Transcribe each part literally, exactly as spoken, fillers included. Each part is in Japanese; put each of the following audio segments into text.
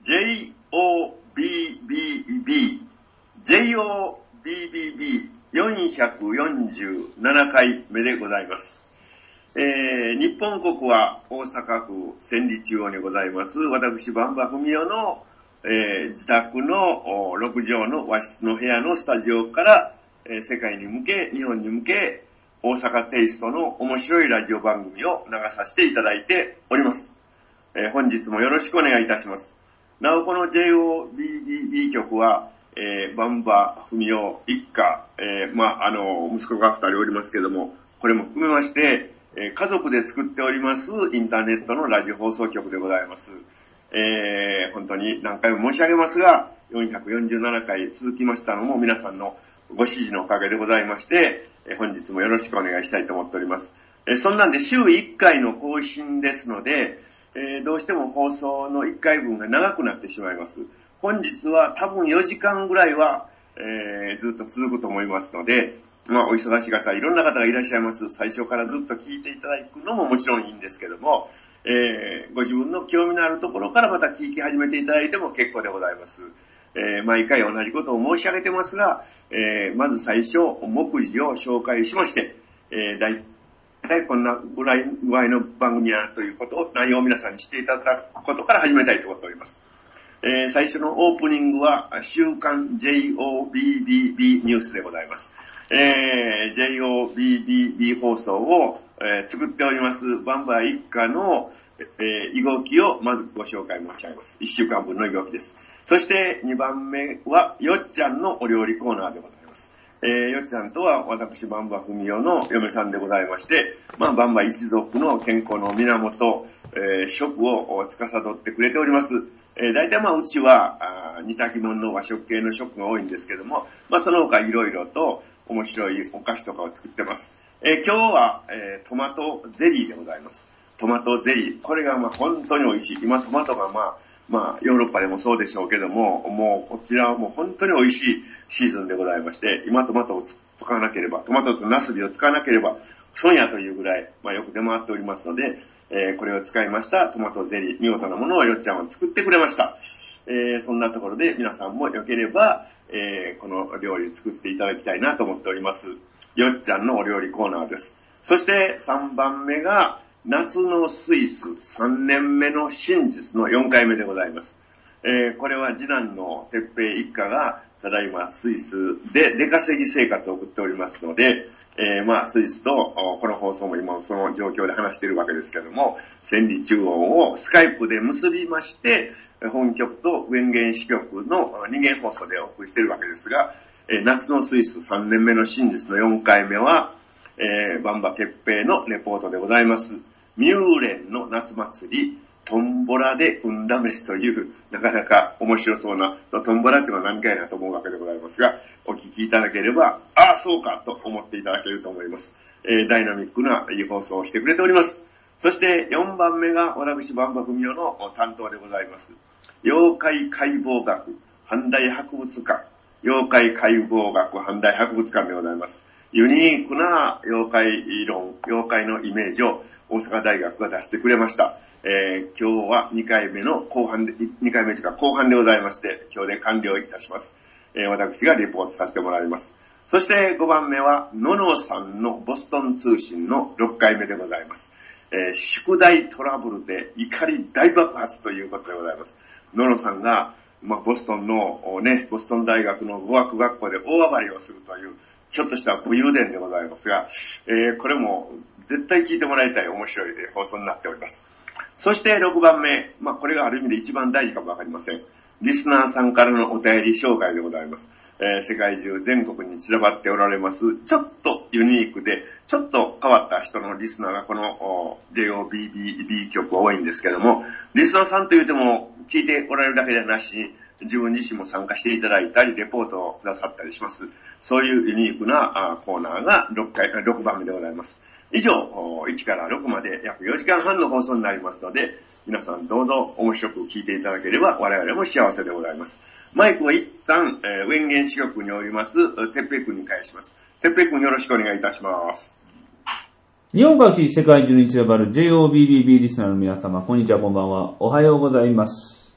ジェイオービービービー、ジェイオービービービーよんひゃくよんじゅうななかいめでございます。えー、日本国は大阪府千里中央にございます、私、馬場文雄の、えー、自宅のろくじょうの和室の部屋のスタジオから、えー、世界に向け、日本に向け、大阪テイストの面白いラジオ番組を流させていただいております。えー、本日もよろしくお願いいたします。なお、この ジェイオービービービー 局は、えー、馬場文雄一家、えー、まあ、あの、息子が二人おりますけども、これも含めまして、えー、家族で作っておりますインターネットのラジオ放送局でございます。えー、本当に何回も申し上げますが、よんひゃくよんじゅうななかい続きましたのも皆さんのご支持のおかげでございまして、えー、本日もよろしくお願いしたいと思っております。えー、そんなんで週いっかいの更新ですので、えー、どうしても放送のいっかいぶんが長くなってしまいます。本日は多分よじかんぐらいは、えー、ずっと続くと思いますので、まあ、お忙しい方、いろんな方がいらっしゃいます。最初からずっと聞いていただくのももちろんいいんですけども、えー、ご自分の興味のあるところからまた聞き始めていただいても結構でございます。えー、毎回同じことを申し上げてますが、えー、まず最初、目次を紹介しまして、えー、だいたいこんなぐらい具合の番組やということを、内容を皆さんに知っていただくことから始めたいと思っております。えー、最初のオープニングは、週刊 ジェイオービービービー ニュースでございます。えー、ジェイオービービービー 放送を、えー、作っております、バンバー一家の、えー、動きをまずご紹介申し上げます。一週間分の動きです。そしてにばんめは、よっちゃんのお料理コーナーでございます。えー、よっちゃんとは私、バンバ文雄の嫁さんでございまして、まあ、バンバ一族の健康の源、えー、食を司ってくれております。えー、大体まあ、うちは、煮炊き物の和食系の食が多いんですけども、まあ、その他いろいろと面白いお菓子とかを作ってます。えー、今日は、えー、トマトゼリーでございます。トマトゼリー。これがまあ、本当に美味しい。今、トマトがまあ、まあ、ヨーロッパでもそうでしょうけども、もう、こちらはもう本当に美味しいシーズンでございまして、今トマトを使わなければ、トマトとナスビを使わなければ、損やというぐらい、まあ、よく出回っておりますので、えー、これを使いましたトマトゼリー、見事なものをよっちゃんは作ってくれました。えー、そんなところで皆さんもよければ、えー、この料理作っていただきたいなと思っております。よっちゃんのお料理コーナーです。そしてさんばんめが、夏のスイスさんねんめの真実のよんかいめでございます。えー、これは次男の哲平一家がただいまスイスで出稼ぎ生活を送っておりますので、えー、まあスイスとこの放送も今その状況で話しているわけですけども、千里中央をスカイプで結びまして、本局と電源支局の二元放送でお送りしているわけですが、えー、夏のスイスさんねんめの真実のよんかいめは、えー、バンバ哲平のレポートでございます。ミューレンの夏祭り、トンボラで運試しという、なかなか面白そうな、トンボラっていうのは何回なと思うわけでございますが、お聞きいただければ、ああ、そうかと思っていただけると思います。えー、ダイナミックないい放送をしてくれております。そしてよんばんめが私、バンバ文雄の担当でございます。妖怪解剖学阪大博物館、妖怪解剖学阪大博物館でございます。ユニークな妖怪論、妖怪のイメージを大阪大学が出してくれました。えー、今日はにかいめの後半で、にかいめというか後半でございまして、今日で完了いたします。えー、私がレポートさせてもらいます。そしてごばんめは、ののさんのボストン通信のろっかいめでございます。えー、宿題トラブルで怒り大爆発ということでございます。ののさんが、まあ、ボストンのね、ボストン大学の語学学校で大暴れをするという、ちょっとした武勇伝でございますが、えー、これも絶対聞いてもらいたい面白い放送になっております。そしてろくばんめ、まあこれがある意味で一番大事かもわかりません。リスナーさんからのお便り紹介でございます。えー、世界中全国に散らばっておられます、ちょっとユニークで、ちょっと変わった人のリスナーがこの ジェイオービービービー 局多いんですけども、リスナーさんというても聞いておられるだけではなし、自分自身も参加していただいたり、レポートをくださったりします。そういうユニークなコーナーがろっかい、ろくばんめでございます。以上、いちからろくまで約よじかんはんの放送になりますので、皆さんどうぞ面白く聞いていただければ我々も幸せでございます。マイクは一旦、えー、電源支局におります、てっぺいくんに返します。てっぺいくんよろしくお願いいたします。 日本各地世界中に散らばる ジェイオービービービー リスナーの皆様、こんにちは、こんばんは。おはようございます。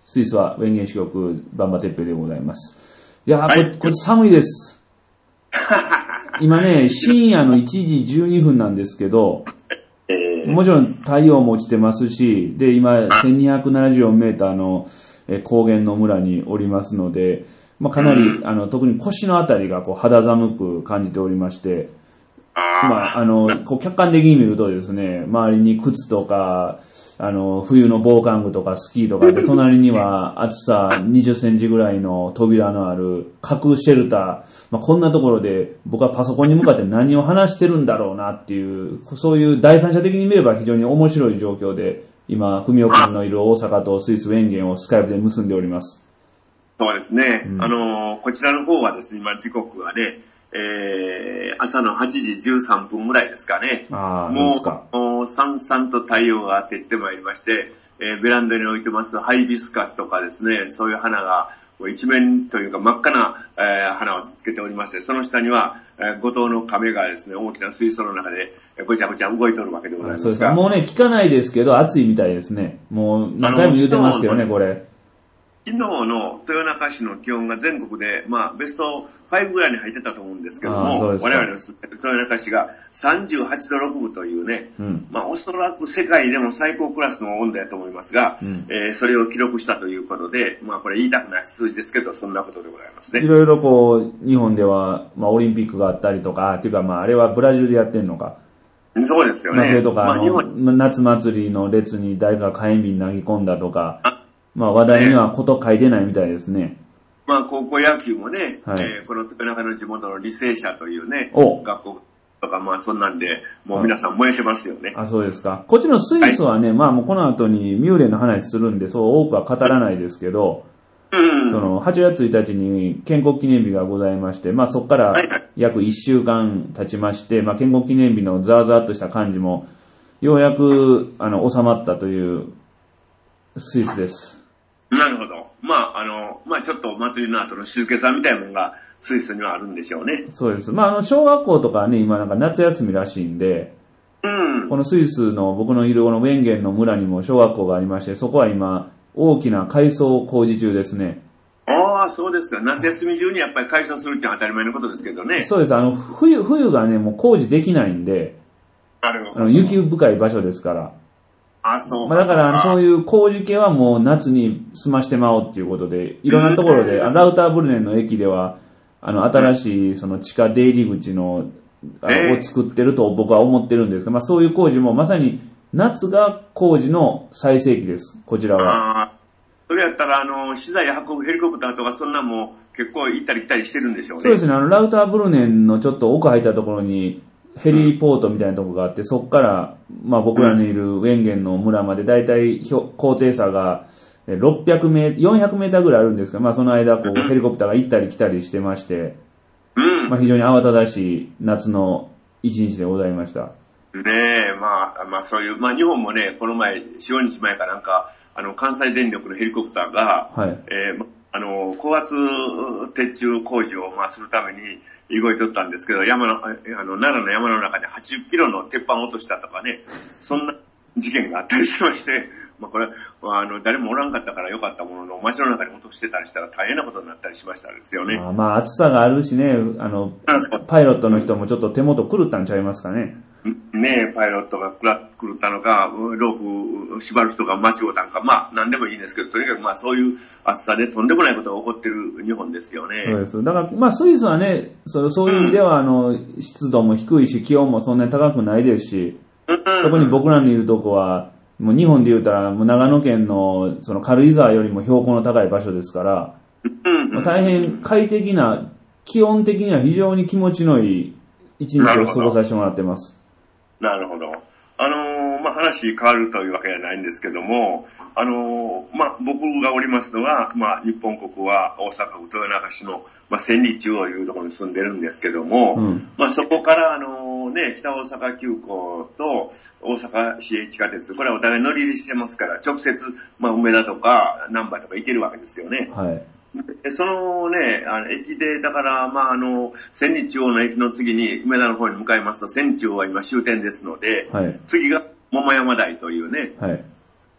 スイスはウェンゲン支局、バンバテッペでございます。いやー、はい、こ, こっち寒いです。今ね、深夜のいちじじゅうにふんなんですけど、えー、もちろん太陽も落ちてますし、で、今、せんにひゃくななじゅうよんメーターの高原の村におりますので、まあ、かなり、うん、あの、特に腰のあたりがこう肌寒く感じておりまして、まあ、あの、こう客観的に見るとですね、周りに靴とか、あの、冬の防寒具とかスキーとかで、隣には厚さにじゅっセンチぐらいの扉のある核シェルター、まあ、こんなところで僕はパソコンに向かって何を話してるんだろうなっていう、そういう第三者的に見れば非常に面白い状況で、今、文雄君のいる大阪とスイスウェンゲンをスカイプで結んでおります。 そうですね。うん、あの、こちらの方はですね、今時刻はね、えー、朝のはちじじゅうさんぷんぐらいですかね。 あもう、もうさんさんと太陽が照ってまいりまして、えー、ベランダに置いてますハイビスカスとかですね、そういう花が一面というか真っ赤な、えー、花をつけておりまして、その下には、えー、五島の亀がですね、大きな水槽の中でごちゃごちゃ動いとるわけでございますが。そうです。 もうね、聞かないですけど、暑いみたいですね。もう何回も言うてますけどね、これ。 昨日の豊中市の気温が全国で、まあ、ベストごぐらいに入ってたと思うんですけども、我々の豊中市がさんじゅうはちどろくぶというね、うん、まあ、おそらく世界でも最高クラスの温度だと思いますが、うん、えー、それを記録したということで、まあ、これ言いたくない数字ですけど、そんなことでございますね。 いろいろこう、日本では、まあ、オリンピックがあったりとか、っていうか、まあ、あれはブラジルでやってんのか。 そうですよね。 まあ、それとか、まあ、あの夏祭りの列に誰か火炎瓶投げ込んだとか、まあ話題にはこと書いてないみたいですね。 まあ高校野球もね、はい、えー、この豊中の地元の履正社というね、学校とかまあそんなんで、もう皆さん燃えてますよね。 あ、そうですか。こっちのスイスはね、はい、まあもうこの後にミューレンの話するんで、そう多くは語らないですけど、うん、そのはちがつついたちに建国記念日がございまして、まあそこから約いっしゅうかん経ちまして、まあ建国記念日のザーザーっとした感じも、ようやくあの収まったというスイスです。 なるほど。まあ、あの、まあちょっとお祭りの後の静けさみたいなものがスイスにはあるんでしょうね。 そうです。まああの、小学校とかはね、今なんか夏休みらしいんで、うん。このスイスの僕のいるこのウェンゲンの村にも小学校がありまして、そこは今、大きな改装工事中ですね。 ああ、そうですか。夏休み中にやっぱり改装するって当たり前のことですけどね。 そうです。あの、冬、冬がね、もう工事できないんで、 なるほど。 あの、雪深い場所ですから。 あ、そうか。 まあ、だから、そういう工事系はもう夏に済ましてまおうっていうことで、いろんなところで、あのラウターブルネンの駅では、あの、新しい、その地下出入り口の、あの、を作ってると僕は思ってるんですが、まあそういう工事もまさに、夏が工事の最盛期です、こちらは。 ああ。それやったら、あの、資材運ぶヘリコプターとか、そんなんも結構行ったり来たりしてるんでしょうね。 そうですね、あの、ラウターブルネンのちょっと奥入ったところに、ヘリポートみたいなところがあって、そこから、まあ僕らのいるウェンゲンの村までだいたい高低差がろっぴゃくメートル、よんひゃくメーターぐらいあるんですが、まあその間こうヘリコプターが行ったり来たりしてまして、まあ非常に慌ただしい夏の一日でございました。 ねえ、まあ、まあそういう、まあ日本もね、この前、よんにちまえかなんか、あの、関西電力のヘリコプターが、はい、えー、あの、高圧鉄柱工事をまあするために、動いとったんですけど、山の、あの、奈良の山の中ではちじゅっキロの鉄板を落としたとかね、そんな事件があったりしまして、まあこれ、あの、誰もおらんかったからよかったものの、街の中に落としてたりしたら大変なことになったりしましたですよね。 まあ、まあ、暑さがあるしね、あの、パイロットの人もちょっと手元狂ったんちゃいますかね。 ねえ、パイロットが狂ったのか、ロープ縛る人が間違うたのか、まあ何でもいいんですけど、とにかくまあそういう暑さでとんでもないことが起こってる日本ですよね。 そうです。だからまあスイスはね、そう、そういう意味ではあの、湿度も低いし、気温もそんなに高くないですし、うん、特に僕らのいるとこは、もう日本で言うたら、もう長野県のその軽井沢よりも標高の高い場所ですから、うん、大変快適な、気温的には非常に気持ちのいい一日を過ごさせてもらってます。 なるほど。あのー、まあ、話変わるというわけではないんですけども、あのー、まあ、僕がおりますのは、まあ、日本国は大阪府豊中市の、まあ、千里中央いうところに住んでるんですけども、うん、まあ、そこから、あのー、ね、北大阪急行と大阪市営地下鉄、これはお互い乗り入れしてますから、直接、まあ、梅田とか難波とか行けるわけですよね。 はい。 そのね、あの駅で、だから、まあ、あの、千里中央の駅の次に梅田の方に向かいますと、千里中央は今終点ですので、はい、次が桃山台というね、はい、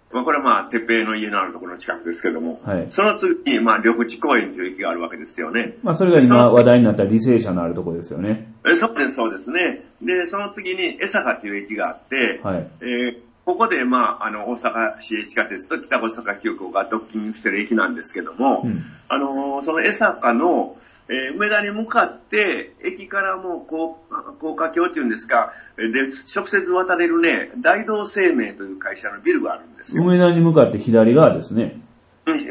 まあ、これはまあ、てっぺいの家のあるところの近くですけども、 はい、 その次に、まあ、緑地公園という駅があるわけですよね。 まあ、それが今話題になった履正社のあるところですよね。 えそうです、そうですね。で、その次に江坂という駅があって、はい、えー、ここで、まあ、あの、大阪市営地下鉄と北大阪急行がドッキングしてる駅なんですけども、うん、あのー、その江坂の、えー、梅田に向かって、駅からもう高、高架橋っていうんですか、で、直接渡れるね、大同生命という会社のビルがあるんですよ。 梅田に向かって左側ですね。 うん、うん、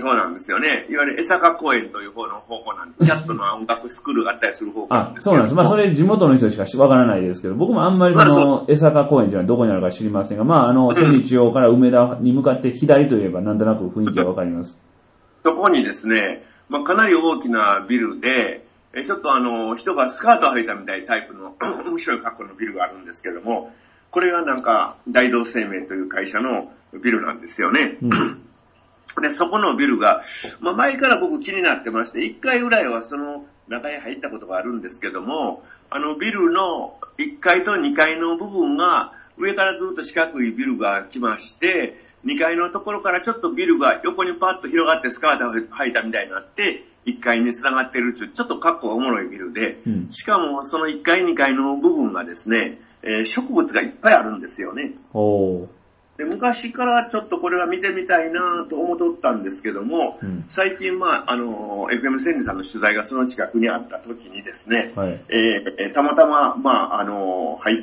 そうなんですよね。いわゆる江坂公園という方の方向なんで、キャットの音楽スクールがあったりする方向なんですよ。 あ、そうなんです。まあ、それ地元の人しかわからないですけど、僕もあんまりその、江坂公園というのはどこにあるか知りませんが、まあ、あの、千日用から梅田に向かって左といえば、なんとなく雰囲気はわかります。 そこにですね、まあ、かなり大きなビルで、えちょっとあの、人がスカートを履いたみたいなタイプの面白い格好のビルがあるんですけども、これがなんか、大同生命という会社のビルなんですよね。うん、で、そこのビルが、まあ、前から僕気になってまして、いっかいぐらいはその中に入ったことがあるんですけども、あのビルのいっかいとにかいの部分が、上からずっと四角いビルが来まして、にかいのところからちょっとビルが横にパッと広がってスカートを履いたみたいになって、いっかいに繋がってるちょっと格好がおもろいビルで、うん、しかもそのいっかいにかいの部分がですね、えー、植物がいっぱいあるんですよね。 おー。 で、昔からちょっとこれは見てみたいなと思っとったんですけども、うん、最近まあ、あの、エフエム 千里さんの取材がその近くにあった時にですね、はい、えー、たまたま、まあ、あの、入って、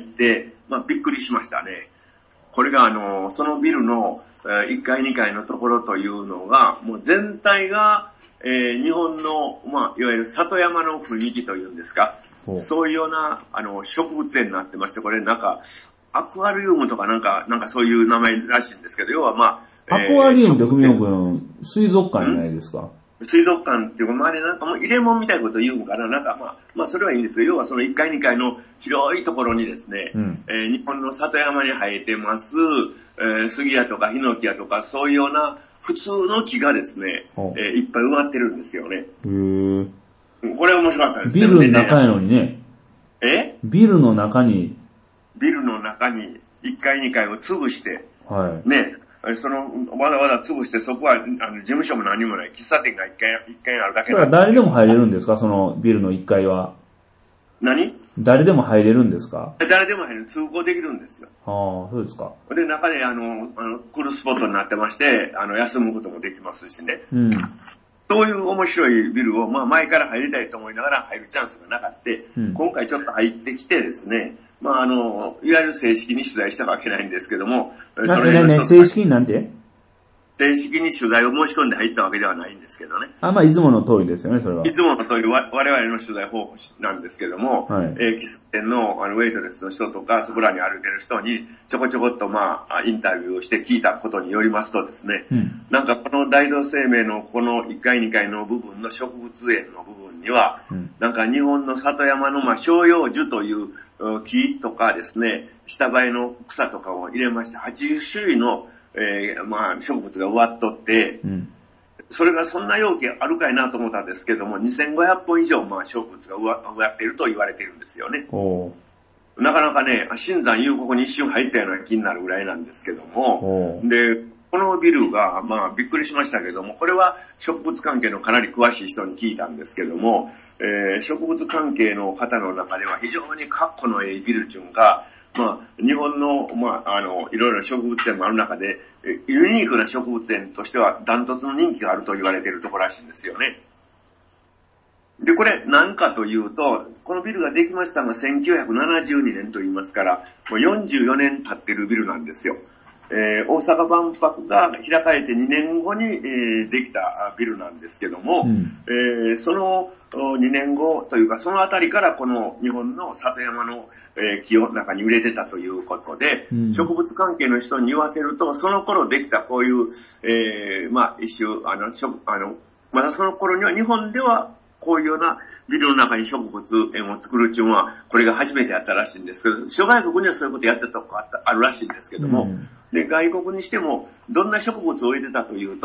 まあ、びっくりしましたね。これがあの、そのビルのいっかいにかいのところというのが、もう全体が、えー、日本の、まあ、いわゆる里山の雰囲気というんですか、そうそういうような、あの、植物園になってまして、これなんか、アクアリウムとかなんか、なんかそういう名前らしいんですけど、要はまあ、アクアリウムってふみおくん、水族館じゃないですか。 水族館っていうか、まあ、あれなんかもう入れ物みたいなこと言うんかな、なんかまあ、まあそれはいいんですけど、要はそのいっかいにかいの広いところにですね、うん、えー、日本の里山に生えてます、えー、杉やとかヒノキやとか、そういうような普通の木がですね、えー、いっぱい埋まってるんですよね。 へー。 これ面白かったですね。 ビルの中やのにね。 えビルの中に。 ビルの中にいっかいにかいを潰して、 はい。 ね、その、わざわざ潰して、そこは、あの、事務所も何もない、喫茶店がいっかい、一階あるだけなんですよ。 誰でも入れるんですか、そのビルのいっかいは。 何？ 誰でも入れるんですか？ 誰でも入る、通行できるんですよ。 ああ、そうですか。 で、中で、あの、あの、クルスポットになってまして、あの、休むこともできますしね。うん。そういう面白いビルを、まあ、前から入りたいと思いながら入るチャンスがなかった、うん、今回ちょっと入ってきてですね、まあ、あの、いわゆる正式に取材したわけないんですけども、 なんでね、正式になんて正式に取材を申し込んで入ったわけではないんですけどね。 あ、まあ、いつもの通りですよね、それは。 いつもの通り、我々の取材方法なんですけども、はい、えー、喫茶店の、あの、ウェイトレスの人とか、そこらに歩いてる人に、ちょこちょこっと、まあ、インタビューをして聞いたことによりますとですね、うん、なんかこの大同生命のこのいっかいにかいの部分の植物園の部分には、うん、なんか日本の里山の、まあ、照葉樹という木とかですね、下生えの草とかを入れまして、はちじゅっしゅるいのえー、まあ、植物が植わっとって、うん、それがそんな容器あるかいなと思ったんですけども、にせんごひゃっぽん以上、まあ、植物が植わ、植わっていると言われているんですよね。なかなかね、新山幽谷に一瞬入ったような気になるぐらいなんですけども、で、このビルが、まあ、びっくりしましたけども、これは植物関係のかなり詳しい人に聞いたんですけども、えー、植物関係の方の中では非常にカッコのええビルっていうのが、まあ、日本の、まあ、あの、いろいろ植物園もある中で、ユニークな植物園としてはダントツの人気があると言われているところらしいんですよね。で、これ何かというと、このビルができましたのがせんきゅうひゃくななじゅうにねんと言いますから、もうよんじゅうよねん経ってるビルなんですよ。えー、大阪万博が開かれてにねんごに、えー、できたビルなんですけども、うん、えー、そのにねんごというか、そのあたりからこの日本の里山の、えー、木を中に入れてたということで、うん、植物関係の人に言わせると、その頃できたこういう、えー、まあ一種、あの、あの、まだその頃には日本ではこういうようなビルの中に植物園を作るっていうのは、これが初めてやったらしいんですけど、諸外国にはそういうことやってたとこあった、あるらしいんですけども、うん、で、外国にしても、どんな植物を置いてたというと、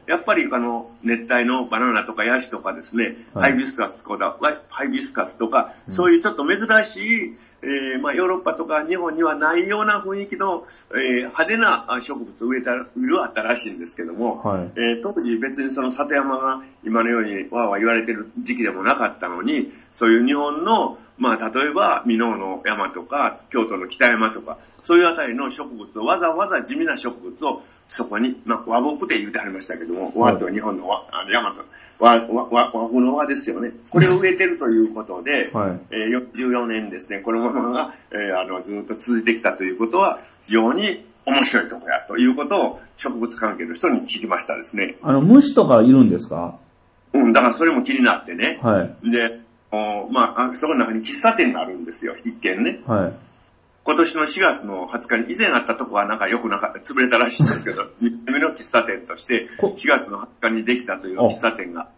やっぱりあの、熱帯のバナナとかヤシとかですね、はい、ハイビスカスとか、ハイビスカスとか、うん、そういうちょっと珍しい、えー、まあヨーロッパとか日本にはないような雰囲気の、えー、派手な植物を植えた、植えあったらしいんですけども、はい、えー、当時別にその里山が今のようにわーわー言われてる時期でもなかったのに、そういう日本の、まあ例えば箕面の山とか、京都の北山とか、そういうあたりの植物をわざわざ地味な植物をそこに、まあ和木って言うてはりましたけども、和、はい、と日本の和、あの山と、和、和、和風の和ですよね。これを植えてるということで、はい、えー、よんじゅうよねんですね、このままが、えー、あの、ずっと続いてきたということは、非常に面白いところや、ということを植物関係の人に聞きましたですね。 あの、虫とかいるんですか？ うん、だからそれも気になってね。 はい。 で、おまあ、そこの中に喫茶店があるんですよ、一軒ね。 はい。 今年のしがつのはつかに、以前あったとこはなんか良くなかった、潰れたらしいんですけど、にかいめの喫茶店として、しがつのはつかにできたという喫茶店があって、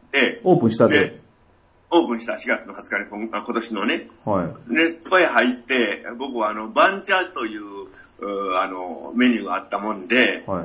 オープンしたで。 オープンしたしがつのはつかに、今年のね。 はい。 で、そこへ入って、僕はあの、バンチャという、うあの、メニューがあったもんで、 はい。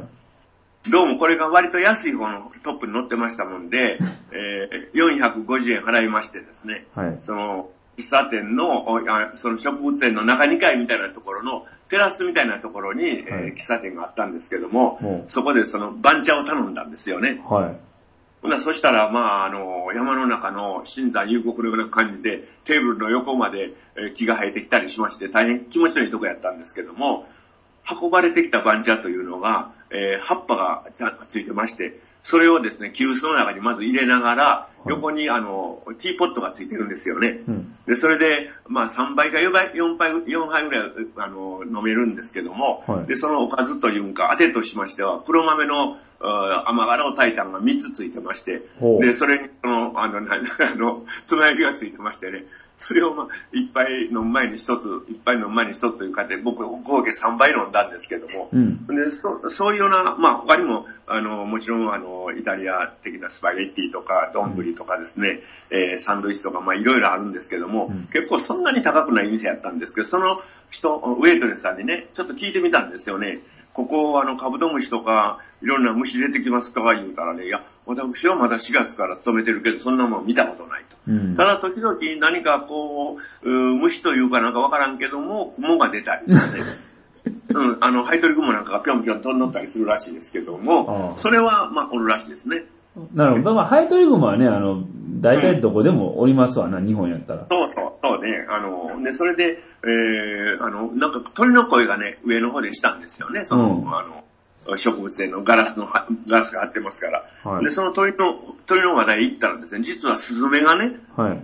どうもこれが割と安い方のトップに載ってましたもんで、えー、よんひゃくごじゅうえん払いましてですね、 はい。 その、喫茶店の、その植物園の中にかいみたいなところのテラスみたいなところに、はい、えー、喫茶店があったんですけども、そこでその番茶を頼んだんですよね。 はい。 ほな、そしたら、まあ、あの、山の中の新山幽谷のような感じで、テーブルの横まで、えー、木が生えてきたりしまして、大変気持ちのいいとこやったんですけども、運ばれてきた番茶というのが、えー、葉っぱがついてまして、それをですね、急須の中にまず入れながら、横にあの、ティーポットがついてるんですよね。 うん、 で、それで、まあさんばいかよんばい、よんばい、よんはいぐらい、あの、飲めるんですけども、はい、で、そのおかずというか、当てとしましては、黒豆の甘辛を炊いたのがみっつついてまして、で、それに、その、あの、あの、つまようじがついてましてね、それをまあ、一杯飲む前に一つ、一杯飲む前に一つというかで、僕、合計三杯飲んだんですけども、 うん、 でそ、そういうような、まあ、他にも、あの、もちろん、あの、イタリア的なスパゲッティとか、丼とかですね、うん、えー、サンドイッチとか、まあ、いろいろあるんですけども、うん、結構そんなに高くない店やったんですけど、その人、ウェイトレスさんにね、ちょっと聞いてみたんですよね。ここ、あの、カブトムシとか、いろんな虫出てきますとか言うたらね、いや、私はまだしがつから勤めてるけど、そんなもん見たことないと。 うん、 ただ、時々何かこう、う虫というかなんかわからんけども、雲が出たりですね。うん、あの、ハイトリグモなんかがぴょんぴょん飛ん乗ったりするらしいですけども、それは、まあ、おるらしいですね。 なるほど。まあ、ハイトリグモはね、あの、大体どこでもおりますわな、うん、日本やったら。 そうそう、そうね。あの、ね、それで、えー、あの、なんか鳥の声がね、上の方でしたんですよね。その、うん、あの、植物園のガラスの、ガラスが張ってますから。はい、で、その鳥の、鳥の話題行ったらですね、実はスズメがね、 はい、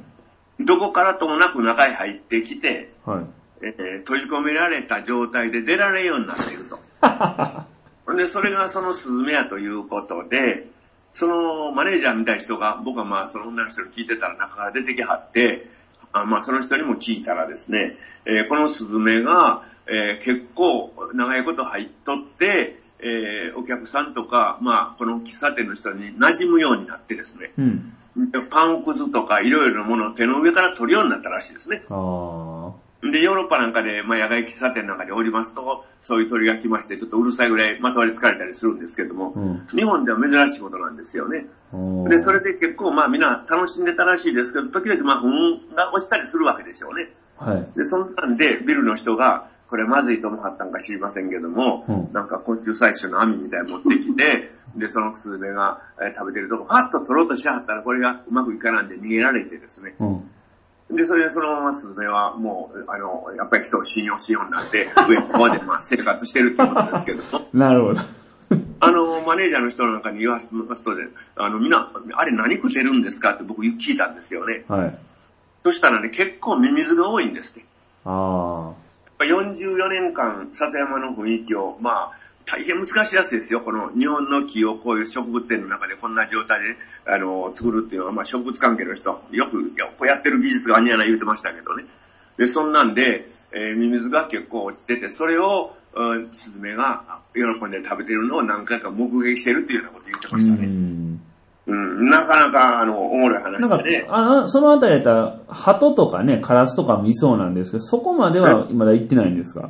どこからともなく中へ入ってきて、 はい、 えー、閉じ込められた状態で出られるようになっていると。で、それがそのスズメやということで、そのマネージャーみたいな人が、僕はまあその女の人に聞いてたら中から出てきはって、あまあその人にも聞いたらですね、えー、このスズメが、えー、結構長いこと入っとって、えー、お客さんとか、まあこの喫茶店の人に馴染むようになってですね、 うん、 パンくずとかいろいろなものを手の上から取るようになったらしいですね。 あで、ヨーロッパなんかで、まあ、野外喫茶店なんかでおりますと、そういう鳥が来まして、ちょっとうるさいぐらいまとわりつかれたりするんですけども、 うん、 日本では珍しいことなんですよね。で、それで結構、まあ、みんな楽しんでたらしいですけど、時々、まあ、運が落ちたりするわけでしょうね。 はい。 で、そんなんで、ビルの人が、これまずいと思ったんか知りませんけども、うん、なんか昆虫採取の網みたいに持ってきて、で、そのスズメが、えー、食べてるとこ、パッと取ろうとしはったら、これがうまくいかなんで逃げられてですね、 うん、 で、それでそのままスズメはもう、あの、やっぱり人を信用しようになって、上の方でまあ生活してるってことですけども。 なるほど。 あの、マネージャーの人なんかに言わせますとで、あの、みんな、あれ何食ってるんですかって僕聞いたんですよね。 はい。 そしたらね、結構ミミズが多いんですって。 ああ。よんじゅうよねんかん、里山の雰囲気を、まあ、大変難しいやつですよ。この日本の木をこういう植物園の中でこんな状態で、あの、作るっていうのは、まあ植物関係の人、よく、よくやってる技術があんやな言うてましたけどね。で、そんなんで、えー、ミミズが結構落ちてて、それを、うん、スズメが喜んで食べてるのを何回か目撃してるっていうようなこと言ってましたね。うんうん、なかなか、あの、おもろい話でね。 あそのあたりやったら、鳩とかね、カラスとかもいそうなんですけど、そこまではまだ行ってないんですか？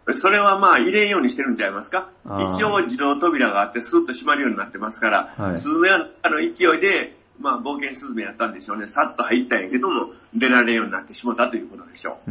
それはまあ入れんようにしてるんちゃいますか。一応自動扉があってスーッと閉まるようになってますから、はい、スズメはあの勢いで、まあ冒険スズメやったんでしょうね。さっと入ったんやけども、出られるようになってしまったということでしょう。 うん。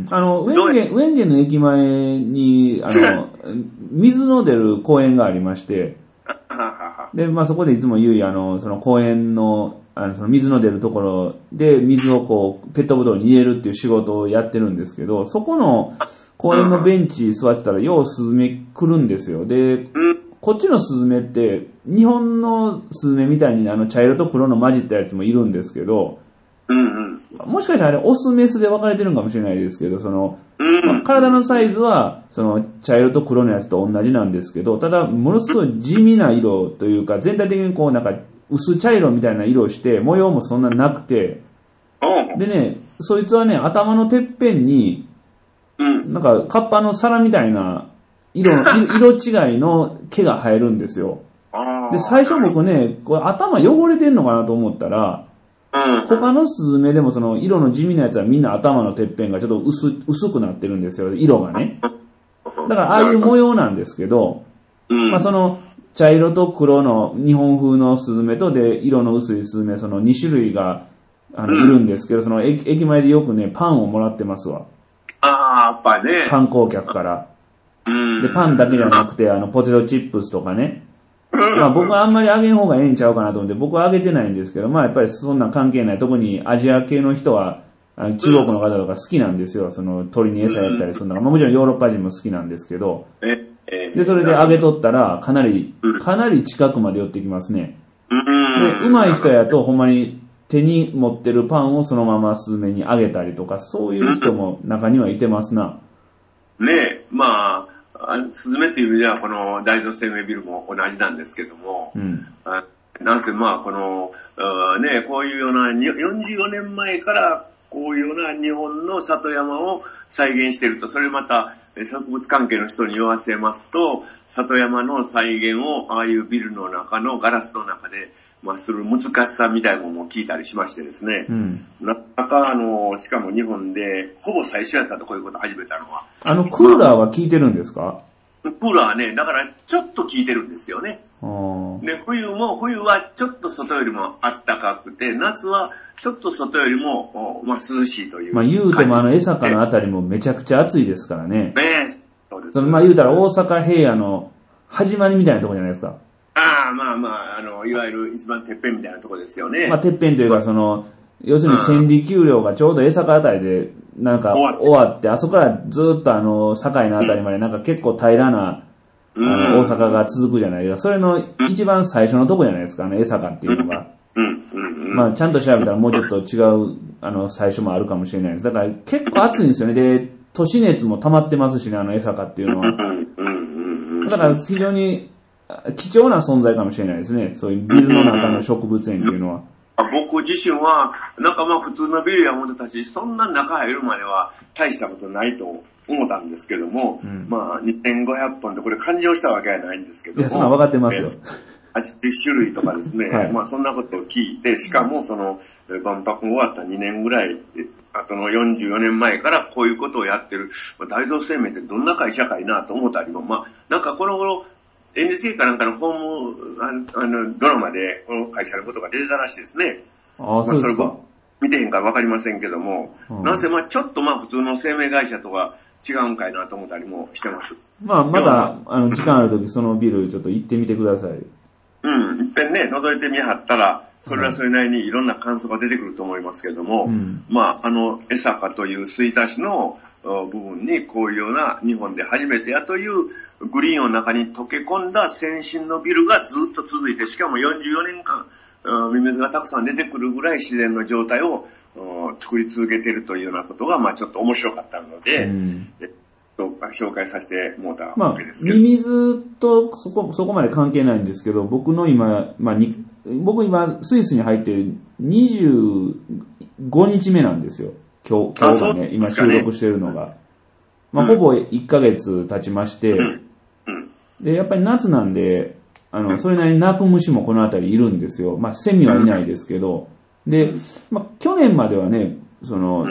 あの、ウェンゲン、ウェンゲンの駅前に、あの、水の出る公園がありまして、で、まあそこでいつも言うあの、その公園の、あの、その水の出るところで水をこう、ペットボトルに入れるっていう仕事をやってるんですけど、そこの公園のベンチ座ってたら、ようスズメ来るんですよ。で、こっちのスズメって、日本のスズメみたいにあの、茶色と黒の混じったやつもいるんですけど、もしかしたらあれ、オスメスで分かれてるんかもしれないですけど、その、まあ、体のサイズは、その、茶色と黒のやつと同じなんですけど、ただ、ものすごい地味な色というか、全体的にこう、なんか、薄茶色みたいな色をして、模様もそんななくて、でね、そいつはね、頭のてっぺんに、なんか、カッパの皿みたいな、色の、色違いの毛が生えるんですよ。で、最初僕ね、これ頭汚れてんのかなと思ったら、他のスズメでもその色の地味なやつはみんな頭のてっぺんがちょっと薄、薄くなってるんですよ、色がね。だからああいう模様なんですけど、まあその茶色と黒の日本風のスズメとで色の薄いスズメ、そのに種類があのいるんですけど、その駅、駅前でよくね、パンをもらってますわ。 ああ、やっぱね。 観光客から。で、パンだけじゃなくて、あの、ポテトチップスとかね。まあ僕はあんまりあげん方がええんちゃうかなと思って、僕はあげてないんですけど、まあやっぱりそんな関係ない。特にアジア系の人は、中国の方とか好きなんですよ。その鳥に餌やったりするのが。まあもちろんヨーロッパ人も好きなんですけど。で、それであげとったら、かなり、かなり近くまで寄ってきますね。で、上手い人やとほんまに手に持ってるパンをそのままスズメにあげたりとか、そういう人も中にはいてますな。 ねえ、まあ、スズメという意味ではこの大同生命ビルも同じなんですけども、うん、あなんせまあこのねこういうようなよんじゅうよねんまえからこういうような日本の里山を再現していると、それまた植物関係の人に言わせますと、里山の再現をああいうビルの中のガラスの中でまあする難しさみたいなものも聞いたりしましてですね、うん、なかなかあのしかも日本でほぼ最初やったとこういうことを始めたのは、 あのクーラーは効いてるんですか？ クーラーはね、だからちょっと効いてるんですよね。で、冬も、冬はちょっと外よりも暖かくて、夏はちょっと外よりも、まあ、涼しいという。 まあ言うてもあの江坂のあたりもめちゃくちゃ暑いですからね。 ねそうです。 そのまあ言うたら大阪平野の始まりみたいなところじゃないですか。 ああ、まあまあ、あの、いわゆる一番てっぺんみたいなところですよね。 まあてっぺんというかその、要するに千里丘陵がちょうど江坂あたりで、なんか終わって、あそこからずっとあの、堺のあたりまでなんか結構平らな、あの、大阪が続くじゃないですか。それの一番最初のとこじゃないですか、あの、江坂っていうのが。まあちゃんと調べたらもうちょっと違う、あの、最初もあるかもしれないです。だから結構暑いんですよね。で、都市熱も溜まってますしね、あの江坂っていうのは。だから非常に貴重な存在かもしれないですね。そういうビルの中の植物園っていうのは。 僕自身は、なんかまあ普通のビルや思ってたし、そんな中入るまでは大したことないと思ったんですけども、うん、まあにせんごひゃっぽんってこれ勘定したわけはないんですけども。 いや、そんな分かってますよ。 はちじゅっしゅるいとかですね、はい、まあそんなことを聞いて、しかもその万博終わったにねんぐらい、あとのよんじゅうよねんまえからこういうことをやってる、大同生命ってどんな会社かいなと思ったりも、まあなんかこの頃、エヌエイチケー かなんかのホーム、あの、ドラマで、この会社のことが出てたらしいですね。 ああ、そうですか。まあ、それ見てへんからわかりませんけども、うん、なんせまあちょっとまあ普通の生命会社とは違うんかいなと思ったりもしてます。 まあまだ、あの、時間あるときそのビルちょっと行ってみてください。 うん、いっぺんね、覗いてみはったら、それはそれなりにいろんな感想が出てくると思いますけども、うん、まあ、あの、江坂という吹田市の部分にこういうような日本で初めてやというグリーンの中に溶け込んだ先進のビルがずっと続いて、しかもよんじゅうよねんかん、ミミズがたくさん出てくるぐらい自然の状態を作り続けているというようなことが、まあちょっと面白かったので、うん、紹介させてもらったわけですけど。 まあ、ミミズとそこ、そこまで関係ないんですけど、僕の今、まあに、僕今スイスに入ってにじゅうごにちめなんですよ。今日、今日がね、今収録してるのが。まあ、ほぼいっかげつ経ちまして、うんうん、で、やっぱり夏なんで、あの、それなりに鳴く虫もこの辺りいるんですよ。まあ、セミはいないですけど、で、まあ、去年まではね、その、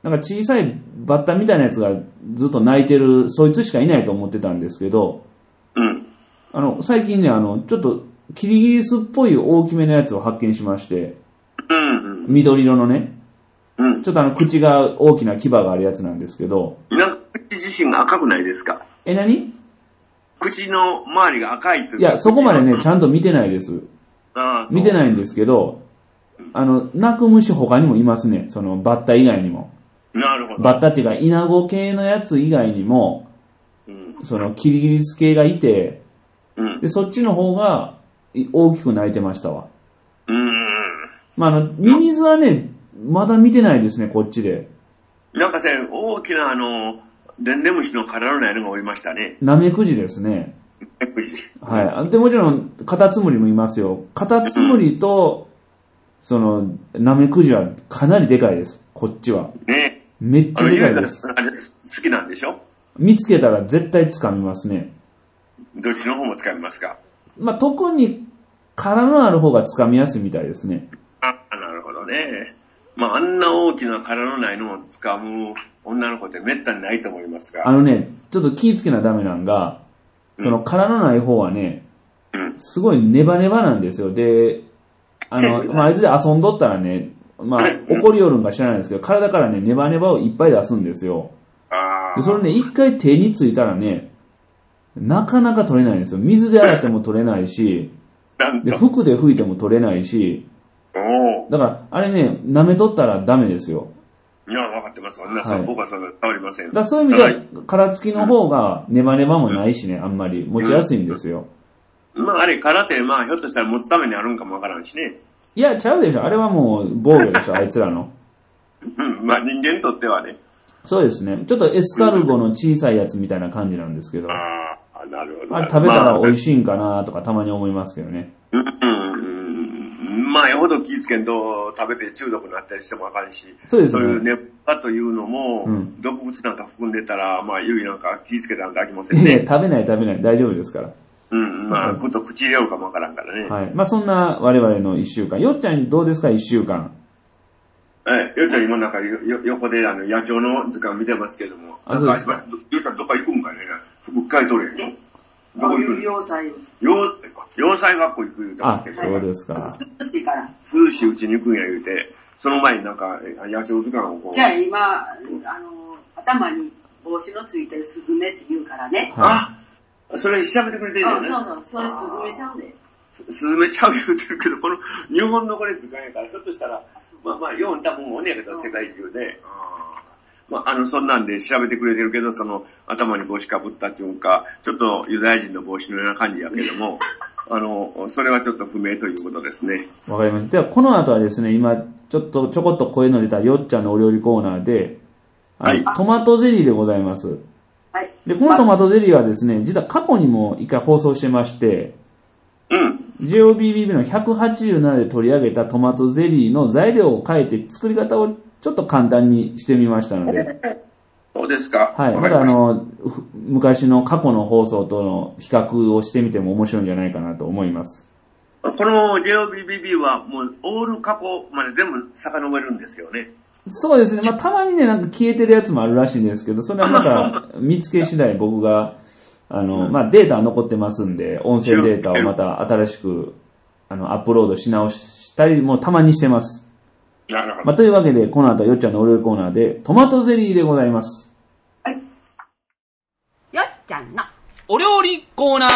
なんか小さいバッタみたいなやつがずっと鳴いてる、そいつしかいないと思ってたんですけど、 うん。 あの、最近ね、あの、ちょっと、キリギリスっぽい大きめのやつを発見しまして、 うんうん。 緑色のね、 うん。 ちょっとあの、口が大きな牙があるやつなんですけど、 なんか、口自身が赤くないですか？ え、何？ 口の周りが赤いというか。 いや、そこまでね、ちゃんと見てないです。 ああ、 見てないんですけど、あの、鳴く虫他にもいますね。その、バッタ以外にも。 なるほど。 バッタっていうか、イナゴ系のやつ以外にも、うん、その、キリギリス系がいて、うん、で、そっちの方が大きく鳴いてましたわ。 うん。 まあ、あの、ミミズはね、まだ見てないですね、こっちで。 なんかさ、大きなあの、デンデムシの殻のないのがおりましたね。 ナメクジですね。 ナメクジ。 はい。で、もちろん、カタツムリもいますよ。カタツムリと、うん、その、ナメクジはかなりでかいです。こっちは。 ね。 めっちゃでかいです。 あれ、好きなんでしょ？ 見つけたら絶対掴みますね。 どっちの方も掴みますか？ まあ、特に殻のある方が掴みやすいみたいですね。 あ、なるほどね。まあ、あんな大きな殻のないのを掴む女の子ってめったにないと思いますが。 あのね、ちょっと気ぃつけなダメなんが、その殻のない方はね、うん、すごいネバネバなんですよ。で、あの、まあ、あいつで遊んどったらね、まあ、怒りよるんか知らないですけど、体からね、ネバネバをいっぱい出すんですよ。で、それね、一回手についたらね、なかなか取れないんですよ。水で洗っても取れないし、で、服で拭いても取れないし、だから、あれね、舐めとったらダメですよ。 いや、わかってます。皆さん、僕はそんな変わりません。 だからそういう意味では、殻付きの方がネバネバもないしね、あんまり持ちやすいんですよ。 うん、まあ、あれ、殻って、まあ、ひょっとしたら持つためにあるんかもわからんしね。 いや、ちゃうでしょ。あれはもう防御でしょ、あいつらの。 うん、まあ、人間にとってはね。 そうですね。ちょっとエスカルゴの小さいやつみたいな感じなんですけど。 ああ、なるほど。 あれ食べたら美味しいんかなとかたまに思いますけどね。 うん、うん、まあ、よほど気ぃつけんと食べて中毒になったりしてもあかんし、 そうですね。 そういう熱波というのも、うん、毒物なんか含んでたら、まあ、ゆいなんか気ぃつけたんとあきませんね。 いや、食べない食べない。大丈夫ですから。 うん、まあ、ふと口入れようかもわからんからね。 はい。まあ、そんな我々の一週間。よっちゃんどうですか、一週間。 ええ、よっちゃん今なんかよ横であの野鳥の図鑑見てますけども。 あ、そうですか。 よっちゃんどっか行くんかね。服一回取れへん。 どこ行くの？洋裁です。 洋裁学校行く言うてますけど。 あ、そうですか。 涼しいから。 涼しいうちに行くんや言うて、その前になんか野鳥図鑑をこう。 じゃあ今、あの、頭に帽子のついてるスズメって言うからね。 あ、それ調べてくれてるよね。 そうそう、それスズメちゃうで。 スズメちゃう言うてるけど、この日本のこれ図鑑やから、ひょっとしたら、まあまあ、よう多分おねやけど、世界中で。まあ、あの、そんなんで調べてくれてるけど、その、頭に帽子かぶったっていうか、ちょっとユダヤ人の帽子のような感じやけども、あの、それはちょっと不明ということですね。 わかりました。では、この後はですね、今、ちょっとちょこっと声の出たよっちゃんのお料理コーナーで、はい、トマトゼリーでございます。はい。で、このトマトゼリーはですね、実は過去にも一回放送してまして、 うん。 ジェイオービービービー のひゃくはちじゅうななで取り上げたトマトゼリーの材料を変えて作り方をちょっと簡単にしてみましたので。 そうですか。 はい。またあの、昔の過去の放送との比較をしてみても面白いんじゃないかなと思います。 この ジェイオービービービー はもうオール過去まで全部遡るんですよね。 そうですね。まあたまにね、なんか消えてるやつもあるらしいんですけど、それはまた見つけ次第僕が、あの、まあ、データは残ってますんで、音声データをまた新しく、あの、アップロードし直したりもたまにしてます。 なるほど。 まあ、というわけで、この後よっちゃんのお料理コーナーで、トマトゼリーでございます。 はい。よっちゃんのお料理コーナー。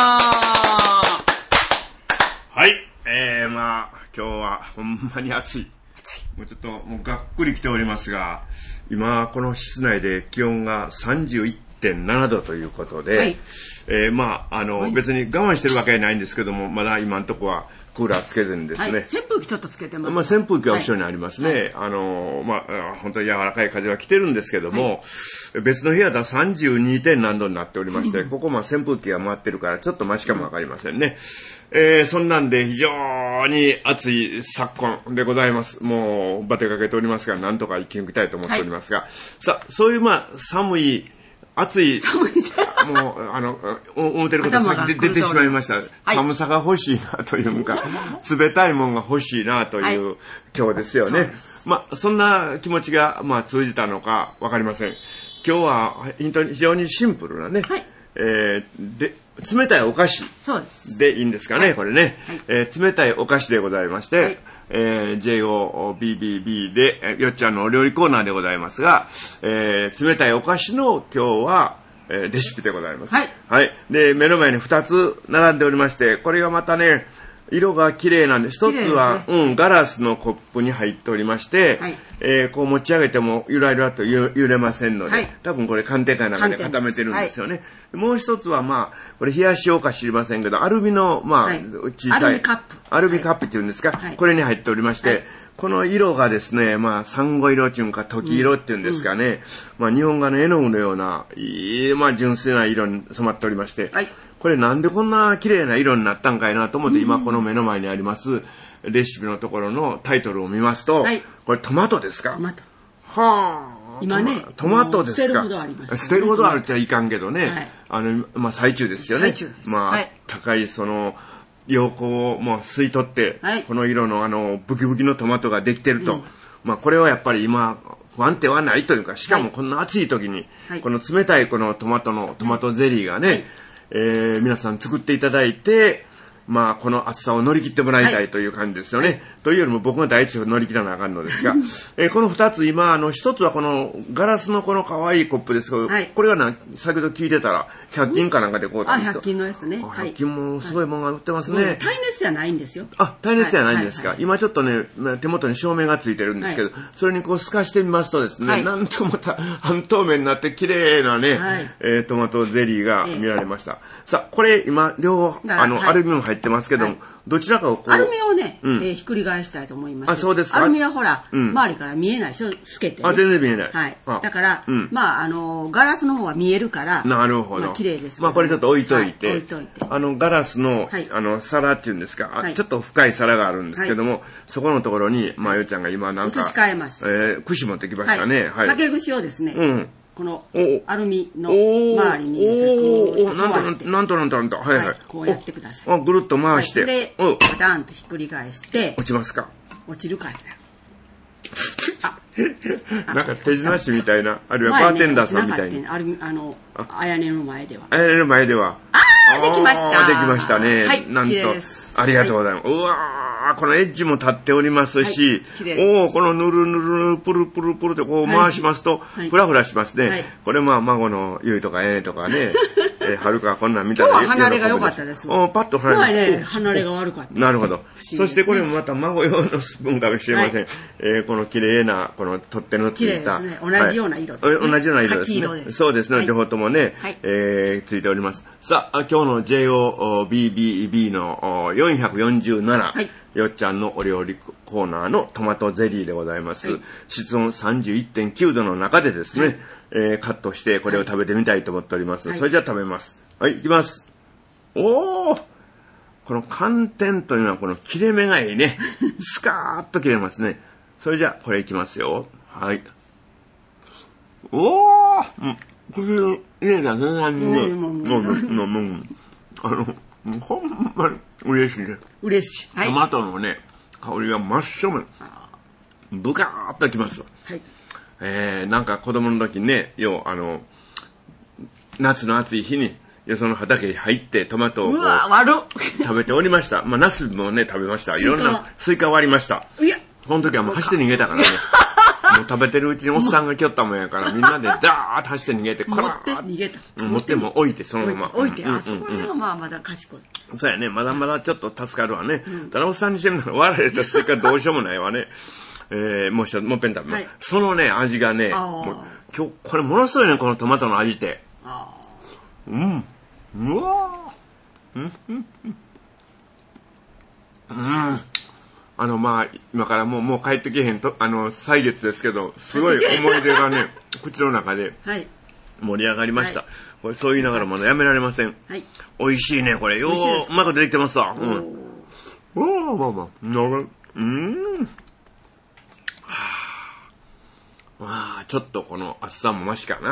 はい。えー、まあ、今日はほんまに暑い。暑い。もうちょっと、もうがっくり来ておりますが、今、この室内で気温がさんじゅういってんななどということで、はい、えー、まあ、あの、はい、別に我慢してるわけじゃないんですけども、まだ今のところはクーラーつけずにですね。はい、 扇風機ちょっとつけてます。 まあ、扇風機は後ろにありますね。はい、あの、まあ、本当に柔らかい風は来てるんですけども、はい、別の部屋ではさんじゅうにてん何度になっておりまして、ここも扇風機が回ってるからちょっとマシかもわかりませんね。えー、そんなんで非常に暑い昨今でございます。もうバテかけておりますが、なんとか生き抜きたいと思っておりますが、はい、さあ、そういうまあ、寒い、暑い。 寒いじゃん。 もう、あの、思ってることさっき出てしまいました。はい、寒さが欲しいなというか、冷たいもんが欲しいなという、はい、今日ですよね。まあ、そんな気持ちが、まあ、通じたのかわかりません。今日は、本当に非常にシンプルなね、はい、えー、で、冷たいお菓子でいいんですかね、はい、これね、はい、えー。冷たいお菓子でございまして、はい、えー、ジェイオービービービー で、よっちゃんのお料理コーナーでございますが、えー、冷たいお菓子の今日は、えー、レシピでございます。はい。はい。で、目の前にふたつ並んでおりまして、これがまたね、色が綺麗なんで、一つは、ね、うん、ガラスのコップに入っておりまして、はい、えー、こう持ち上げてもゆらゆらと揺れませんので、はい、多分これ寒天かなんかで固めてるんですよね。はい、もう一つは、まあ、これ冷やしようか知りませんけど、アルミの、まあ、はい、小さい、アルミカップ。アルミカップっていうんですか、はい、これに入っておりまして、はい、この色がですね、まあ、サンゴ色っていうか、時色っていうんですかね、うんうん、まあ、日本画の絵の具のような、いい、まあ、純粋な色に染まっておりまして、はい、これなんでこんな綺麗な色になったんかいなと思って、今この目の前にありますレシピのところのタイトルを見ますと、はい、これトマトですか？トマト。はあ。今ね、トマトですか？捨てるほどあります、ね。捨てるほどあるってはいかんけどね、はい、あの、まあ、最中ですよね。最中です。まあ、はい、高いその、陽光をもう吸い取って、はい、この色のあの、ブキブキのトマトができてると、うん、まあ、これはやっぱり今、不安定はないというか、しかもこんな暑い時に、はい、この冷たいこのトマトの、トマトゼリーがね、はい、えー、皆さん作っていただいて、まあ、この暑さを乗り切ってもらいたいという感じですよね。はい、というよりも僕が第一を乗り切らなあかんのですが、えー、この二つ今、あの、一つはこのガラスのこの可愛いコップですけど、はい、これはな、先ほど聞いてたら、ひゃく均かなんかで買うたんですか？あ、ひゃく均のやつね。ひゃく均もすごいものが売ってますね。はい、耐熱じゃないんですよ。あ、耐熱じゃないんですか。はいはいはい、今ちょっとね、手元に照明がついてるんですけど、はい、それにこう透かしてみますとですね、はい、なんとまた半透明になって綺麗なね、はい、えー、トマトゼリーが見られました。えー、さあ、これ今、両、あの、はい、アルミも入ってますけども、はい、どちらかをこう。アルミをね、うん、えー、ひっくり返したいと思います。あ、そうですか。アルミはほら、うん、周りから見えないでしょ、透けて、ね。あ、全然見えない。はい。だから、うん、まあ、あの、ガラスの方は見えるから、なるほど。まあ、綺麗です、ね。まあ、これちょっと置いといて、はい、置いといて。あの、ガラスの、はい、あの、皿っていうんですか、はい、ちょっと深い皿があるんですけども、はい、そこのところに、まあ、よっちゃんが今なんか、移し替えます。えー、串持ってきましたね。はい。はい、竹串をですね、うん。このアルミの周りにこう回して、なんとなんとなんと、はいはい、こうやってください。ぐるっと回して、でバターンとひっくり返して落ちますか？落ちるかしら。なんか手品師みたいな、あるいはバーテンダーさんみたいに。あのあやねの前では。あやねの前では。ああ、できました。できましたね。はい、なんとありがとうございます。うわ。このエッジも立っておりますし、はい、おお、このぬるぬるぬるプルプルプルってこう回しますと、はい、フラフラしますね。はい、これまあ孫のゆいとかえねとかね、えー、はるかこんなん見たら今日は離れが良かったです。おパッと離れました。ね、離れが悪かった。なるほど。ね、そしてこれもまた孫用のスプーンかもしれません。はい、えー、この綺麗なこの取っ手のついた、ね、同じような色ですね。はい、同じような色ですね。です。そうですね、はい、両方ともね、はい、えー、ついております。さあ今日の ジェイオービービービー のよんひゃくよんじゅうなな。はい、よっちゃんのお料理コーナーのトマトゼリーでございます。はい、室温 さんじゅういってんきゅうどの中でですね、はい、えー、カットしてこれを食べてみたいと思っております。はい、それじゃあ食べます。はい、いきます。おー、この寒天というのはこの切れ目がいいね。スカーッと切れますね。それじゃあこれいきますよ。はい。おー、うん、これ入れたね、何ね。うん、うん、うん、あの、ほんまに嬉しいね。嬉しい。はい、トマトのね、香りが真正面、ブカーッときますわ。はい。えー、なんか子供の時ね、よう、あの、夏の暑い日に、よその畑に入ってトマトをこう、うわ、悪っ食べておりました。まあ、ナスもね、食べました。いろんな、スイカ割りました。いや。その時はもう走って逃げたからね。もう食べてるうちにおっさんが来よったもんやから、みんなでダーッと走って逃げて、こらーって逃げた。持っても置いて、そのまま。置いて、あそこはまあまだ賢い。そうやね、まだまだちょっと助かるわね。ただおっさんにしてみたら笑われたスイカどうしようもないわね。えー、もう一つ、もう一遍食べます。そのね、味がね、今日、これものすごいね、このトマトの味って。うん。うわー。うん、うん、うん。うん。あの、まあ、今からもう、もう帰ってけへんと、あの、歳月ですけど、すごい思い出がね、口の中で盛り上がりました。はい、これそう言いながらもやめられません。はい、美味しいね、これ。よー、うまくできてますわ。うん。おー、まあまあ、なる、うーん。はあ、まあ、ちょっとこの暑さもマシかな。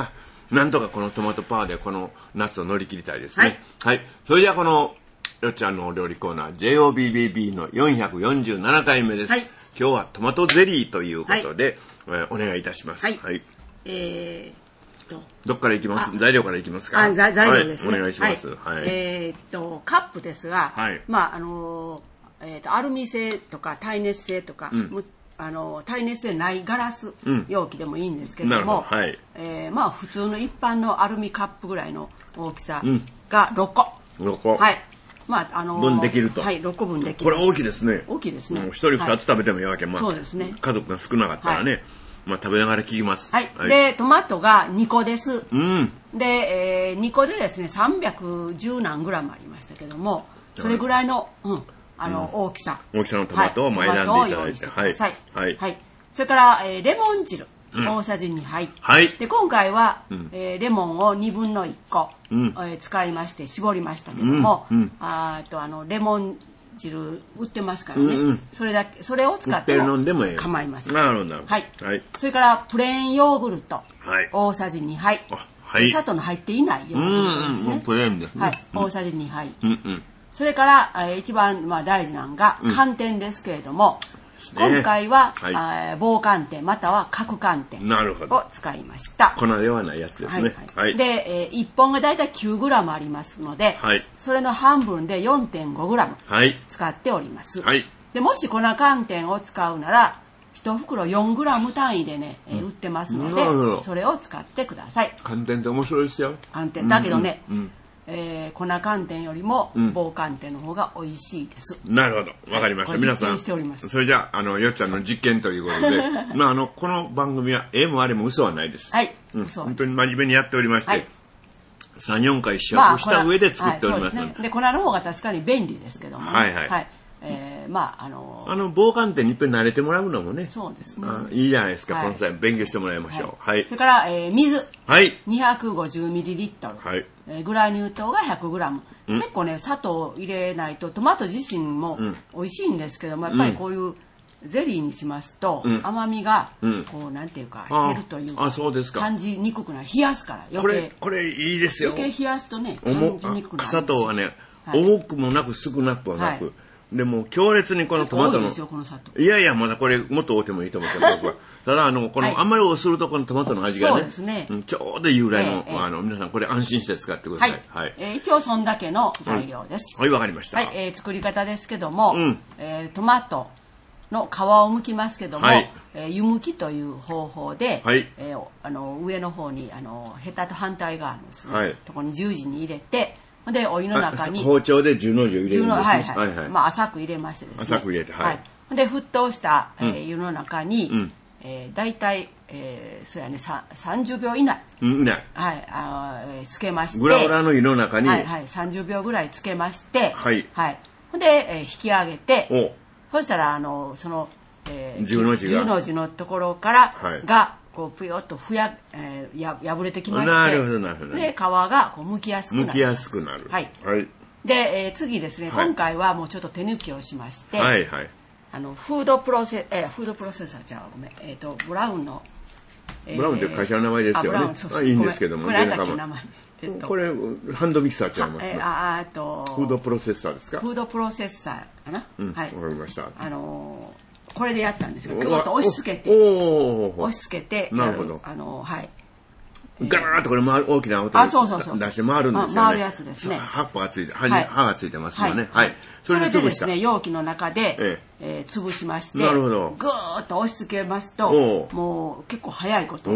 なんとかこのトマトパワーでこの夏を乗り切りたいですね。はい。はい、それではこのよっちゃんのお料理コーナー ジェイオービービービー のよんひゃくよんじゅうななかいめです。はい、今日はトマトゼリーということで、はい、えー、お願いいたします。はい。はい、えー、とどっからいきます？材料からいきますか？ あ、材料ですね。 はい、お願いします。はい。 はい、えー、っとカップですが、はい、まああのー、えー、とアルミ製とか耐熱製とか。うん、あの耐熱でないガラス容器でもいいんですけども、うん、はい、えー、まあ普通の一般のアルミカップぐらいの大きさがろっこ、 うん、ろっこ、 はい、まああのー、 分できると、 はい、ろっこ分できる。 これ大きいですね。 大きいですね。 一人二つ食べてもいいわけ、はい、まあそうですね。 家族が少なかったらね、はい、まあ食べながら聞きます。 はい。はい、でトマトがにこです。 うん、 で、えー、にこでですねさんびゃくじゅうなんグラムありましたけども、それぐらいの、うん、あの、うん、大きさ大きさのトマトを選んでいただいて、はい、 はいはい。それから、えー、レモン汁、うん、大さじにはい、はい、で今回は、うん、えー、レモンをにぶんのいっこ、うん、えー、使いまして絞りましたけども、うんうん、あとあのレモン汁売ってますからね、うんうん、それだけそれを使っても構いません。 なるほど、 はいはい、それからプレーンヨーグルト、はい、大さじにはい、はい、砂糖の入っていないヨーグルトですね。うんうん、プレーンですね、はい、大さじにはい、うんうん、それから、えー、一番、まあ、大事なのが寒天ですけれども、うん、今回は、はい、棒寒天または角寒天を使いました。 粉ではないやつですね。はいはいはい、で、えー、いっぽんがだいたいきゅうグラムありますので、はい、それの半分で よんてんごグラム使っております。はい、でもし粉寒天を使うならいち袋よんグラム単位でね、えー、売ってますので、うん、それを使ってください。 寒天って面白いですよ。 寒天だけどね、うんうんうん、えー、粉寒天よりも棒寒天の方が美味しいです。 うん、なるほど、わかりました。はい、皆さん、それじゃあ、あのよっちゃんの実験ということで、まああのこの番組はえもあれも嘘はないです。はい、うん、本当に真面目にやっておりまして、はい、さん、よんかい試食した上で作っております。 まあ、はい、で, ね、で粉の方が確かに便利ですけども、ね、はいはい。はい、えー、まああのー、 あの棒寒天にいっぺん慣れてもらうのもね、 そうですね、 あいいじゃないですか、はい、この際勉強してもらいましょう。はい。はい、 それから、えー、水、はい、にひゃくごじゅうミリリットル、はい、えー、グラニュー糖が ひゃくグラム、うん、結構ね砂糖入れないとトマト自身も美味しいんですけども、やっぱりこういうゼリーにしますと、うん、甘みがこうなんていうか減るというか、 ああそうですか、 感じにくくなる。冷やすから余計これこれいいですよ。 余計冷やすとね感じにくくなる。 砂糖はね、はい、重くもなく少なくはなく、はい、でも強烈にこのトマトの、いやいやまだこれもっと多くてもいいと思って僕はただあのこの、はい、あんまりおするとこのトマトの味がね、そうですね、ちょうどいいぐらいの、えー、あの皆さんこれ安心して使ってください。はい、 はい、えー、一応そんだけの材料です。 うん、はい、わかりました。 はい、えー、作り方ですけども、うん、えー、トマトの皮を剥きますけども、はい、えー、湯剥きという方法で、はい、えー、あの上の方にあのヘタと反対側のですね、はい、ところに十字に入れて、でお湯の中に包丁で十の字を入れるんですね。 はいはいはいはい、まあ浅く入れましてですね、 浅く入れて、はい、 はい、で沸騰した、えー、湯の中に、うん、えー、大体、えー、そうやねさんじゅうびょう以内、うん、はい、あー、えー、つけまして、 グラグラの湯の中に、 はいはい、さんじゅうびょうぐらいつけまして、はいはい、で、えー、引き上げて、そしたらあのその、えー、十の字が十の字のところから、はい、がこうぷよっとふや、えー、や破れてきまして、 なるほどなるほど、 で皮がこう剥きやすくなる。 剥きやすくなる。 はい。はい、で、えー、次ですね、はい、今回はもうちょっと手抜きをしまして、はいはい、あのフードプロセ、えー、フードプロセッサーじゃあごめん、えっ、ー、とブラウンの、 えー、ブラウンって会社の名前ですよね。あ、いいんですけども、 これ何だっけ名前。 えっと、これハンドミキサーちゃいますね。 ああとフードプロセッサーですか。 フードプロセッサーかな。 うん、はい。わかりました。 あのー。これでやったんですよ。ぐっと押し付けて、押し付けて、 なるほど。 あのはい。 ガーッとこれ回る大きな音で出して回るんですよね。 回るやつですね。 葉っぱがついて、葉に刃がついてますよね。はい。 それでですね、容器の中でえ潰しまして、なるほど。ぐーっと押し付けますと、もう結構早いこと粉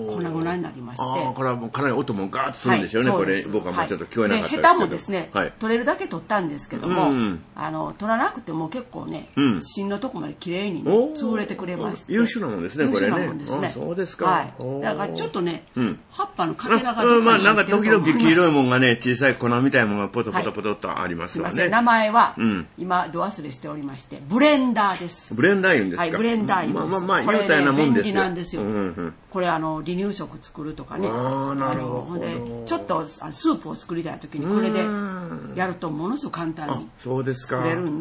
々になりまして、 ああ、これはもうかなり音もガーッとするんでしょうね。これ僕はもうちょっと聞こえなかったですけど。 ヘタもですね、取れるだけ取ったんですけども、あの取らなくても結構ね、芯のとこまで綺麗に潰れてくれまして、 優秀なもんですね、これね。 優秀なもんですね。 そうですか。 はい。だからちょっとね、葉っぱのかけらがどこかにまあなんか時々黄色いもんがね、小さい粉みたいなものがポトポトポトとありますわね。すみません、 名前は今ど忘れしておりまして、ブレンダーです。 ブレンダー言うんですか。 はい、ブレンダー言うんです。 まあまあまあ言うたようなもんですよ。 これね、便利なんですよ。うんうん、これあの離乳食作るとかね。 ああ、なるほど。 でちょっとスープを作りたい時にこれでやるとものすごく簡単に作れるんで、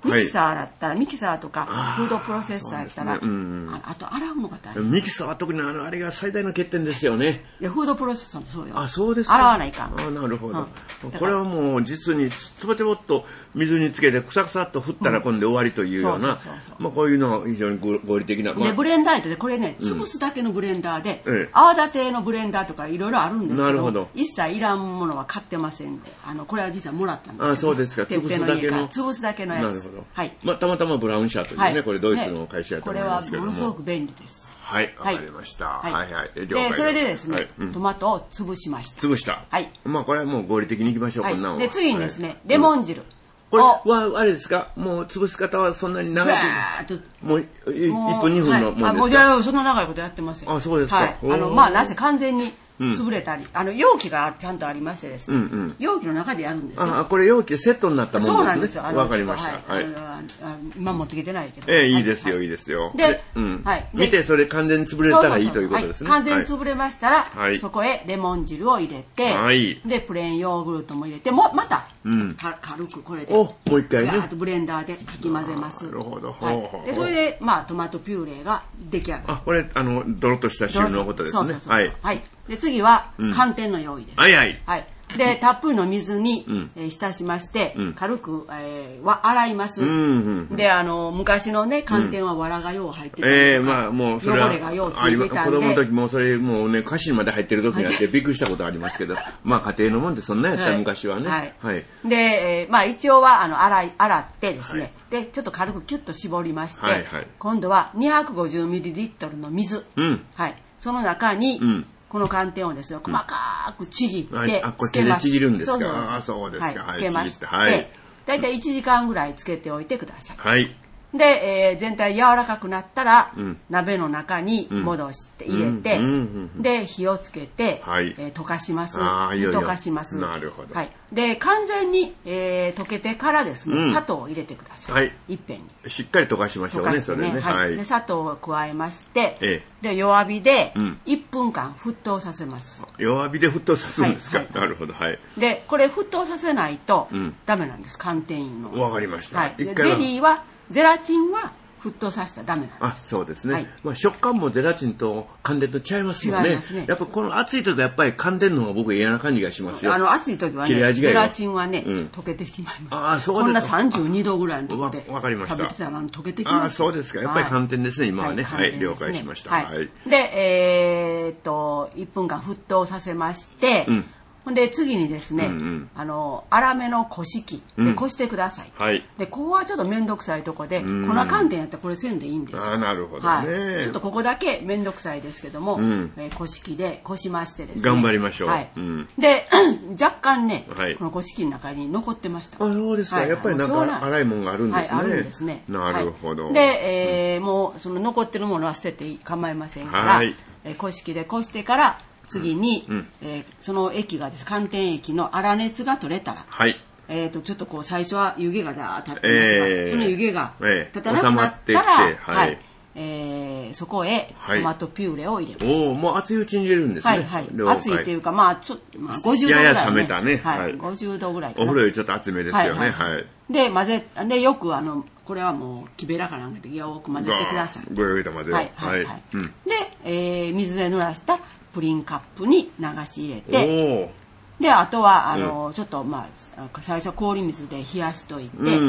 ミキサーだったら、ミキサーとかフードプロセッサーだったら、あと洗うのが大変。 ミキサーは特にあのあれが最大の欠点ですよね。 いや、フードプロセッサーもそうよ。 あ、そうですか。 洗わないかん。 あ、なるほど。これはもう実につぼちょぼっと水につけてくさくさっと振ったら今度終わりというような、まあこういうのは非常に合理的な。 で、ブレンダーってこれね、潰すだけのブレンダーで、泡立てのブレンダーとかいろいろあるんですけど、一切いらんものは買ってませんで、あの、これは実はもらったんですよ。 あ、そうですか。潰すだけの。 潰すだけのやつ。 なるほど。はい。まあたまたまブラウン社というね、これドイツの会社だと思いますけども。 これはものすごく便利です。 はい、わかりました。はいはい。 で、それでですね、トマトを潰しました。 潰した。はい。まあこれはもう合理的にいきましょう、こんなのは。 で、次にですね、レモン汁。 これはあれですか、もう潰し方はそんなに長くもういっぷんにふんのもんですか。 あ、もうじゃあそんな長いことやってません。 あ、そうですか。 あの、まあなぜ完全に潰れたり、あの容器がちゃんとありましてですね、容器の中でやるんですよ。 あ、これ容器セットになったもんですね。 そうなんですよ。 わかりました。はい。 今持ってきてないけど。 ええ、いいですよ、いいですよ。で、はい。見てそれ完全に潰れたらいいということですね。 完全に潰れましたら、そこへレモン汁を入れて、でプレーンヨーグルトも入れて、もまた軽くこれで、 お、もう一回ね。 あとブレンダーでかき混ぜます。 なるほど。 でそれでまあトマトピューレが出来上がる。 あ、これあのドロッとした汁のことですね。 はい。はい。で次は寒天の用意です。 はいはい。 はい。でたっぷりの水に浸しまして軽く洗います。であの昔のね寒天は藁がよう入ってたりとか汚れがようついてたんで、 子供の時もそれもうね歌詞にまで入ってる時にあってびっくりしたことありますけど、まあ家庭のもんでそんなやった昔はね。 はい。でまあ一応はあの洗い洗ってですね、でちょっと軽くキュッと絞りまして、今度は にひゃくごじゅうミリリットル の水、はい、その中にこの寒天をですよ細かくちぎってつけます。 ちぎるんですか。あ、そうですか。 つけまして、だいたいいちじかんぐらいつけておいてください。 はい。 で、えー、全体柔らかくなったら、うん、鍋の中に戻して入れて、で火をつけて、はい、えー、溶かします。溶かします。 なるほど。 はい。で完全に、えー、溶けてからですね、うん、砂糖を入れてください。はい。いっぺんに。 しっかり溶かしましょうね。それね。 はい。で砂糖を加えまして、ええ、で弱火でいっぷんかん沸騰させます。 弱火で沸騰させるんですか。はいはい、なるほど。はい。 でこれ沸騰させないと、うん、ダメなんです。寒天の。 わかりました。 はい。ゼリーはゼラチンは沸騰させたらダメなんです。 あ、そうですね。はい、まあ食感もゼラチンと寒天と違いますよね。違いますね。やっぱこの暑い時はやっぱり寒天の方が僕嫌な感じがしますよ。 あの暑い時はね、ゼラチンはね、うん、溶けてしまいます。ああ、そうですか。こんなさんじゅうにどぐらいのとこでわかりました。 食べてたら溶けてきます。 ああ、そうですか。やっぱり寒天ですね、今はね。はい、了解しました。 はい。で、えーっといっぷんかん沸騰させまして。うん、で次にですね、うんうん、あの粗めのこし器でこしてください。うん、はい。でここはちょっと面倒くさいとこで、粉寒天やったらこれせんでいいんですよ。 あ、なるほどね。はい。 ちょっとここだけ面倒くさいですけども、うん、えー、こし器でこしましてですね。 頑張りましょう。 はい。うん、で若干ね、はい、このこし器の中に残ってました。 あ、そうですか。はい、やっぱりなんか粗いものがあるんですね。はい、あるんですね。なるほど。 はい、で、えー、もうその残ってるものは捨てて構いませんから、はい、えー、こし器でこしてから。次に、うん、えー、その液がです寒天液の粗熱が取れたら、はい、えー、とちょっとこう最初は湯気がだー立ってますが、えー、その湯気が立たなくなったら、はいはい、えー、そこへトマトピューレを入れます。はい、 おお、もう熱いうちに入れるんですね。 はいはい。熱いっていうかまあちょっと、まあ、ごじゅうどぐらい、ね。 やや冷めたね。 はい。ごじゅうどぐらいかな。お風呂よりちょっと熱めですよね。はい、はいはい。 で混ぜでよくあのこれはもう木べらかなんでよく混ぜてください。 ごよいと混ぜよう。 はいはいはい。うん、で、えー、水で濡らしたプリンカップに流し入れて、であとはあの、うん、ちょっとまあ最初氷水で冷やしといて、うん、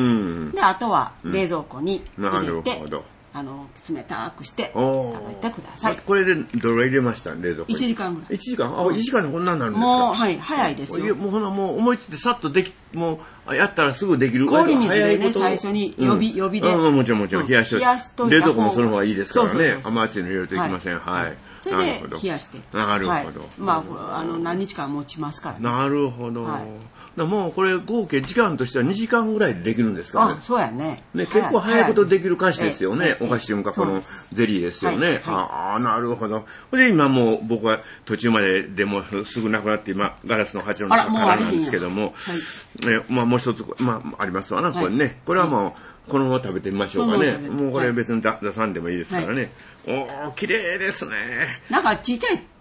であとは冷蔵庫に入れて、うん、あの冷たくして食べてください。 これでどれぐらい入れました冷蔵庫に？ いちじかんぐらい。 いちじかん？あ、いちじかんでこんなになるんですか？ もうはい早いですよ。 もうほなもう思いついてさっとできもうやったらすぐできる。 氷水でね最初に予備、うん、予備で。 うん、もちろんもちろん冷やしといて。冷やしといた方が冷蔵庫もその方がいいですからね。甘熱いの入れるといけません。はい。はい、 それで冷やして。 なるほど。はい、 まああの何日間持ちますからね。 なるほど。はい、もうこれ合計時間としてはにじかんぐらいでできるんですかね。 あ、そうやね。 ね、結構早いことできる菓子ですよね。お菓子というかこのゼリーですよね。ああ、なるほど。で今もう僕は途中まででもすぐなくなって今ガラスの鉢の中からなんですけども、えまあもう一つまあありますわなこれね。これはもうこのまま食べてみましょうかね。もうこれ別に出さんでもいいですからね。おお、綺麗ですね。 なんかちっちゃい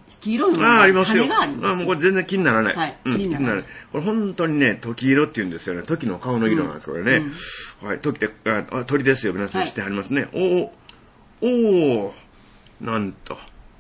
黄色いのが種があります。 あ、もうこれ全然気にならない。 はい。気にならない。 これ本当にね、時色って言うんですよね。時の顔の色なんです、これね。はい。時って、あ、鳥ですよ。皆さんしてはりますね。おお、おお、なんと。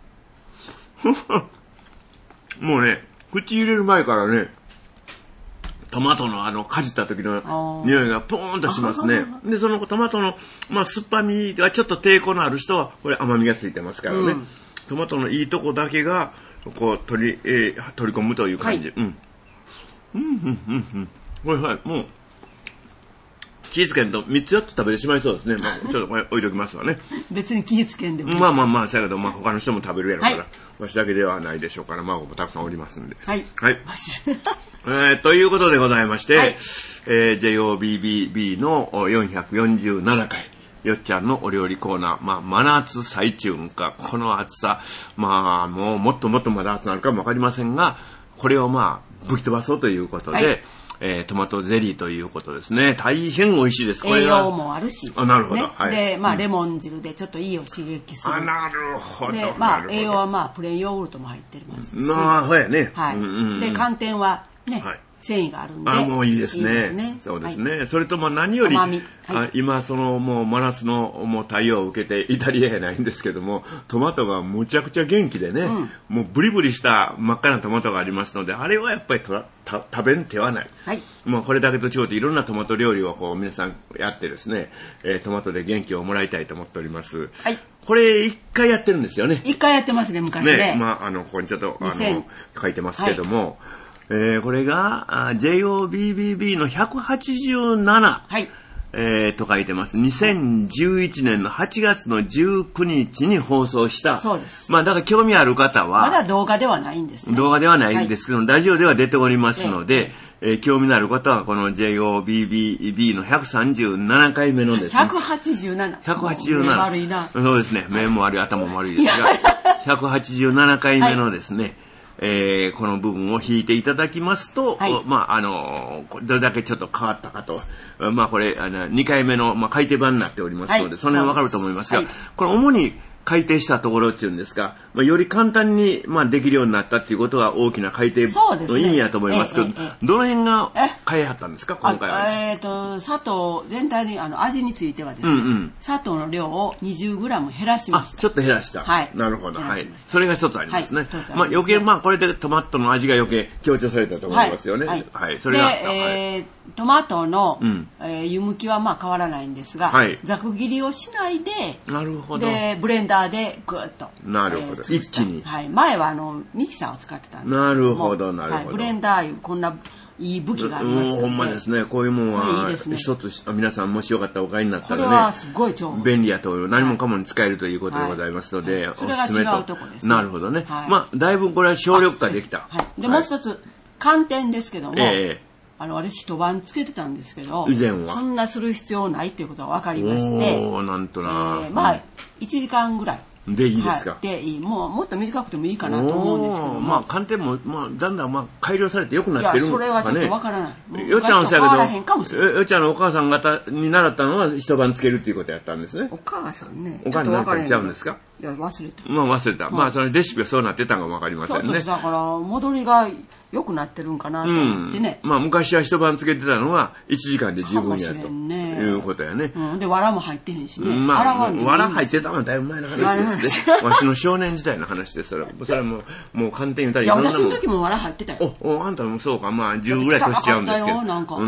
もうね、口入れる前からね、トマトのあの、かじった時の匂いがプーンとしますね。で、そのトマトの、まあ、酸っぱみがちょっと抵抗のある人は、これ甘みがついてますからね。うん、トマトのいいとこだけが、こう、取り、えー、取り込むという感じで。はい、うん。うん、うん、うん、うん。これ、はい、もう、気ぃつけんとみっつよっつ食べてしまいそうですね。まあ、ちょっとこれ置いときますわね。 別に気ぃつけんでも。 まあまあまあ、だけど、まあ他の人も食べるやろから、はい、わしだけではないでしょうから、孫もたくさんおりますんで。 はい。 はい。えー、ということでございまして、はい、えー、ジェイオービービービー のよんひゃくよんじゅうななかい、よっちゃんのお料理コーナー、まあ、真夏最中か、この暑さ、まあ、もうもっともっとまだ暑くなるかもわかりませんが、これをまあ、吹き飛ばそうということで、はい、えー、トマトゼリーということですね。大変美味しいです。 これ栄養もあるし。 あ、なるほど。 ね、はい、で、まあ、レモン汁でちょっといいを刺激する。 あ、なるほど。 で、まあ、栄養はまあ、プレーンヨーグルトも入ってますし。 なあ、そうやね。 はい。うんうんうん、で、寒天はね、はい、繊維があるんで。 あ、もういいですね。いいですね。そうですね。はい、それとも何より、はい、あ今、そのもう真夏のもう太陽を受けてイタリアやないんですけども、トマトがむちゃくちゃ元気でね、うん、もうブリブリした真っ赤なトマトがありますので、あれはやっぱりとた食べん手はない。はい。もうこれだけと違っていろんなトマト料理をこう皆さんやってですね、えー、トマトで元気をもらいたいと思っております。はい。これ一回やってるんですよね。 一回やってますね、昔ね。 ね、まあ、あの、ここにちょっと、あの、書いてますけども、はい、えー、これが、ジェイオービービービー のひゃくはちじゅうなな、はい、えー、と書いてます。にせんじゅういちねんのはちがつのじゅうくにちに放送した。 そうです。 まあ、だから興味ある方は。 まだ動画ではないんですね。 動画ではないんですけど、はい、ラジオでは出ておりますので、えー、興味のある方は、この ジェイオービービービー のひゃくさんじゅうななかいめのですね。 ひゃくはちじゅうなな。 ひゃくはちじゅうなな。 悪いな。 そうですね。目も悪い、頭も悪いですが、ひゃくはちじゅうななかいめのですね、はい、えー、この部分を引いていただきますと、はい、まあ、あの、どれだけちょっと変わったかと。まあ、これ、あの、にかいめの、まあ、改訂版になっておりますので、はい、その辺わかると思いますが、はい、これ主に改訂したところっていうんですか、まあ、より簡単に、まあ、できるようになったっていうことが大きな改訂の意味だと思いますけど、ねええええ、どの辺が変えはったんですか、今回は。 えっ、ー、と、砂糖、全体に、あの、味についてはですね、うんうん、砂糖の量を にじゅうグラム 減らしました。 あ、ちょっと減らした。 はい。 なるほど。はい。それが一つありますね。はい、一つありますね。まあ、余計、まあ、これでトマトの味が余計強調されたと思いますよね。はい。はいはい、それがあった。 で、えートマトの、うん、えー、湯むきはまあ変わらないんですが、はい、ざく切りをしないで、 なるほど。 で、ブレンダーでぐっと。 なるほど。えー、一気に。 はい。前はあの、ミキサーを使ってたんですけども。 なるほど、なるほど。はい。 ブレンダーいう、こんないい武器がありましたので。 ほんまですね。こういうもんは、一つ、皆さんもしよかったらお買いになったらね。 これはすごい重宝。 便利やと、何もかもに使えるということでございますので、はいはい、おすすめと。 それが違うとこですね。 なるほどね。はい、まあ、だいぶこれは省力化できた。 はい。で、もう一つ、寒天ですけども、えーあの、私一晩つけてたんですけど、 以前はそんなする必要ないということが分かりまして、 おー、なんとな、 えー、まあ、いちじかんぐらい。 でいいですか、 はい、でいい。もう、もっと短くてもいいかなと思うんですけども。 まあ、寒天も、まあ、だんだん、まあ、改良されて良くなってるんですかね。 いや、それはちょっと分からない。 よっちゃんのせやけど、よっちゃんのお母さん方に習ったのは一晩つけるっていうことやったんですね。 お母さんね。 お母さん何かちゃうんですか？ いや、忘れた。 まあ、忘れた。はい、まあ、そのレシピがそうなってたのが分かりませんね。 だから、戻りが良くなってるんかなと思ってね。 うん、まあ、昔は一晩つけてたのは、いちじかんで十分やということやね。 うん、で、藁も入ってへんしね。 まあ、藁入ってたのはだいぶ前の話ですね。わしの少年時代の話です。それそれはもう、もう寒天言うたらいろんなもん。いや、私の時も藁入ってたよ。 お、お、あんたもそうか。まあ、じゅうぐらい年しちゃうんですけど。 なんか、 うん、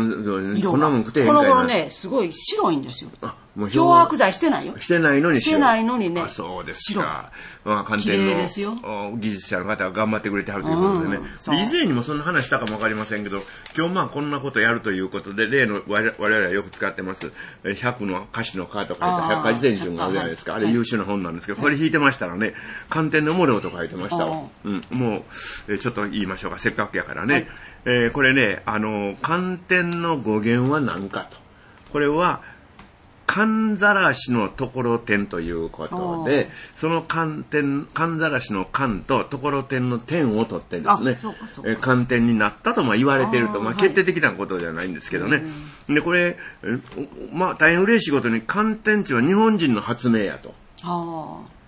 こんなもん食ってへんかいな。この頃ね、すごい白いんですよ。あ、もう漂白剤してないよ。 してないのにしてないのにね。 あ、そうですか。まあ、寒天の技術者の方は頑張ってくれてはるということでね。うん、以前にもそんな話したかもわかりませんけど、今日まあこんなことやるということで、例の我々はよく使ってます、ひゃくの歌詞のカーと書いた百科事典順があるじゃないですか。あれ優秀な本なんですけど、これ引いてましたらね、寒天のモレオと書いてましたわ。うん、もう、ちょっと言いましょうか。せっかくやからね。はい、えー、これね、あの、寒天の語源は何かと。これは、寒ざらしのところてんということで、その寒天、寒ざらしの寒とところてんの点を取ってですね、え寒天になったとまあ言われていると、まあ決定的なことじゃないんですけどね。で、これ、まあ大変嬉しいことに寒天っていうのは日本人の発明やと。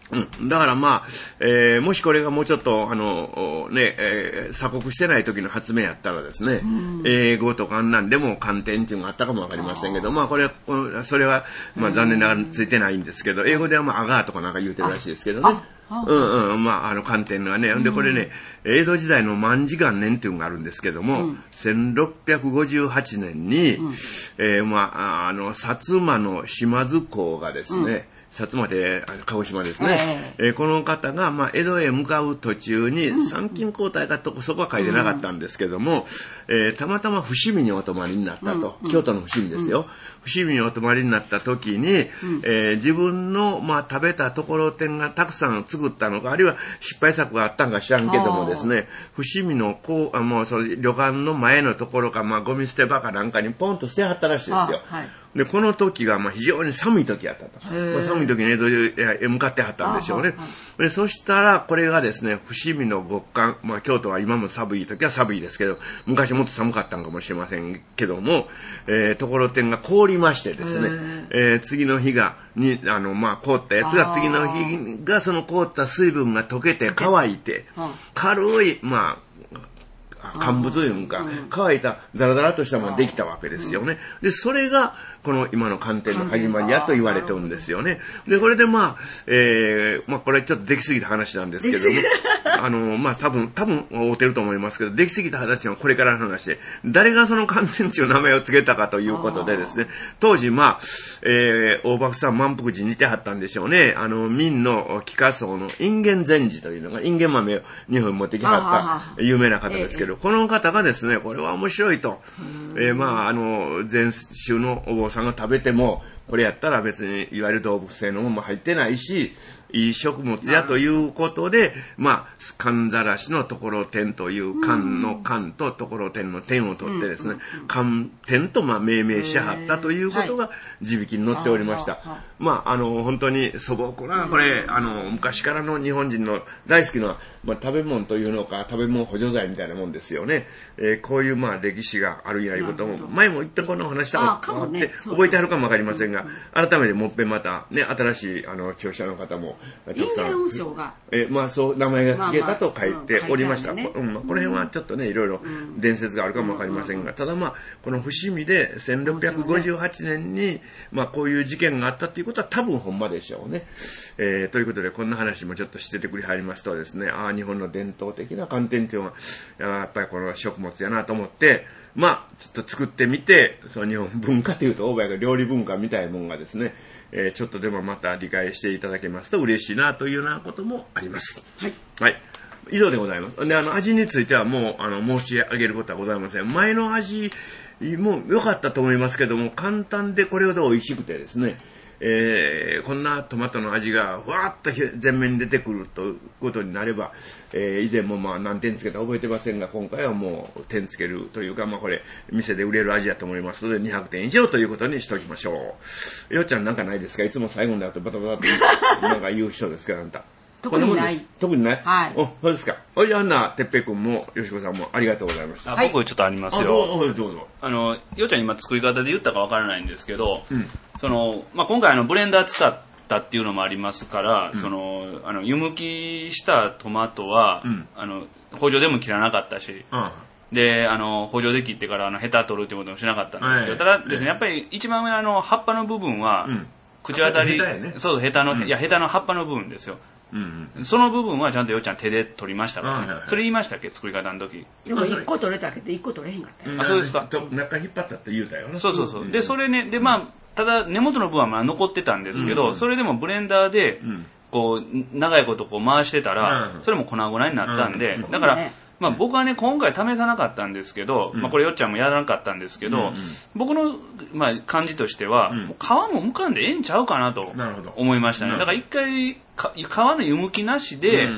うん、だからまあ、えー、もしこれがもうちょっと、あの、ね、えー、鎖国してない時の発明やったらですね、うん、英語とかあんなんでも寒天っていうのがあったかもわかりませんけど、まあこれ、それは、まあ残念ながらついてないんですけど、英語ではまあアガーとかなんか言うてるらしいですけどね。うんうん、まあ、あの、寒天がね。で、これね、江戸時代の万事元年っていうのがあるんですけども、うん、せんろっぴゃくごじゅうはちねんに、うん、えー、まあ、あの、薩摩の島津公がですね、うん薩摩で鹿児島ですね、えーえー、この方が、まあ、江戸へ向かう途中に参勤交代かとそこは書いてなかったんですけども、うんえー、たまたま伏見にお泊まりになったと、うん、京都の伏見ですよ、うん、伏見にお泊まりになった時に、うんえー、自分の、まあ、食べたところてんがたくさん作ったのかあるいは失敗作があったんか知らんけどもですね伏見のこうあもうその旅館の前のところか、まあ、ゴミ捨て場かなんかにポンと捨てはったらしいですよ。でこの時がまあ非常に寒い時やったと、まあ、寒い時に江戸へ向かってはったんでしょうね。でそしたらこれがですね伏見の極寒、まあ、京都は今も寒い時は寒いですけど昔もっと寒かったのかもしれませんけども、えー、ところてんが凍りましてですね、えー、次の日がにあの、まあ、凍ったやつが次の日がその凍った水分が溶けて乾いて軽いまあ乾物というか、乾いたザラザラとしたものができたわけですよね。で、それが、この今の寒天の始まりやと言われてるんですよね。で、これでまあ、えー、まあこれちょっとできすぎた話なんですけども、あの、まあ多分、多分合うてると思いますけど、できすぎた話はこれからの話で、誰がその寒天という名前を付けたかということでですね、当時まあ、えー、大幕さん満腹時に似てはったんでしょうね。あの、明の帰化僧のインゲン禅師というのが、インゲン豆を日本に持ってきはった有名な方ですけど、この方がですね、これは面白いと、えー、まあ、あの、禅宗のお坊さんが食べてもこれやったら別にいわゆる動物性のものも入ってないしいい食物やということでまあ寒ざらしのところてんという寒の寒とところてんの天を取ってですね寒天とまあ命名しはったということが字引きに載っておりました。まああの本当に素朴なこれあの昔からの日本人の大好きなまあ、食べ物というのか食べ物補助剤みたいなもんですよね、えー、こういうまあ歴史があるやいうことも前も言ったこの話したことがあって覚えてあるかもわかりませんが改めてもっぺんまたね新しいあの著者の方もたくさんえー、まあそう名前が付けたと書いておりました、まあまあうんまあ、この辺はちょっとねいろいろ伝説があるかもわかりませんがただまあこの伏見でせんろっぴゃくごじゅうはちねんにまあこういう事件があったということは多分ほんまでしょうね、えー、ということでこんな話もちょっとしててくれはりますとですねあ日本の伝統的な寒天というのはやっぱりこの食物やなと思ってまあちょっと作ってみてその日本文化というと大林が料理文化みたいなものがですね、えー、ちょっとでもまた理解していただけますと嬉しいなというようなこともありますはい、はい、以上でございます。であの味についてはもうあの申し上げることはございません。前の味も良かったと思いますけども簡単でこれほど美味しくてですねえー、こんなトマトの味がふわっと前面に出てくるということになれば、えー、以前もまあ何点つけたか覚えてませんが今回はもう点つけるというか、まあ、これ店で売れる味だと思いますのでにひゃくてん以上ということにしておきましょう。よっちゃんなんかないですか？いつも最後になるとバタバタってなんか言う人ですからあんた特にない。 特にない。 はい。 お、そうですか。おじゃあな、てっぺいくんも、よしこさんもありがとうございました。 あ僕ちょっとありますよ。 あ、どうぞ。どうぞあの、よっちゃん今作り方で言ったかわからないんですけど、うん、その、まあ、今回あの、ブレンダー使ったっていうのもありますから、うん、その、あの、湯むきしたトマトは、うん、あの、包丁でも切らなかったし、うんで、あの、包丁で切ってから、あの、ヘタ取るってこともしなかったんですけど、はい、ただですね、やっぱり一番上のあの、葉っぱの部分は、うん、口当たり、ね、そう、ヘタの、うん、いや、ヘタの葉っぱの部分ですよ。うんうん、その部分はちゃんとよっちゃん手で取りましたから、ねはいはいはい、それ言いましたっけ作り方の時でもいっこ取れたけどいっこ取れへんかったよ、 うん、あそうですか中引っ張ったって言うたよねそうそうそう、うん、でそれねでまあただ根元の部分はまあ残ってたんですけど、うんうん、それでもブレンダーでこう長いことこう回してたら、うん、それも粉々になったんで、うん、だから、ねまあ、僕はね今回試さなかったんですけど、うんまあ、これよっちゃんもやらなかったんですけど、うんうん、僕の、まあ、感じとしては、うん、もう皮もむかんでええんちゃうかなと思いましたね。だから一回皮の湯むきなしで、うん、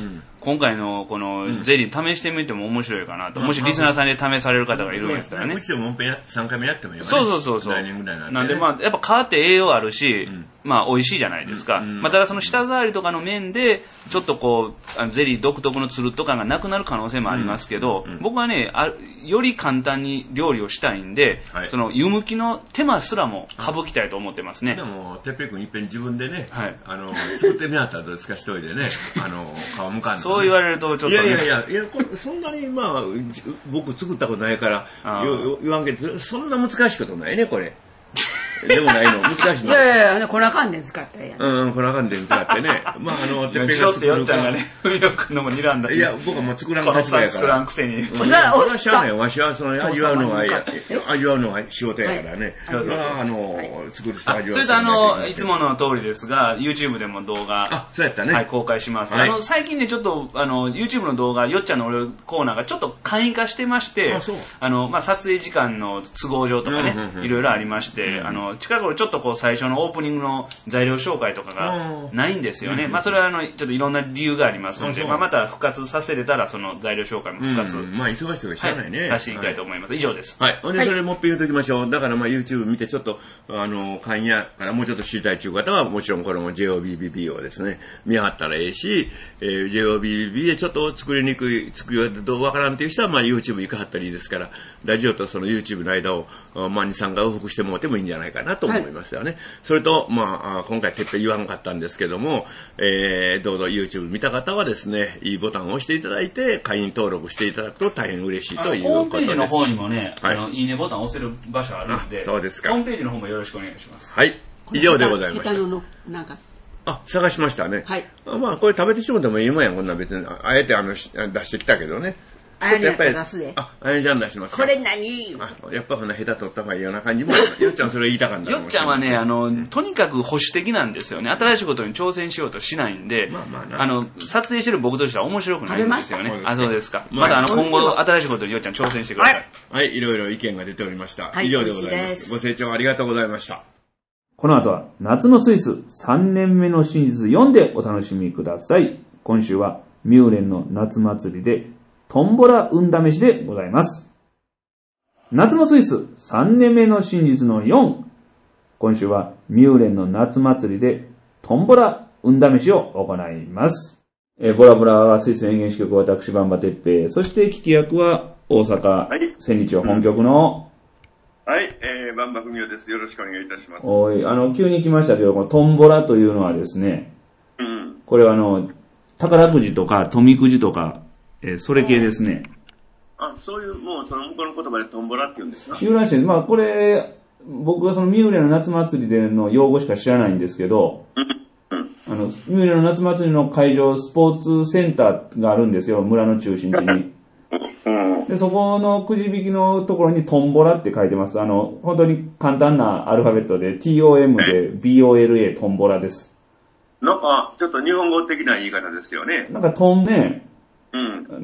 今回のこのゼリー試してみても面白いかなと。もしリスナーさんで試される方がいるんですからね。 もちろんもうさんかいめやってもいいよね。 そうそうそうそう。 来年ぐらいなんで、 なんでまあ、やっぱ皮って栄養あるし、うん、まあ美味しいじゃないですか。うん、まあただその舌触りとかの面で、ちょっとこう、あのゼリー独特のつるっと感がなくなる可能性もありますけど、うんうん、僕はねあ、より簡単に料理をしたいんで、はい、その湯むきの手間すらも省きたいと思ってますね。 でも、てっぺいくんいっぺん自分でね、はい、あの、作ってみなったらどうですか、一人でね、あの、皮むかんの、ね。 そう言われるとちょっと、ね。 いやいやいや、いやこれそんなにまあ、僕作ったことないから、言わんけど、そんな難しいことないね、これ。でもないの難しいの。 いやいや粉寒天使ったやん。 うん、粉寒天使ってね。まああのてっぺんが作るから。よくのも睨んだ。 いや僕はもう作らん立場やから。 作らんくせに。 それはしゃあない。わしはその味わうのが味わうのが仕事やからね。それはあの作る人味わう。 それとあのいつもの通りですが YouTube でも動画あそうやったね。 はい公開します。あの最近ねちょっとあの YouTube の動画よっちゃんの俺コーナーがちょっと簡易化してまして、あのまあ撮影時間の都合上とかねいろいろありましてあの近頃ちょっとこう最初のオープニングの材料紹介とかがないんですよね。まあそれはあのちょっといろんな理由がありますので、まあまた復活させれたらその材料紹介も復活、 まあ忙しいとか知らないね。 させていきたいと思います。以上です。 はい。ほんでそれもっぺん言うときましょう。だからまあ YouTube 見てちょっとあの簡易やからもうちょっと知りたいという方はもちろんこれも ジェイオービービービー をですね見張ったらええし、えー、ジェイオービービービー でちょっと作りにくい作りどうわからんっていう人はまあ YouTube 行かはったらいいですから、ラジオとその YouTube の間をまあに、さんかい往復してもらってもいいんじゃないかなと思いますよね。はい、それと、まあ、今回てっぺん言わんかったんですけども、えー、どうぞ YouTube 見た方はですね、いいボタンを押していただいて、会員登録していただくと大変嬉しいということです。 ホームページの方にもね、はい、あの、いいねボタン押せる場所あるんで、 そうですか。 ホームページの方もよろしくお願いします。 はい。以上でございました。 のなんかあ、探しましたね。 はい。 まあ、これ食べてしまってもいいもんやん、こんな別に。あえてあの、出してきたけどね。 あやっぱり出すで。 あ、あやちゃん出しますこれ何あ、やっぱこんな下手取った方がいいような感じも。よっちゃんそれ言いたかったよっちゃんはね、あの、とにかく保守的なんですよね。新しいことに挑戦しようとしないんで、まあまああの、撮影してる僕としては面白くないんですよね。あ、そうですか。まだあの、今後新しいことによっちゃん挑戦してください。はい、 はい、いろいろ意見が出ておりました。はい、以上でございます。ご清聴ありがとうございました。 この後は夏のスイスさんねんめの真実よんでお楽しみください。今週はミューレンの夏祭りでトンボラ運試しでございます。夏のスイスさんねんめの真実のよん。今週はミューレンの夏祭りでトンボラ運試しを行います。えー、ボラボラはスイス演芸支局私バンバテッペイ、そして聞き役は大阪千日を本局の、 はい、えー、バンバフミオです。よろしくお願いいたします。 おい、あの、急に来ましたけど、このトンボラというのはですね、うん、これはあの、宝くじとか富くじとか、えー、それ系ですね。 あ、そういう、もうその向こうの言葉でトンボラって言うんですか？ 言うらしいです。まあこれ、僕はそのミューレの夏祭りでの用語しか知らないんですけど、うんうん、あの、ミューレの夏祭りの会場、スポーツセンターがあるんですよ、村の中心地に。で、そこのくじ引きのところにトンボラって書いてます。あの、本当に簡単なアルファベットで ティーオーエム で ビーオーエルエー トンボラです。 なんか、ちょっと日本語的な言い方ですよね。 なんかトンね、うん。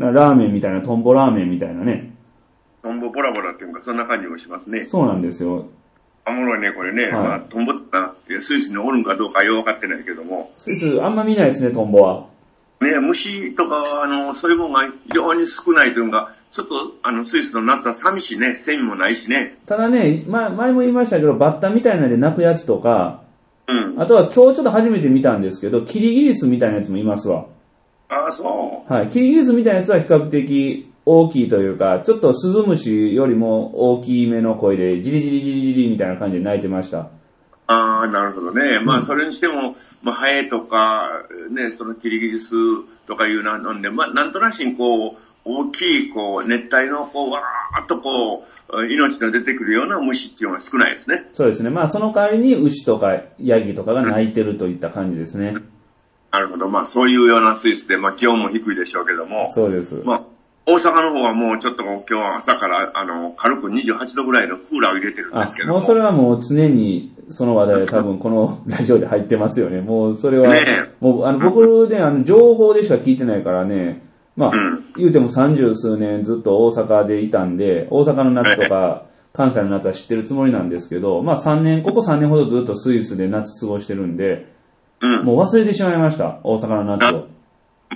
ラーメンみたいな、トンボラーメンみたいなね。 トンボボラボラっていうか、そんな感じもしますね。 そうなんですよ。 おもろいね、これね。はい、まあ、トンボってスイスにおるんかどうかよくわかってないけども。 スイス、あんま見ないですね、トンボは。 ね、虫とかは、あの、そういうものが非常に少ないというか、ちょっと、あの、スイスの夏は寂しいね。セミもないしね。 ただね、ま、前も言いましたけど、バッタみたいなんで鳴くやつとか、うん。あとは今日ちょっと初めて見たんですけど、キリギリスみたいなやつもいますわ。 ああ、そう。 はい。キリギリスみたいなやつは比較的大きいというか、ちょっとスズムシよりも大きめの声で、ジリジリジリジリみたいな感じで鳴いてました。 ああ、なるほどね。まあ、それにしても、まあ、ハエとか、ね、そのキリギリスとかいうなんで、まあ、なんとなしにこう、大きい、こう、熱帯の、こう、わーっとこう、命の出てくるような虫っていうのが少ないですね。 そうですね。まあ、その代わりに牛とかヤギとかが鳴いてるといった感じですね。 なるほど。まあ、そういうようなスイスで、まあ、気温も低いでしょうけども。 そうです。 まあ、大阪の方はもうちょっと今日は朝から、あの、軽くにじゅうはちどぐらいのクーラーを入れてるんですけども。 もうそれはもう常に、その話題多分このラジオで入ってますよね。もうそれは、ね、もうあの僕ね、あの情報でしか聞いてないからね、まあ、うん、言うても三十数年ずっと大阪でいたんで、大阪の夏とか関西の夏は知ってるつもりなんですけど、まあ三年、ここさんねんほどずっとスイスで夏過ごしてるんで、うん、もう忘れてしまいました、大阪の夏を。 まあ、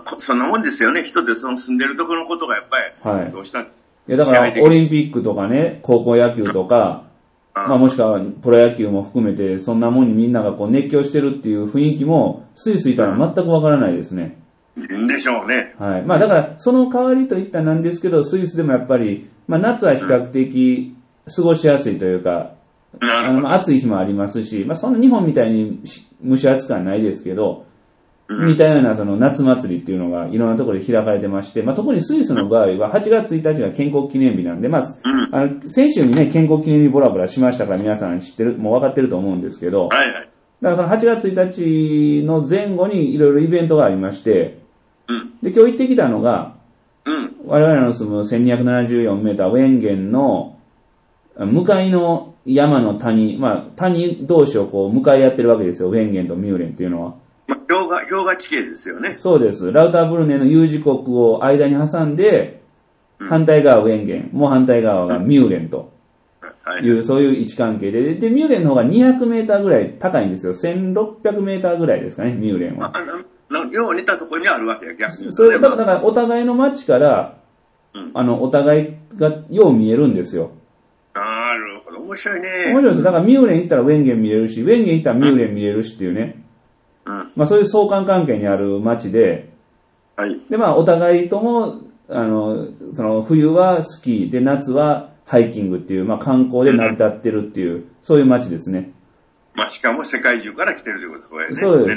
あ、そんなもんですよね。人でその住んでるところのことがやっぱり、はい。どうしたいや、だから、オリンピックとかね、高校野球とか、うん、まあもしくはプロ野球も含めて、そんなもんにみんながこう熱狂してるっていう雰囲気も、スイスいたら全くわからないですね。 いるんでしょうね。 はい。まあだから、その代わりといったらなんですけど、スイスでもやっぱり、まあ夏は比較的過ごしやすいというか、うん、あの暑い日もありますし、まあそんな日本みたいに蒸し暑くはないですけど、うん、似たようなその夏祭りっていうのがいろんなところで開かれてまして、まあ特にスイスの場合ははちがつついたちが建国記念日なんで、まあ、うん、あの先週にね、建国記念日ボラボラしましたから皆さん知ってる、もう分かってると思うんですけど、 はいはい。 だからそのはちがつついたちの前後にいろいろイベントがありまして、うん、で、今日行ってきたのが、うん、我々の住むせんにひゃくななじゅうよんメーターウェンゲンの向かいの山の谷、まあ谷同士をこう向かい合ってるわけですよ、ウェンゲンとミューレンっていうのは。 まあ、氷河、氷河地形ですよね。 そうです。ラウターブルネの有事国を間に挟んで、うん、反対側ウェンゲン、もう反対側がミューレンという、うん、そういう位置関係で、で、ミューレンの方がにひゃくメーターぐらい高いんですよ。せんろっぴゃくメーターぐらいですかね、ミューレンは。 あのよう似たところにあるわけや、逆に。 それだからお互いの街から、うん、あの、お互いがよう見えるんですよ。 なるほど。面白いね。 面白いです。だからミューレン行ったらウェンゲン見れるし、ウェンゲン行ったらミューレン見れるしっていうね。うん、まあそういう相関関係にある街で、はい。でまあお互いとも、あの、その冬はスキーで夏はハイキングっていう、まあ観光で成り立ってるっていう、うん、そういう街ですね。 まあしかも世界中から来てるということですね。 そうです。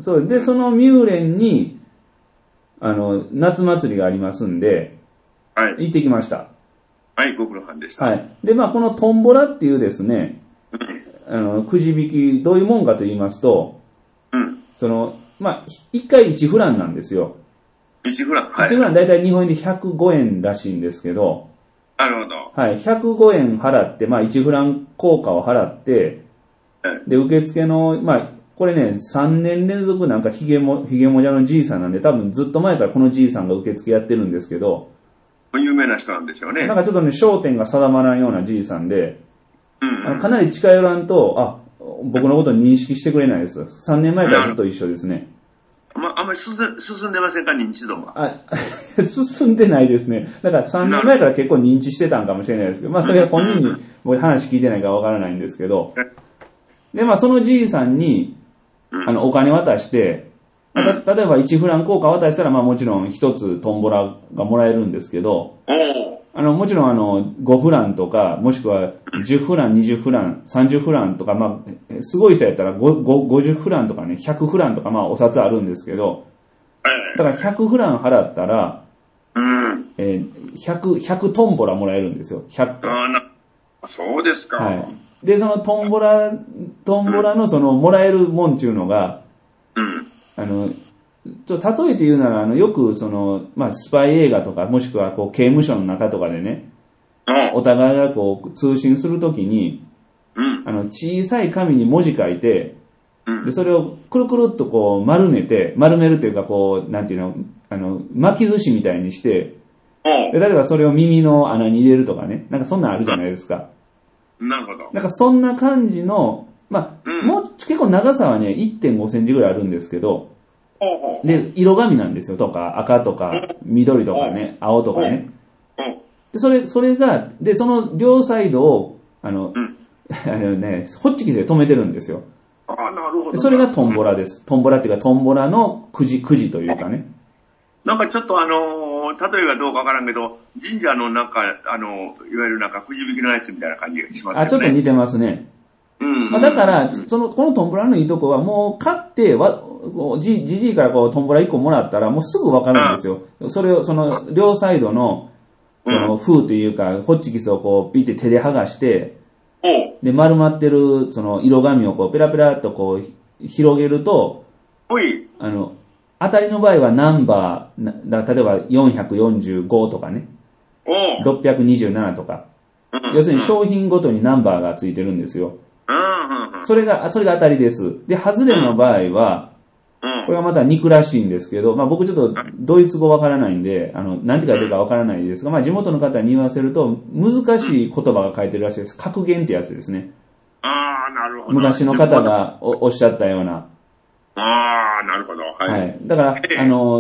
そうで、そのミューレンに、あの、夏祭りがありますんで、はい。行ってきました。 はい、ご苦労さんでした。 はい。で、まあこのトンボラっていうですね、うん、あの、くじ引き、どういうもんかと言いますと、うん。その、まあ、一回いちフランなんですよ。 いちフランはい。 いちフランだいたい日本円でひゃくごえんらしいんですけど、 なるほど。 はい。ひゃくごえん払って、まあいちフラン効果を払って、で、受付の、まあ、これね、さんねん連続なんかヒゲも、ヒゲもじゃのじいさんなんで、多分ずっと前からこのじいさんが受付やってるんですけど、 有名な人なんでしょうね。 なんかちょっとね、焦点が定まらんようなじいさんで、うんうん、あのかなり近寄らんと、あ、僕のことを認識してくれないです。さんねんまえからずっと一緒ですね。 あんま、あんまり進んでませんか、認知度は。 あ、進んでないですね。だからさんねんまえから結構認知してたんかもしれないですけど、まあそれは本人にもう話聞いてないからわからないんですけど、で、まあそのじいさんに、あの、お金渡して、まあ、た例えばいちフラン効果渡したら、まあもちろんひとつトンボラがもらえるんですけど、あの、もちろんあの、ごフランとか、もしくはじゅうフラン、にじゅうフラン、さんじゅうフランとか、まあ、すごい人やったらごじゅうフランとかね、ひゃくフランとか、まあお札あるんですけど、だからひゃくフラン払ったら、えー、ひゃく、ひゃくトンボラもらえるんですよ。ひゃくトン。 あなそうですか。 はい。で、そのトンボラ、トンボラのその、もらえるもんっていうのが、うん、あの、ちょ例えて言うなら、あの、よく、その、まあ、スパイ映画とか、もしくは、こう、刑務所の中とかでね、うん、お互いがこう、通信するときに、うん、あの、小さい紙に文字書いて、うん、で、それをくるくるっとこう、丸めて、丸めるというか、こう、なんていうの、あの、巻き寿司みたいにして、うん、で、例えばそれを耳の穴に入れるとかね、なんかそんなんあるじゃないですか。 なるほど。 なんかそんな感じの、まあ、うん、もう結構長さはね、いってんごセンチぐらいあるんですけど、で、色紙なんですよ、とか、赤とか、緑とかね、青とかね。で、それ、それが、で、その両サイドを、あの、うん、あのね、ホッチキスで止めてるんですよ。 ああ、なるほど。 それがトンボラです。トンボラっていうか、トンボラのくじ、くじというかね。 なんかちょっとあのー、例えがどうかわからんけど、神社のなんか、あの、いわゆるなんかくじ引きのやつみたいな感じがしますよね。 あ、ちょっと似てますね。うん。まあ、だから、その、このトンボラのいいとこは、もう、買って、わ、じ、じじいからこう、トンボラいっこもらったら、もうすぐわかるんですよ。それを、その、両サイドの、その、封というか、ホッチキスをこう、ピって手で剥がして、で、丸まってる、その、色紙をこう、ペラペラっとこう、広げると、あの、当たりの場合はナンバー、だ例えばよんひゃくよんじゅうごとかね、ろっぴゃくにじゅうななとか、要するに商品ごとにナンバーがついてるんですよ。それが、それが当たりです。で、外れの場合は、これはまた肉らしいんですけど、まあ僕ちょっとドイツ語わからないんで、あの、なんて書いてるかわからないですが、まあ地元の方に言わせると、難しい言葉が書いてるらしいです。格言ってやつですね。 ああ、なるほど。 昔の方が お, おっしゃったような。 ああ、なるほど。はい。 はい。だから、あの、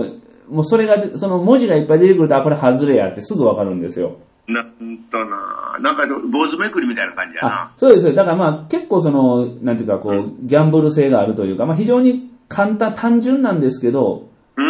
もうそれが、その文字がいっぱい出てくると、あ、これ外れやってすぐわかるんですよ。 なんとな、なんか坊主めくりみたいな感じやな。 あ、そうですよ。だからまあ結構その、なんていうかこう、うん、ギャンブル性があるというか、まあ非常に簡単、単純なんですけど、 うん。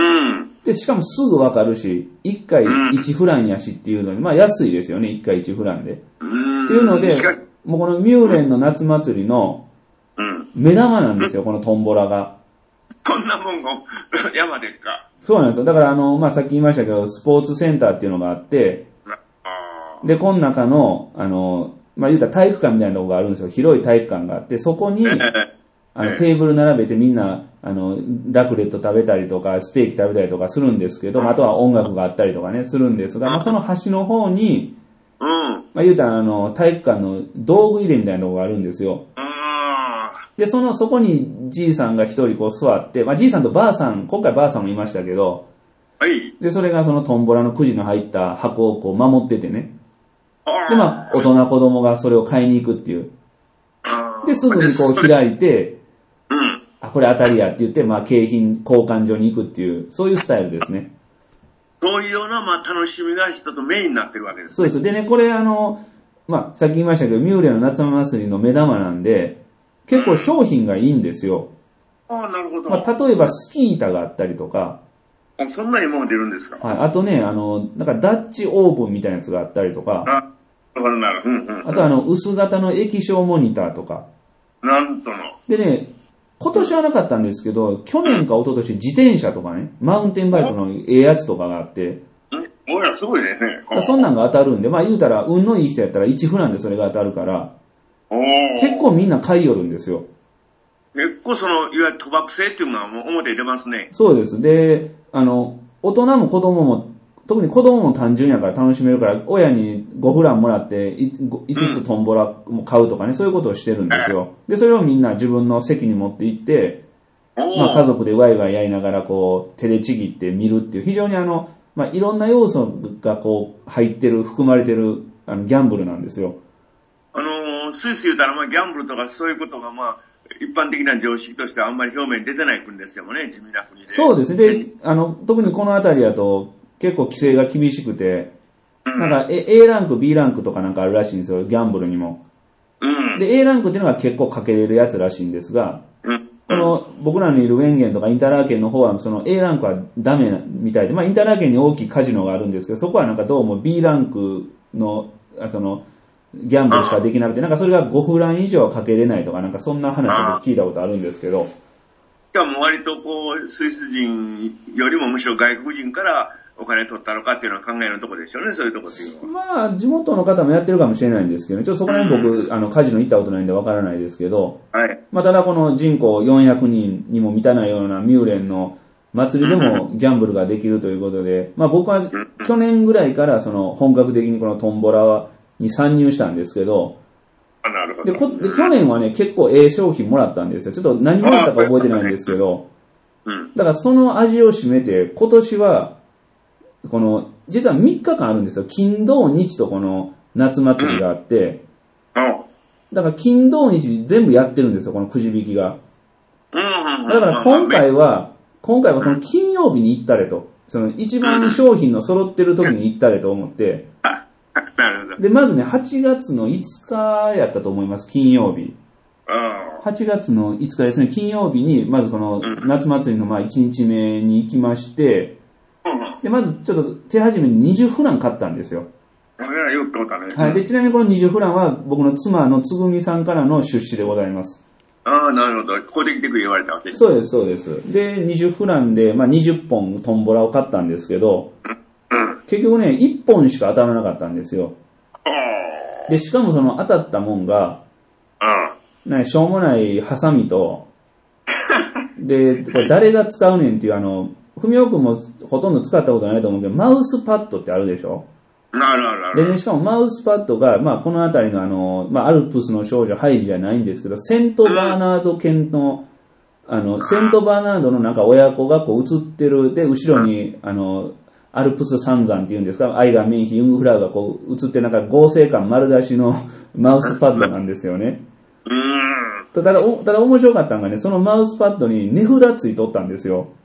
で、しかもすぐわかるし、いっかいいちフランやしっていうのに、まあ安いですよね、いっかいいちフランで。 うん。 っていうので、もうこのミューレンの夏祭りの目玉なんですよ、このトンボラが。 こんなもんが山でっか。 そうなんですよ。だからあの、まあさっき言いましたけど、スポーツセンターっていうのがあって、で、この中の、あの、まあ言うたら体育館みたいなところがあるんですよ。広い体育館があって、そこに、あの、テーブル並べてみんな、あの、ラクレット食べたりとか、ステーキ食べたりとかするんですけど、あとは音楽があったりとかね、するんですが、まあその端の方に、 うん。まあ言うたらあの、体育館の道具入れみたいなところがあるんですよ。で、その、そこにじいさんが一人こう座って、まあじいさんとばあさん、今回ばあさんもいましたけど、 はい。 で、それがそのトンボラのくじの入った箱をこう守っててね。で、まあ、大人子供がそれを買いに行くっていう。で、すぐにこう開いて、 うん。 あ、これ当たりやって言って、まあ、景品交換所に行くっていう、そういうスタイルですね。 そういうような、まあ、楽しみが一つメインになってるわけですね。 そうです。でね、これあの、まあ、さっき言いましたけど、ミューレの夏祭りの目玉なんで、結構商品がいいんですよ。 うん、ああ、なるほど。 まあ、例えばスキー板があったりとか、 あ、そんなにもの出るんですか？ はい。あとね、あの、なんかダッチオーブンみたいなやつがあったりとか、 あ、なるなる。うんうん、うん。 あとあの、薄型の液晶モニターとか。 なんとの。 でね、今年はなかったんですけど、去年か一昨年自転車とかね、マウンテンバイクのええやつとかがあって、 おや、すごいですね。 そんなんが当たるんで、まあ言うたら、運のいい人やったらいちフランでそれが当たるから、 お結構みんな買い寄るんですよ。 結構その、いわゆる賭博性っていうのはもう表に出ますね。 そうです。で、あの、大人も子供も、特に子供も単純やから楽しめるから、親にごフランもらっていつつトンボラも買うとかね、そういうことをしてるんですよ。で、それをみんな自分の席に持って行って、まあ家族でワイワイやりながらこう、手でちぎって見るっていう、非常にあの、まあいろんな要素がこう、入ってる、含まれてる、あの、ギャンブルなんですよ。 あのー、スイス言うたら、まあギャンブルとかそういうことがまあ、一般的な常識としてはあんまり表面に出てない国ですよね、地味な国で。 そうですね。で、あの、特にこの辺りだと結構規制が厳しくて、うん、なんか A ランク、B ランクとかなんかあるらしいんですよ、ギャンブルにも。 うん、 で、A ランクっていうのが結構かけれるやつらしいんですが、 うん、 この僕らのいるウェンゲンとかインターラーケンの方はその A ランクはダメみたいで、まあインターラーケンに大きいカジノがあるんですけど、そこはなんかどうも B ランクの、その、ギャンブルしかできなくて、なんかそれがごフラン以上はかけれないとか、なんかそんな話を聞いたことあるんですけど。しかも割とこう、スイス人よりもむしろ外国人からお金取ったのかっていうのは考えるところでしょうね、そういうところっていうのは。 まあ、地元の方もやってるかもしれないんですけど、ね、ちょっとそこら辺僕、うん、あの、カジノ行ったことないんでわからないですけど、 はい。 まあ、ただこの人口よんひゃくにんにも満たないようなミューレンの祭りでもギャンブルができるということで、まあ僕は去年ぐらいからその本格的にこのトンボラは、に参入したんですけど、 あ、なるほど。 でこで去年はね、結構ええ商品もらったんですよ。ちょっと何もらったか覚えてないんですけど、 うん、 だからその味を占めて、今年は、この、実はみっかかんあるんですよ。金土日とこの夏祭りがあって、 うん、 だから金土日全部やってるんですよ、このくじ引きが。 うん、 だから今回は、今回はこの金曜日に行ったれと、その一番商品の揃ってる時に行ったれと思って、 なるほど。 で、まずね、はちがつのいつかやったと思います、金曜日。はちがつのいつかですね、金曜日に、まずこの夏祭りのまあいちにちめに行きまして、で、まずちょっと手始めににじゅうフラン買ったんですよ。 よく買ったね。 はい。で、ちなみにこのにじゅうフランは僕の妻のつぐみさんからの出資でございます。 ああ、なるほど。ここで来てくれ言われたわけです。 そうです、そうです。で、にじゅうフランで、まあにじゅっぽんトンボラを買ったんですけど、結局ね、いっぽんしか当たらなかったんですよ。で、しかもその当たったもんが、ね、しょうもないハサミと、で、これ誰が使うねんっていうあの、ふみおくんもほとんど使ったことないと思うけど、マウスパッドってあるでしょ？ なるほど。 でね、しかもマウスパッドが、まあこのあたりのあの、まあアルプスの少女ハイジじゃないんですけど、セントバーナード犬の、あの、セントバーナードのなんか親子がこう映ってる、で、後ろに、あの、アルプス三山っていうんですか、アイガン、メンヒ、ユングフラウがこう映ってなんか合成感丸出しのマウスパッドなんですよね。 うん。 ただ、ただ面白かったのがね、そのマウスパッドに値札ついとったんですよ。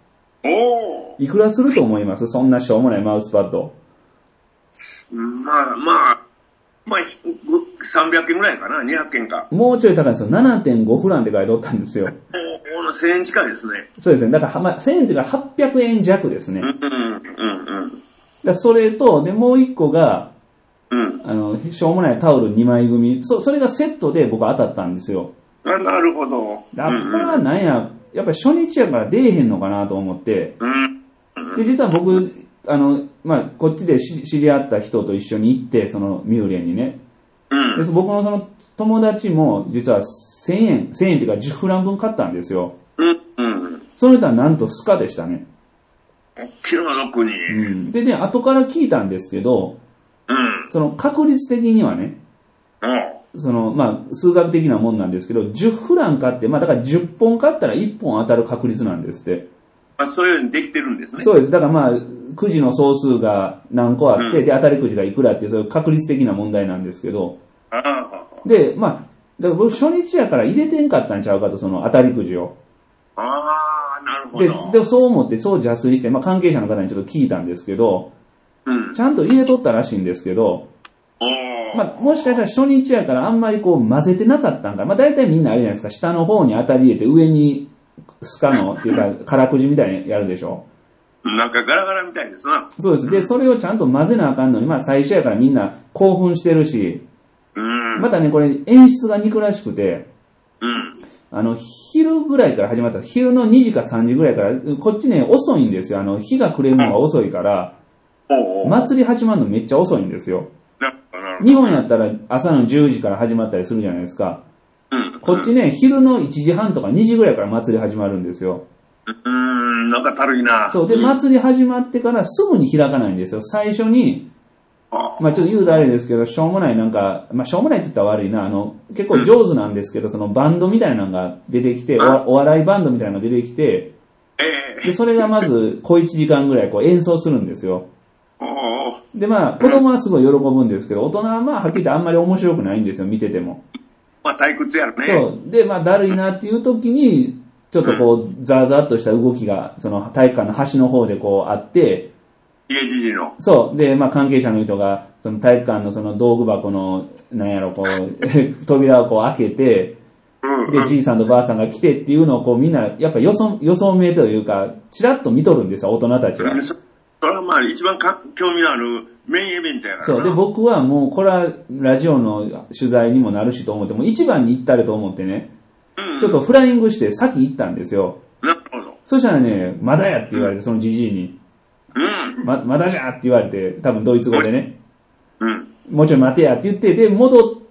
おいくらすると思います？そんなしょうもないマウスパッド。 まあ、まあ、まあ、さんびゃくえんぐらいかな、にひゃくえんか。 もうちょい高いんですよ。ななてんご フランって書いておったんですよ。 おお、せんえん近いですね。 そうですね。だから、まあ、せんえんっていうかはっぴゃくえん弱ですね。 うん、うん、うん。 だそれと、で、もう一個が、 うん。 あの、しょうもないタオルにまい組。そ、それがセットで僕当たったんですよ。 あ、なるほど。 あ、これはなんや、やっぱり初日やから出えへんのかなと思って。 うん。 で、実は僕、あの、まあ、こっちで知り合った人と一緒に行って、そのミューレンにね。 うん。 で、僕のその友達も、実はせんえん、せんえんっていうかじゅうフラン分買ったんですよ。 うん。うん。 その人はなんとスカでしたね。 気の毒に。 うん。でね、後から聞いたんですけど、 うん。 その確率的にはね、 うん。 その、まあ、数学的なもんなんですけど、じゅうフラン買って、まあ、だからじゅっぽん買ったらいっぽん当たる確率なんですって。 あ、そういうようにできてるんですね。 そうです。だからまあ、くじの総数が何個あって、うん、で、当たりくじがいくらっていう、そういう確率的な問題なんですけど、 あで、まあ、だから僕初日やから入れてんかったんちゃうかと、その当たりくじを。 ああ、なるほど。 で、で、そう思ってそう邪推して、まあ関係者の方にちょっと聞いたんですけど、 うん、 ちゃんと入れとったらしいんですけど、まあ、もしかしたら初日やからあんまりこう混ぜてなかったんか。まあ大体みんなあれじゃないですか、下の方に当たり入れて上にスカのっていうか、空くじみたいにやるでしょ。 なんかガラガラみたいですな。 そうです。で、それをちゃんと混ぜなあかんのに、まあ最初やからみんな興奮してるし、 うん、 またね、これ演出が憎らしくて、 うん、 あの、昼ぐらいから始まった、昼のにじかさんじぐらいから、こっちね、遅いんですよ。あの、日が暮れるのが遅いから、 うん、 祭り始まるのめっちゃ遅いんですよ。日本やったら朝のじゅうじから始まったりするじゃないですか。 うん、 こっちね、昼のいちじはんとかにじぐらいから祭り始まるんですよ。 うーん、なんかたるいな。 そう。で、祭り始まってからすぐに開かないんですよ。最初に、まあちょっと言うとあれですけど、しょうもないなんか、まあしょうもないって言ったら悪いな、あの、結構上手なんですけど、そのバンドみたいなのが出てきて、お, お笑いバンドみたいなのが出てきて、で、それがまず小いちじかんぐらいこう演奏するんですよ。で、まあ子供はすごい喜ぶんですけど、大人はまあはっきり言ってあんまり面白くないんですよ、見てても。 まあ退屈やるね。 そう。で、まあだるいなっていう時に、ちょっとこう、ザーザーっとした動きが、その体育館の端の方でこうあって、 家じじの。 そう。で、まあ関係者の人が、その体育館のその道具箱の、なんやろ、こう、扉をこう開けて、で、じいさんとばあさんが来てっていうのをこうみんな、やっぱ予想、予想見えというか、ちらっと見とるんですよ、大人たちは。 それはまあ一番か興味のあるメインイベントやからな。 そう。で、僕はもう、これはラジオの取材にもなるしと思って、もう一番に行ったれと思ってね、うん、ちょっとフライングして先行ったんですよ。 なるほど。 そしたらね、まだやって言われて、そのじじいに。 うん。 ま、まだじゃって言われて、多分ドイツ語でね。 うん。 もうちょい待てやって言って、で、戻った、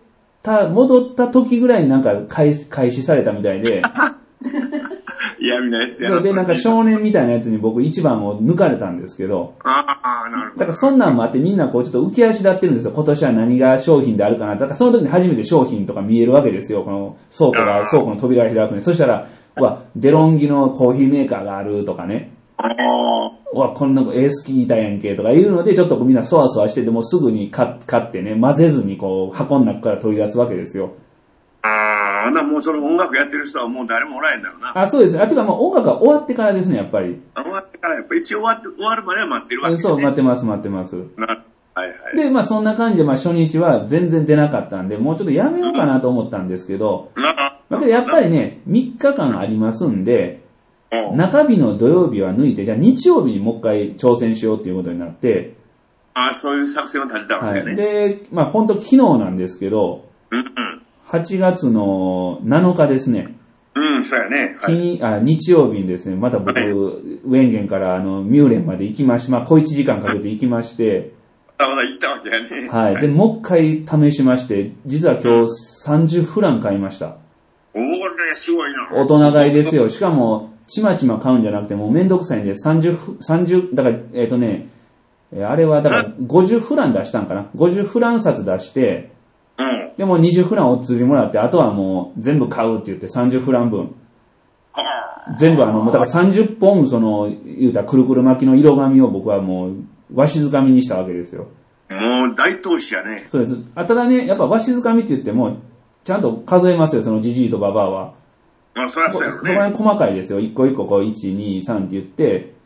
戻った時ぐらいになんか開始、開始されたみたいで。 いや、みんなやつやそうで、なんか少年みたいなやつに僕一番を抜かれたんですけど。 ああ、なるほど。 だからそんなんもあってみんなこうちょっと浮き足立ってるんですよ。今年は何が商品であるかな。だからその時に初めて商品とか見えるわけですよ。この倉庫が、倉庫の扉が開くね。そしたら、うわ、デロンギのコーヒーメーカーがあるとかね。うわ、こんなエースキーいたやんけとかいうので、ちょっとみんなそわそわしててもすぐに買ってね、混ぜずにこう箱の中から取り出すわけですよ。 ああ、な、もうその音楽やってる人はもう誰もおらへんだろうな。 あ、そうです。あとかもう音楽が終わってからですね、やっぱり。 終わってから、やっぱ一応終わって、終わるまでは待ってるわけですね。 そう、待ってます、待ってます。 な、はいはい。 で、まあそんな感じで、まあ初日は全然出なかったんで、もうちょっとやめようかなと思ったんですけど、 うん、まあ、やっぱりね、みっかかんありますんで、中日の土曜日は抜いて、じゃあ日曜日にもう一回挑戦しようっていうことになって、 ああ、そういう作戦を立てたわけね。 はい。で、まあ本当昨日なんですけど、 うんうん、 はちがつのなのかですね。 うん、そうやね。 はい、あ日曜日にですね、また僕、はい、ウェンゲンからあのミューレンまで行きまし、まあ小いちじかんかけて行きまして、 まだ行ったわけやね。 はい。で、もう一回試しまして、実は今日さんじゅうフラン買いました。 おー、すごいな。 大人買いですよ。しかも、ちまちま買うんじゃなくて、もうめんどくさいんで、さんじゅう、さんじゅう、だから、えっとね、あれは、だからごじゅうフラン出したんかな。ごじゅうフラン札出して、 うん。 でもにじゅうフランお釣りもらって、あとはもう全部買うって言ってさんじゅうフラン分。全部あの、だからさんじゅっぽん、その、言うたらくるくる巻きの色紙を僕はもう、わしづかみにしたわけですよ。 もう大投資やね。 そうです。あただね、やっぱわしづかみって言っても、ちゃんと数えますよ、そのジジイとババアは。 あ、そりゃそうやろね。 そこら辺細かいですよ。一個一個こう、いち、に、さんって言って、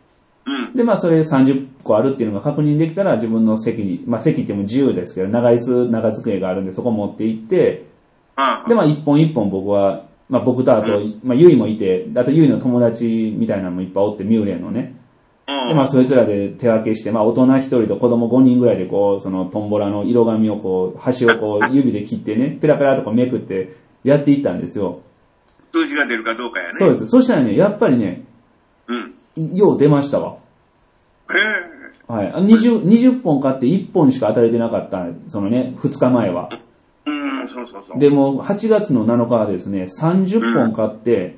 うん。 で、まあそれさんじゅっこあるっていうのが確認できたら自分の席に、まあ席っても自由ですけど、長椅子、長机があるんでそこ持って行って、で、まあ一本一本僕は、まあ僕とあと、うん、まあユイもいて、あとユイの友達みたいなのもいっぱいおって、ミューレンのね。で、まあそいつらで手分けして、まあ大人一人と子供ごにんぐらいでこう、そのトンボラの色紙をこう、端をこう指で切ってね、ペラペラとかめくってやっていったんですよ。 数字が出るかどうかやね。 そうです。そしたらね、やっぱりね、 うん。 よう出ましたわ。 へえ。 はい。20、20本買っていっぽんしか当たれてなかった、そのね、ふつかまえは。 うん、そうそうそう。 でも、はちがつのなのかはですね、さんじゅっぽん買って、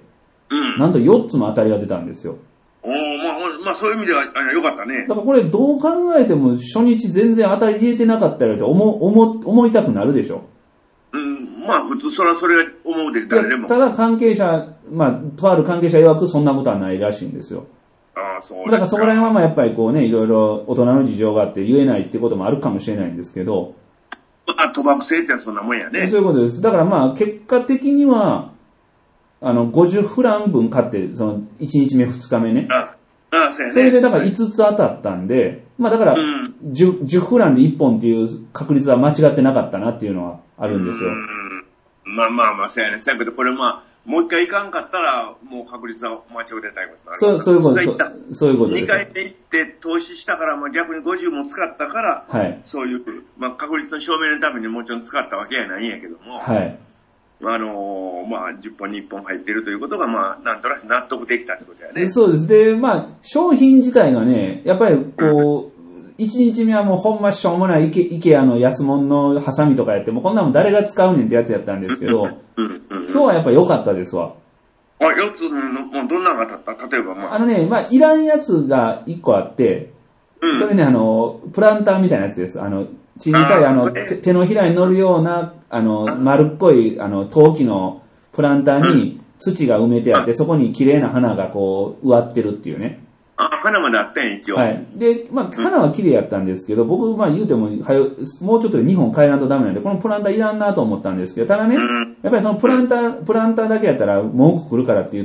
うん。 なんとよっつも当たりが出たんですよ。 おー、まあ、まあ、そういう意味では、あ、よかったね。 だからこれどう考えても初日全然当たり入れてなかったよって思、思、思いたくなるでしょ。 うん、まあ普通、それはそれが思うで誰でも。 ただ関係者、まあ、とある関係者曰くそんなことはないらしいんですよ。 ああ、そうですか。 だからそこら辺はまあやっぱりこうね、いろいろ大人の事情があって言えないってこともあるかもしれないんですけど。 まあ、賭博性ってそんなもんやね。 そういうことです。だからまあ結果的には、あの、ごじゅうフラン分買って、そのいちにちめふつかめね。 ああ、ああ、そうやね。 それでだからいつつ当たったんで、まあだから、じゅう、じゅうフランでいっぽんっていう確率は間違ってなかったなっていうのはあるんですよ。 うん、まあまあまあ、そうやね。そうやけど、これまあ、もう一回行かんかったら、もう確率は間違ってたいことある。 そう、そういうことです。そういうことです。 にかいで行って投資したから、まあ逆にごじゅうも使ったから、 はい。 そういう、まあ確率の証明のためにもちろん使ったわけやないんやけども、 はい。 あのー、まあじゅっぽんにいっぽん入ってるということが、まあなんとなく納得できたってことやね。 そうです。で、まあ商品自体がね、やっぱりこう、いちにちめはもうほんましょうもないイケ、イケアの安物のハサミとかやってもこんなもん誰が使うねんってやつやったんですけど、今日はやっぱ良かったですわ。 あ、よっつの、もうどんなのが立った例えばまあ。 あのね、まあいらんやつがいっこあって、うん、それね、あの、プランターみたいなやつです。あの、小さいあの、手のひらに乗るような、あの、丸っこい、あの、陶器のプランターに土が埋めてあって、そこに綺麗な花がこう、植わってるっていうね。 あ、花まであったんや、一応。 はい。で、まあ、花は綺麗やったんですけど、僕、まあ言うても、はよ、もうちょっとでにほん買えないとダメなんで、このプランターいらんなと思ったんですけど、ただね、やっぱりそのプランター、プランターだけやったら文句来るからって言って、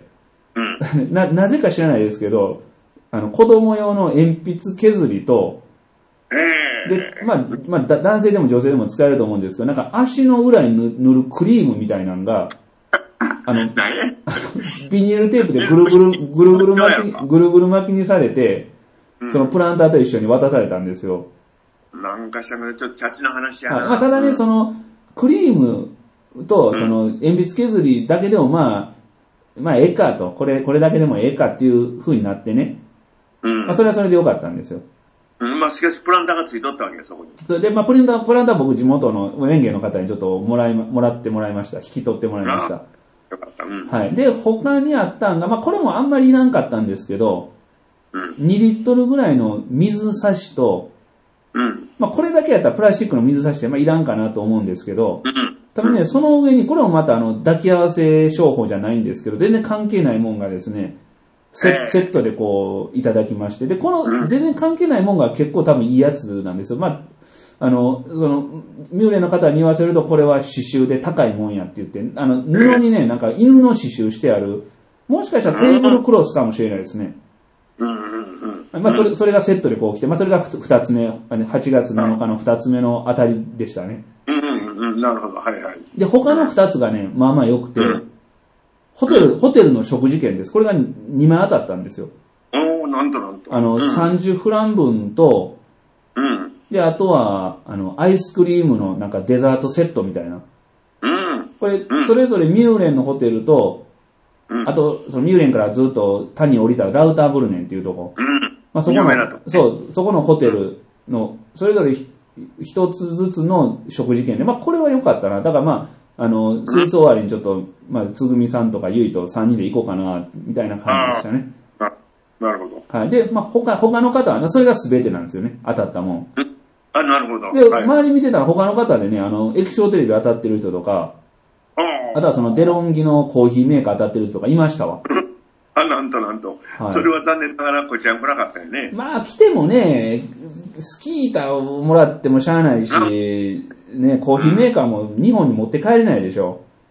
な、なぜか知らないですけど、あの、子供用の鉛筆削りと、で、まあ、まあ、男性でも女性でも使えると思うんですけど、なんか足の裏に塗るクリームみたいなのが、あの、ビニールテープでぐるぐる、ぐるぐる巻き、ぐるぐる巻きにされて、そのプランターと一緒に渡されたんですよ。 なんかしらちょっとチャチな話やな。 まあ、ただね、その、クリームと、その、鉛筆削りだけでもまあ、まあ、ええかと、これ、これだけでもええかっていう風になってね。まあ、それはそれでよかったんですよ。 うん、まあ、しかし、プランターがついとったわけよ、そこに。 それで、まあ、プランター、プランター僕地元の園芸の方にちょっともらい、もらってもらいました。引き取ってもらいました。 よかった。うん。 はい。で、他にあったんが、まあ、これもあんまりいらんかったんですけど、うん、にリットルぐらいの水差しと、うん。まあ、これだけやったらプラスチックの水差しで、まあ、いらんかなと思うんですけど、うん。ただね、その上に、これもまたあの、抱き合わせ商法じゃないんですけど、全然関係ないもんがですね、セ, セットでこう、いただきまして。で、この、全然関係ないもんが結構多分いいやつなんですよ。まあ、あの、その、ミューレの方に言わせると、これは刺繍で高いもんやって言って、あの、布にね、なんか犬の刺繍してある、もしかしたらテーブルクロスかもしれないですね。うんうんうん。まあ、それ、それがセットでこう来て、まあ、それが二つ目、はちがつなのかの二つ目のあたりでしたね。 うんうんうん、なるほど、はいはい。 で、他の二つがね、まあまあ良くて、ホテル、ホテルの食事券です。これがにまい当たったんですよ。 おー、なんとなんと。 あの、うん、さんじゅうフラン分と、うん。で、あとは、あの、アイスクリームのなんかデザートセットみたいな。うん。これ、うん、それぞれミューレンのホテルと、うん、あと、そのミューレンからずっと谷に降りたラウターブルネンっていうとこ。うん。まあ、そこの、そう、そこのホテルの、それぞれ一つずつの食事券で、まあ、これは良かったな。だからまあ、あの、水槽終わりにちょっと、まあ、つぐみさんとかゆいとさんにんで行こうかな、みたいな感じでしたね。 あ、なるほど。 はい。で、まあ、他、他の方は、それが全てなんですよね。当たったもん。 あ、なるほど。 で、はい、周り見てたら他の方でね、あの、液晶テレビ当たってる人とか、あ, あとはそのデロンギのコーヒーメーカー当たってる人とかいましたわ。 あ、なんとなんと。はい、それは残念ながらこちら来なかったよね。 まあ、来てもね、スキー板をもらってもしゃあないし、ね、コーヒーメーカーも日本に持って帰れないでしょ。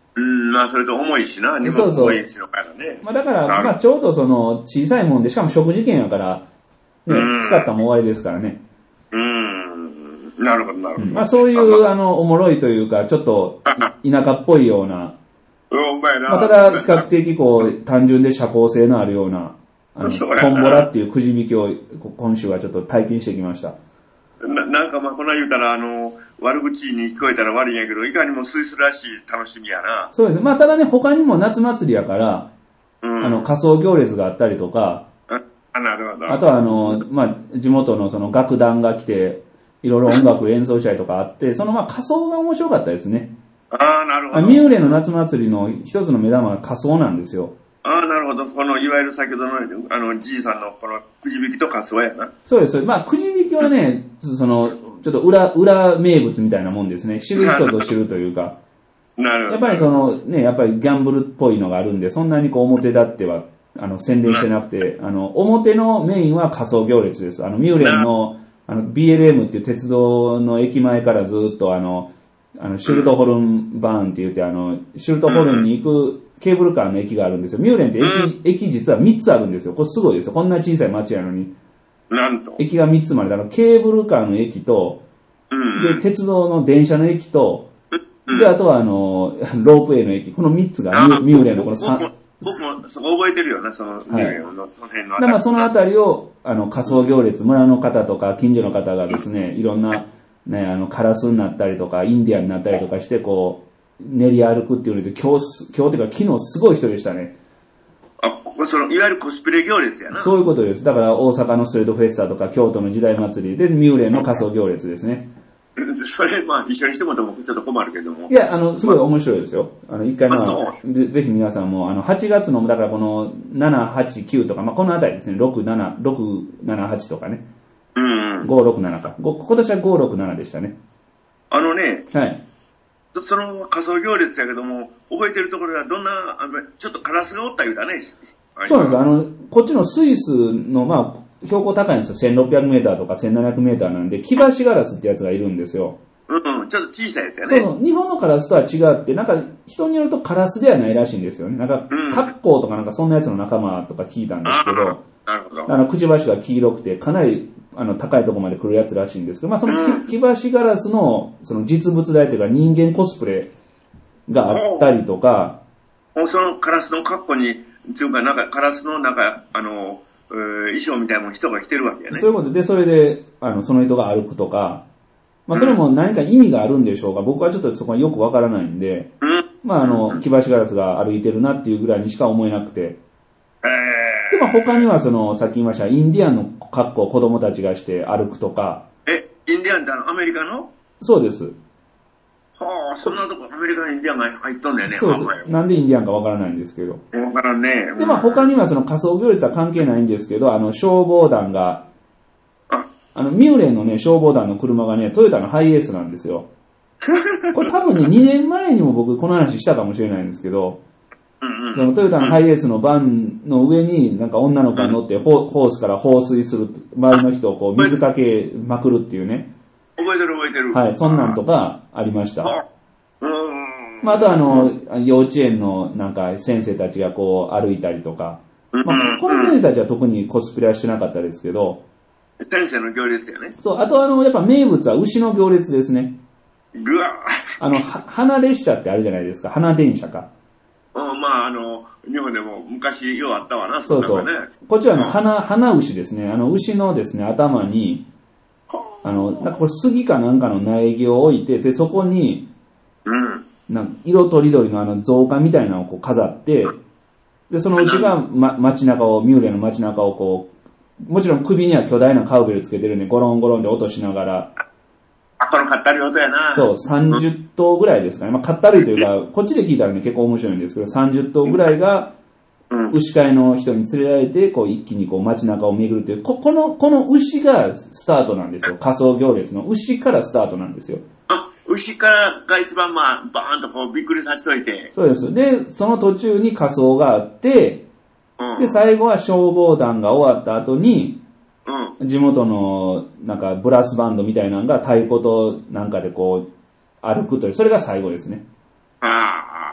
うん、まあそれと重いしな、荷物重いしのからね。そうそうまあだから、まあちょうどその小さいもんで、しかも食事券やから、ね、使ったも終わりですからね。 うん、なるほどなるほど。 まあそういう、あの、おもろいというか、ちょっと田舎っぽいような、まあただ比較的こう、単純で社交性のあるような、あの、トンボラっていうくじ引きを今週はちょっと体験してきました。 な, なんかまあこんな言うたらあの悪口に聞こえたら悪いんやけどいかにもスイスらしい楽しみやな。 そうです。まあただね他にも夏祭りやから、うん、あの仮装行列があったりとか、 あなるほど。 あとはあのまあ地元のその楽団が来ていろいろ音楽演奏したりとかあってそのまあ仮装が面白かったですね。 ああなるほど。 ミューレの夏祭りの一つの目玉は仮装なんですよ。 ああ、なるほど。この、いわゆる先ほどの、あの、じいさんのこのくじ引きと仮装やな。 そうです。まあ、くじ引きはね、その、ちょっと裏、裏名物みたいなもんですね。知る人ぞ知るというか。 なるほど。 やっぱりその、ね、やっぱりギャンブルっぽいのがあるんで、そんなにこう表立っては、あの、宣伝してなくて、あの、表のメインは仮装行列です。あの、ミューレンの、あの、ビーエルエム っていう鉄道の駅前からずっとあの、あの、シュルトホルンバーンって言って、あの、シュルトホルンに行く、ケーブルカーの駅があるんですよ。ミューレンって駅、うん、駅実はみっつあるんですよ。これすごいですよ。こんな小さい町やのに。 なんと駅がみっつまで。あの、ケーブルカーの駅と、うん、で、鉄道の電車の駅と、うん、で、あとはあの、ロープウェイの駅。このみっつがミュミューレンのこのさん。 僕もそこ覚えてるよな、その、ミューレンの、その辺のあたり。 だからそのあたりを、あの、仮装行列、村の方とか近所の方がですね、いろんな、ね、あの、カラスになったりとか、インディアンになったりとかして、こう、練り歩くっていうので、今日、今日というか昨日すごい人でしたね。 あ、ここその、いわゆるコスプレ行列やな。 そういうことです。だから大阪のストレートフェスタとか、京都の時代祭りで、ミューレンの仮装行列ですね。 それ、まあ、一緒にしてもらってもちょっと困るけども。 いや、あの、すごい面白いですよ。あの、一回まあ、ぜひ皆さんも、あの、はちがつの、だからこの、なな、はち、きゅうとか、まあ、このあたりですね、ろく、なな、ろく、なな、はちとかね。 うん、うん。 ご、ろく、ななか。今年はご、ろく、ななでしたね。 あのね。 はい。 その仮装行列やけども、覚えてるところはどんな、あのちょっとカラスがおった言うたね。 そうなんです。あの、こっちのスイスの、まあ、標高高いんですよ。せんろっぴゃくメーターとかせんななひゃくメーターなんで、キバシガラスってやつがいるんですよ。 うんうん、ちょっと小さいやつやね。 そうそう。日本のカラスとは違って、なんか、人によるとカラスではないらしいんですよね。なんか、カッコウとかなんかそんなやつの仲間とか聞いたんですけど、 なるほど。 あの、くちばしが黄色くて、かなり、あの、高いところまで来るやつらしいんですけど、まあ、そのキバシガラスの、その実物大というか人間コスプレがあったりとか、 そのカラスの格好に、っていうか、なんか、カラスのなんか、あの、えー、衣装みたいな人が着てるわけやね。 そういうことで、それで、あの、その人が歩くとか、まあ、それも何か意味があるんでしょうか。僕はちょっとそこはよくわからないんで、 うん、 まあ、あの、キバシガラスが歩いてるなっていうぐらいにしか思えなくて、 えー、でも他にはその、さっき言いました、インディアンの格好を子供たちがして歩くとか。 え、インディアンってあの、アメリカの？ そうです。 はあ、そんなとこアメリカのインディアンが入っとんだよね。 そうです。なんでインディアンかわからないんですけど。 わからんね。 で、まあ他にはその仮想行列は関係ないんですけど、あの、消防団が、 ああの、ミューレンのね、消防団の車がね、トヨタのハイエースなんですよ。これ多分ね、にねんまえにも僕この話したかもしれないんですけど、 うんうん、 そのトヨタのハイエースのバンの上になんか女の子が乗ってホースから放水する、周りの人をこう水かけまくるっていうね。 覚えてる覚えてる。 はい、そんなんとかありました。 あ、うん、 まあ、あとあの、幼稚園のなんか先生たちがこう歩いたりとか、まあ、この先生たちは特にコスプレはしてなかったですけど、 先生の行列やね。 そう、あとあの、やっぱ名物は牛の行列ですね。 ぐわあの、は、花列車ってあるじゃないですか。花電車か。 うん、まああの、日本でも昔ようあったわな、 そうそう。ね、こっちはあの、花、花牛ですね。あの、牛のですね、頭に、あの、なんかこれ杉かなんかの苗木を置いて、で、そこに、 うん。 なんか色とりどりのあの造花みたいなのをこう飾って、で、その牛が、ま、街中を、ミューレの街中をこう、もちろん首には巨大なカウベルつけてるんで、ゴロンゴロンで音しながら。 あ、このかったるい音やな。 そう、さんじゅっとうぐらいですかね。まあ、かったるいというか、こっちで聞いたらね、結構面白いんですけど、さんじゅっとうぐらいが、牛飼いの人に連れられて、こう一気にこう街中を巡るという、こ、この、この牛がスタートなんですよ。仮想行列の牛からスタートなんですよ。 あ、牛からが一番まあ、バーンとこうびっくりさせといて。 そうです。で、その途中に仮装があって、うん、で、最後は消防団が終わった後に、うん、地元のなんかブラスバンドみたいなのが太鼓となんかでこう歩くという、それが最後ですね。 ああ、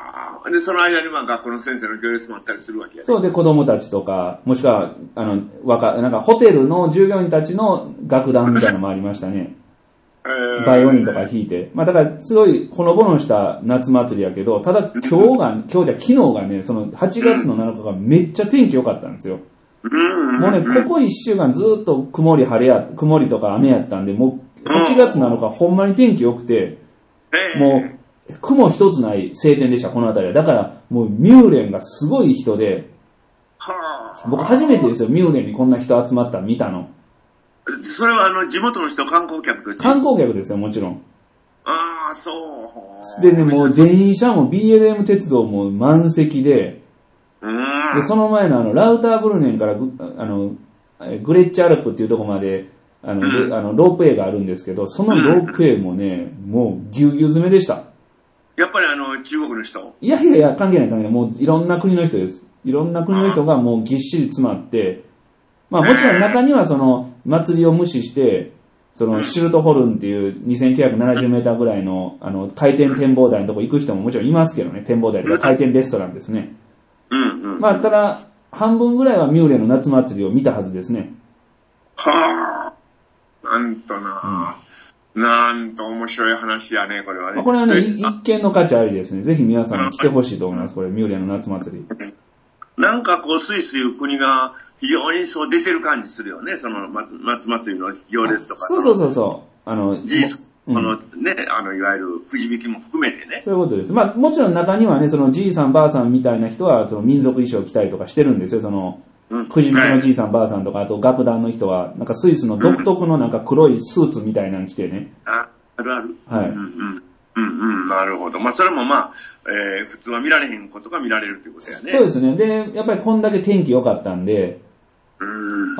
で、その間にまあ学校の先生の行列もあったりするわけやね。 そうで、子供たちとか、もしくは、あの、わか、なんかホテルの従業員たちの楽団みたいなのもありましたね。えー、バイオリンとか弾いて。まあだから、すごい、ほのぼのした夏祭りやけど、ただ今日が、今日じゃ昨日がね、そのはちがつのなのかがめっちゃ天気良かったんですよ。もうね、ここいっしゅうかんずっと曇り晴れや、曇りとか雨やったんで、もうはちがつなのかほんまに天気良くて、もう、雲一つない晴天でした、この辺りは。だから、もうミューレンがすごい人で、僕初めてですよ、ミューレンにこんな人集まったの見たの。 それはあの、地元の人、観光客と観光客ですよ、もちろん。 ああ、そう。 でね、もう電車も ビーエルエム 鉄道も満席で、で、その前のあの、ラウターブルネンからグ、あの、グレッチアルプっていうところまで、あの、うん、あのロープウェイがあるんですけど、そのロープウェイもね、うん、もうぎゅうぎゅう詰めでした。 やっぱりあの、中国の人？ いやいやいや、関係ない関係ない。もういろんな国の人です。いろんな国の人がもうぎっしり詰まって、まあもちろん中にはその、祭りを無視して、その、シュルトホルンっていうにせんきゅうひゃくななじゅうメーターぐらいの、あの、回転展望台のとこ行く人ももちろんいますけどね、展望台とか回転レストランですね。 うんうん。 まあ、ただ、半分ぐらいはミューレンの夏祭りを見たはずですね。 はぁ、なんとな、うん、なんと面白い話やね、これはね。 まあ、これはね、一見の価値ありですね。ぜひ皆さんに来てほしいと思います、これ、ミューレンの夏祭り。 なんかこう、スイスいう国が非常にそう出てる感じするよね、その夏祭りの行列とか。 そうそうそうそう。あの、 ジース、うん、あのね、あの、いわゆるくじ引きも含めてね。 そういうことです。まあ、もちろん中にはね、そのじいさんばあさんみたいな人は、その民族衣装を着たりとかしてるんですよ、その、うん、くじ引きのじいさんばあさんとか、あと楽団の人は、なんかスイスの独特のなんか黒いスーツみたいなの着てね。 あ、あるある。 はい。 うんうん。うんうん、なるほど。まあ、それもまあ、えー、普通は見られへんことが見られるっていうことやね。 そうですね。で、やっぱりこんだけ天気良かったんで、 うん、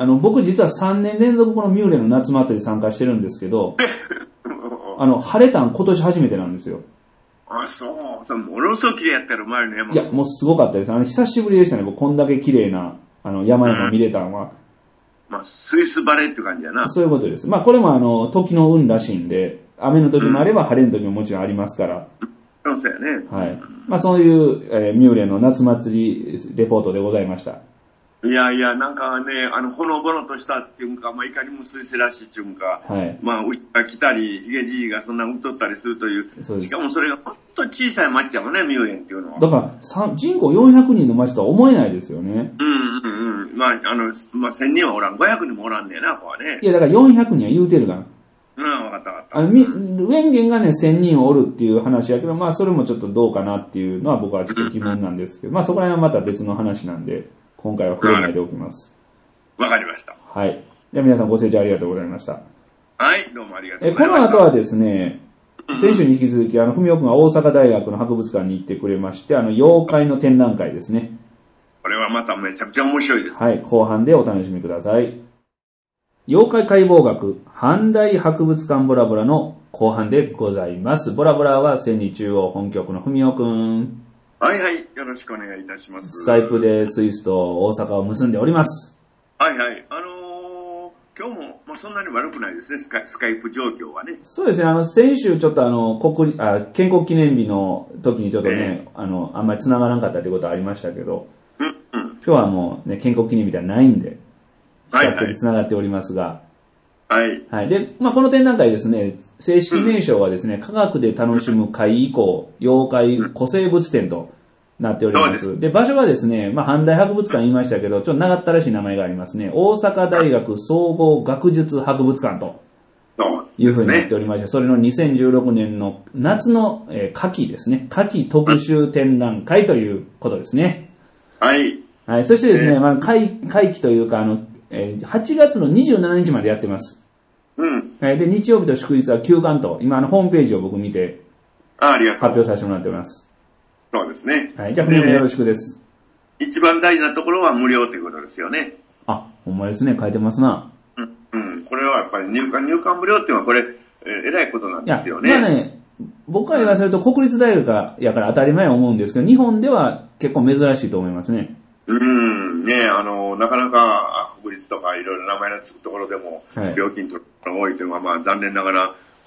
あの、僕実はさんねん連続このミューレンの夏祭り参加してるんですけど、あの、晴れたん今年初めてなんですよ。 あ、そう。そのものすごく綺麗やったらうまいね。 いや、もうすごかったです。あの、久しぶりでしたね。僕こんだけ綺麗な、あの、山々見れたのは。うん、 まあ、スイスバレーって感じやな。 そういうことです。まあ、これもあの、時の運らしいんで、雨の時もあれば晴れの時ももちろんありますから。 うん、そうやね。 はい。まあ、そういう、えー、ミューレンの夏祭りレポートでございました。 いやいや、なんかね、あの、ほのぼのとしたっていうか、まあ、いかにもスイスらしいっていうか、 はい。 まあ、牛が来たり、ヒゲじいがそんな打っとったりするという、そうです。しかもそれがほんと小さい町やもんね、ミューレンっていうのは。 だから、人口よんひゃくにんの町とは思えないですよね。 うんうんうん。まあ、あの、まあ、せんにんはおらん、ごひゃくにんもおらんねえな、ここはね。 いや、だからよんひゃくにんは言うてるから。 うん、わかったわかった。 あの、み、ウェンゲンがね、せんにんおるっていう話やけど、まあ、それもちょっとどうかなっていうのは僕はちょっと疑問なんですけど、まあ、そこら辺はまた別の話なんで、今回は触れないでおきます。 わかりました。 はい。じゃあ皆さんご清聴ありがとうございました。 はい、どうもありがとうございました。 え、この後はですね、先週に引き続き、あの、ふみおくんが大阪大学の博物館に行ってくれまして、あの、妖怪の展覧会ですね。 これはまためちゃくちゃ面白いです。 はい、後半でお楽しみください。妖怪解剖学、阪大博物館ボラボラの後半でございます。ボラボラは千里中央本局のふみおくん。 はいはい、よろしくお願いいたします。 スカイプでスイスと大阪を結んでおります。 はいはい。あのー、今日も、まあ、そんなに悪くないですね、スカイ、スカイプ状況はね。 そうですね、あの、先週ちょっとあの、国、あ、建国記念日の時にちょっとね、えー、あの、あんまり繋がらなかったということはありましたけど、 うんうん、 今日はもうね、建国記念日ではないんで、比較的繋がっておりますが、 はい。 はい。で、まあ、この展覧会ですね、正式名称はですね、うん、科学で楽しむ会以降、妖怪古生物展となっております。で、で場所はですね、まあ、阪大博物館言いましたけど、ちょっと長ったらしい名前がありますね。大阪大学総合学術博物館というふうになっておりまして、それのにせんじゅうろくねんの夏の、えー、夏季ですね。夏季特集展覧会ということですね。 はい。 はい。そしてですね、まあ、会、会期というか、あの、えー、はちがつのにじゅうしちにちまでやってます。 うん。 はい。で、日曜日と祝日は休館と、今あの、ホームページを僕見て、 あ、ありがとう。 発表させてもらっております。 そうですね。 はい。じゃあ、皆さんよろしくです。 一番大事なところは無料ということですよね。 あ、ほんまですね。書いてますな。 うん。うん。これはやっぱり入館、入館無料っていうのはこれ、えー、偉いことなんですよね。いや、まあね、 僕から言わせると国立大学やから当たり前思うんですけど、日本では結構珍しいと思いますね。 うん。ね、あの、なかなか国立とかいろいろ名前のつくところでも、はい、料金とかが多いというのは、まあ残念ながら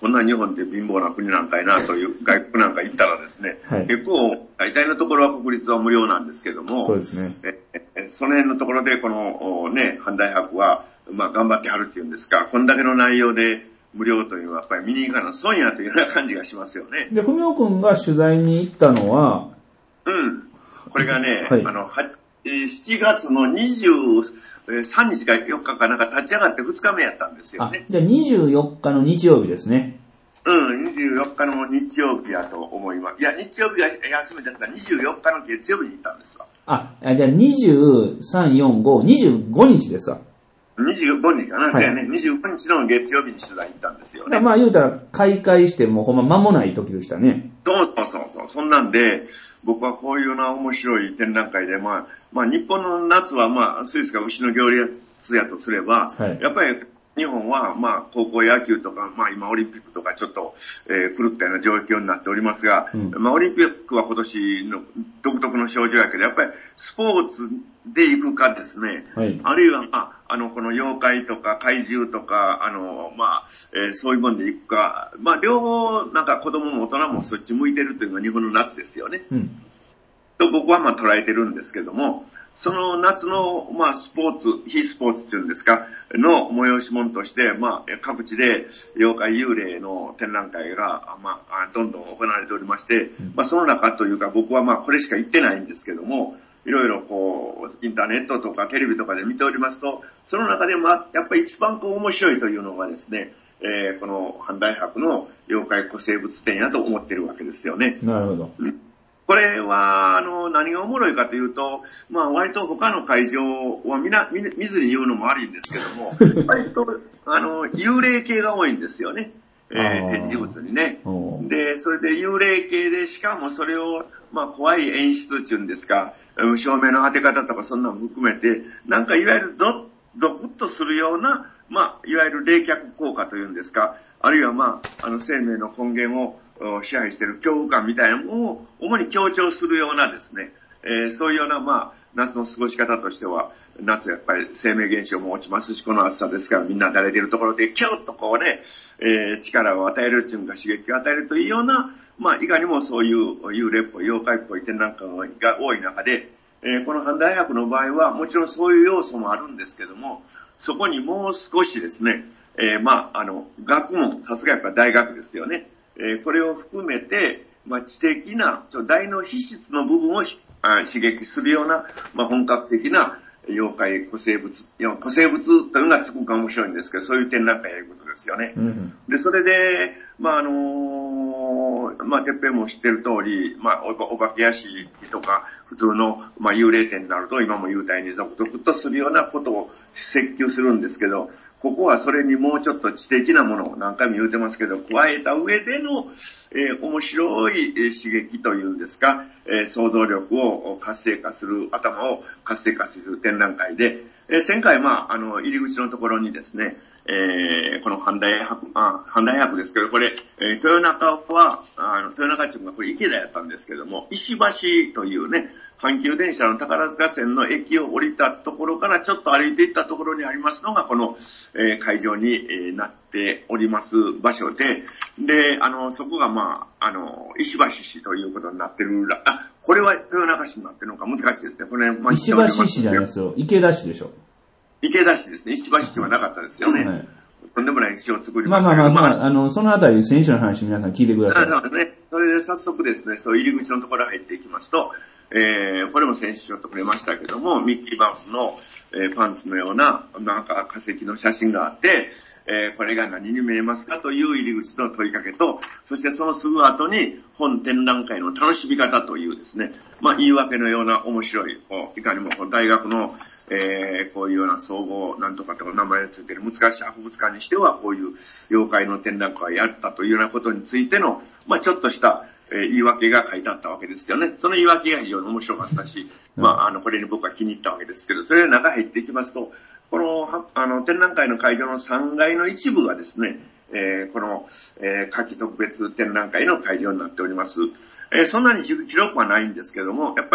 こんな日本って貧乏な国なんかいなという外国なんか行ったらですね、はい、結構大体のところは国立は無料なんですけども、 そうですね。 えその辺のところでこのね、阪大博は、まあ頑張ってはるっていうんですか、こんだけの内容で無料というのはやっぱり見に行かな損やというような感じがしますよね。 で、文雄くんが取材に行ったのは、 うん。これがね、はい、あの、しちがつのにじゅうさんにちかよっかかなんか立ち上がってふつかめやったんですよね。 あ、じゃあにじゅうよっかの日曜日ですね。 うん、にじゅうよっかの日曜日やと思います。いや、日曜日が休みだったらにじゅうよっかの月曜日に行ったんですわ。 あ、じゃあにじゅうさん、よん、ご、にじゅうごにちですわ。 にじゅうごにちかな、そうやね。にじゅうごにちの月曜日に取材行ったんですよね。 まあ言うたら開会してもうほんま間もない時でしたね。 そうそうそうそう。そんなんで、僕はこういうような面白い展覧会で、まあ、まあ日本の夏はまあスイスが牛の行列やとすれば、はい、やっぱり日本はまあ高校野球とか、まあ今オリンピックとかちょっと、えー、狂ったような状況になっておりますが、うん、まあオリンピックは今年の独特の症状やけど、やっぱりスポーツで行くかですね、はい、あるいはまあ、あの、この妖怪とか怪獣とか、あの、まあ、えー、そういうもんで行くか、まあ両方なんか子供も大人もそっち向いてるというのが日本の夏ですよね。うん、と僕はまあ捉えてるんですけども、その夏の、まあ、スポーツ、非スポーツっていうんですか、の催し物として、まあ、各地で妖怪幽霊の展覧会が、まあ、どんどん行われておりまして、まあ、その中というか僕はまあ、これしか言ってないんですけども、いろいろこう、インターネットとかテレビとかで見ておりますと、その中でまあ、やっぱり一番こう面白いというのがですね、えー、この阪大博の妖怪古生物展やと思ってるわけですよね。 なるほど。うんこれは、あの、何がおもろいかというと、まあ、割と他の会場はみな、見, 見ずに言うのも悪いんですけども、割と、あの、幽霊系が多いんですよね。えー、展示物にね。で、それで幽霊系で、しかもそれを、まあ、怖い演出っていうんですか、照明の当て方とかそんなのも含めて、なんかいわゆるゾッ、ゾクッとするような、まあ、いわゆる冷却効果というんですか、あるいはまあ、あの、生命の根源を、支配している恐怖感みたいなものを主に強調するようなですね、えー、そういうようなまあ夏の過ごし方としては、夏やっぱり生命現象も落ちますし、この暑さですからみんな慣れているところでキュッとこうね、えー、力を与えるっていうか刺激を与えるというような、まあいかにもそういう幽霊っぽい妖怪っぽい展覧会が多い中で、えー、この阪大博の場合はもちろんそういう要素もあるんですけども、そこにもう少しですね、えー、まああの学問、さすがやっぱ大学ですよね。えー、これを含めて、まあ、知的な、ちょ大の皮質の部分を刺激するような、まあ、本格的な妖怪、古生物、古生物というのがすごく面白いんですけど、そういう展覧会やることですよね。うん、で、それで、まあ、あのー、まあ、てっぺんも知ってる通り、まあ、お化け屋敷とか、普通の、まあ、幽霊展になると、今も言うたようにゾクゾクとするようなことを設計するんですけど、ここはそれにもうちょっと知的なものを何回も言うてますけど、加えた上での、えー、面白い刺激というんですか、えー、想像力を活性化する、頭を活性化する展覧会で、えー、前回、まあ、あの、入り口のところにですね、えー、この阪大博、あ、阪大博ですけど、これ、えー、豊中は、あの、豊中町がこれ池田やったんですけども、石橋というね、阪急電車の宝塚線の駅を降りたところからちょっと歩いていったところにありますのが、この、えー、会場に、えー、なっております場所で、で、あの、そこがまあ、あの、石橋市ということになってるら、あ、これは豊中市になってるのか難しいですね。これ、 まあ、石橋市じゃないですよ。池田市でしょ。 池田市ですね。石橋市はなかったですよね。はい、とんでもない市を作りましたけど。まあまあまあ、まあ、あの、そのあたり、選手の話皆さん聞いてください。 そうですね。それで早速ですね、そう入り口のところ入っていきますと、えー、これも先週ちょっと触れましたけども、ミッキーマウスの、えー、パンツのような、なんか化石の写真があって、えー、これが何に見えますかという入り口の問いかけと、そしてそのすぐ後に本展覧会の楽しみ方というですね、まあ言い訳のような面白い、いかにも大学の、えー、こういうような総合なんとかとか名前をついている難しい博物館にしては、こういう妖怪の展覧会をやったというようなことについての、まあちょっとした、えー、言い訳が書いてあったわけですよね。その言い訳が非常に面白かったし、まあ、あの、これに僕は気に入ったわけですけど、それで中入っていきますと、この、あの、展覧会の会場のさんがいの一部がですね、えー、この、えー、夏季特別展覧会の会場になっております。えー、そんなに広くはないんですけども、やっぱり、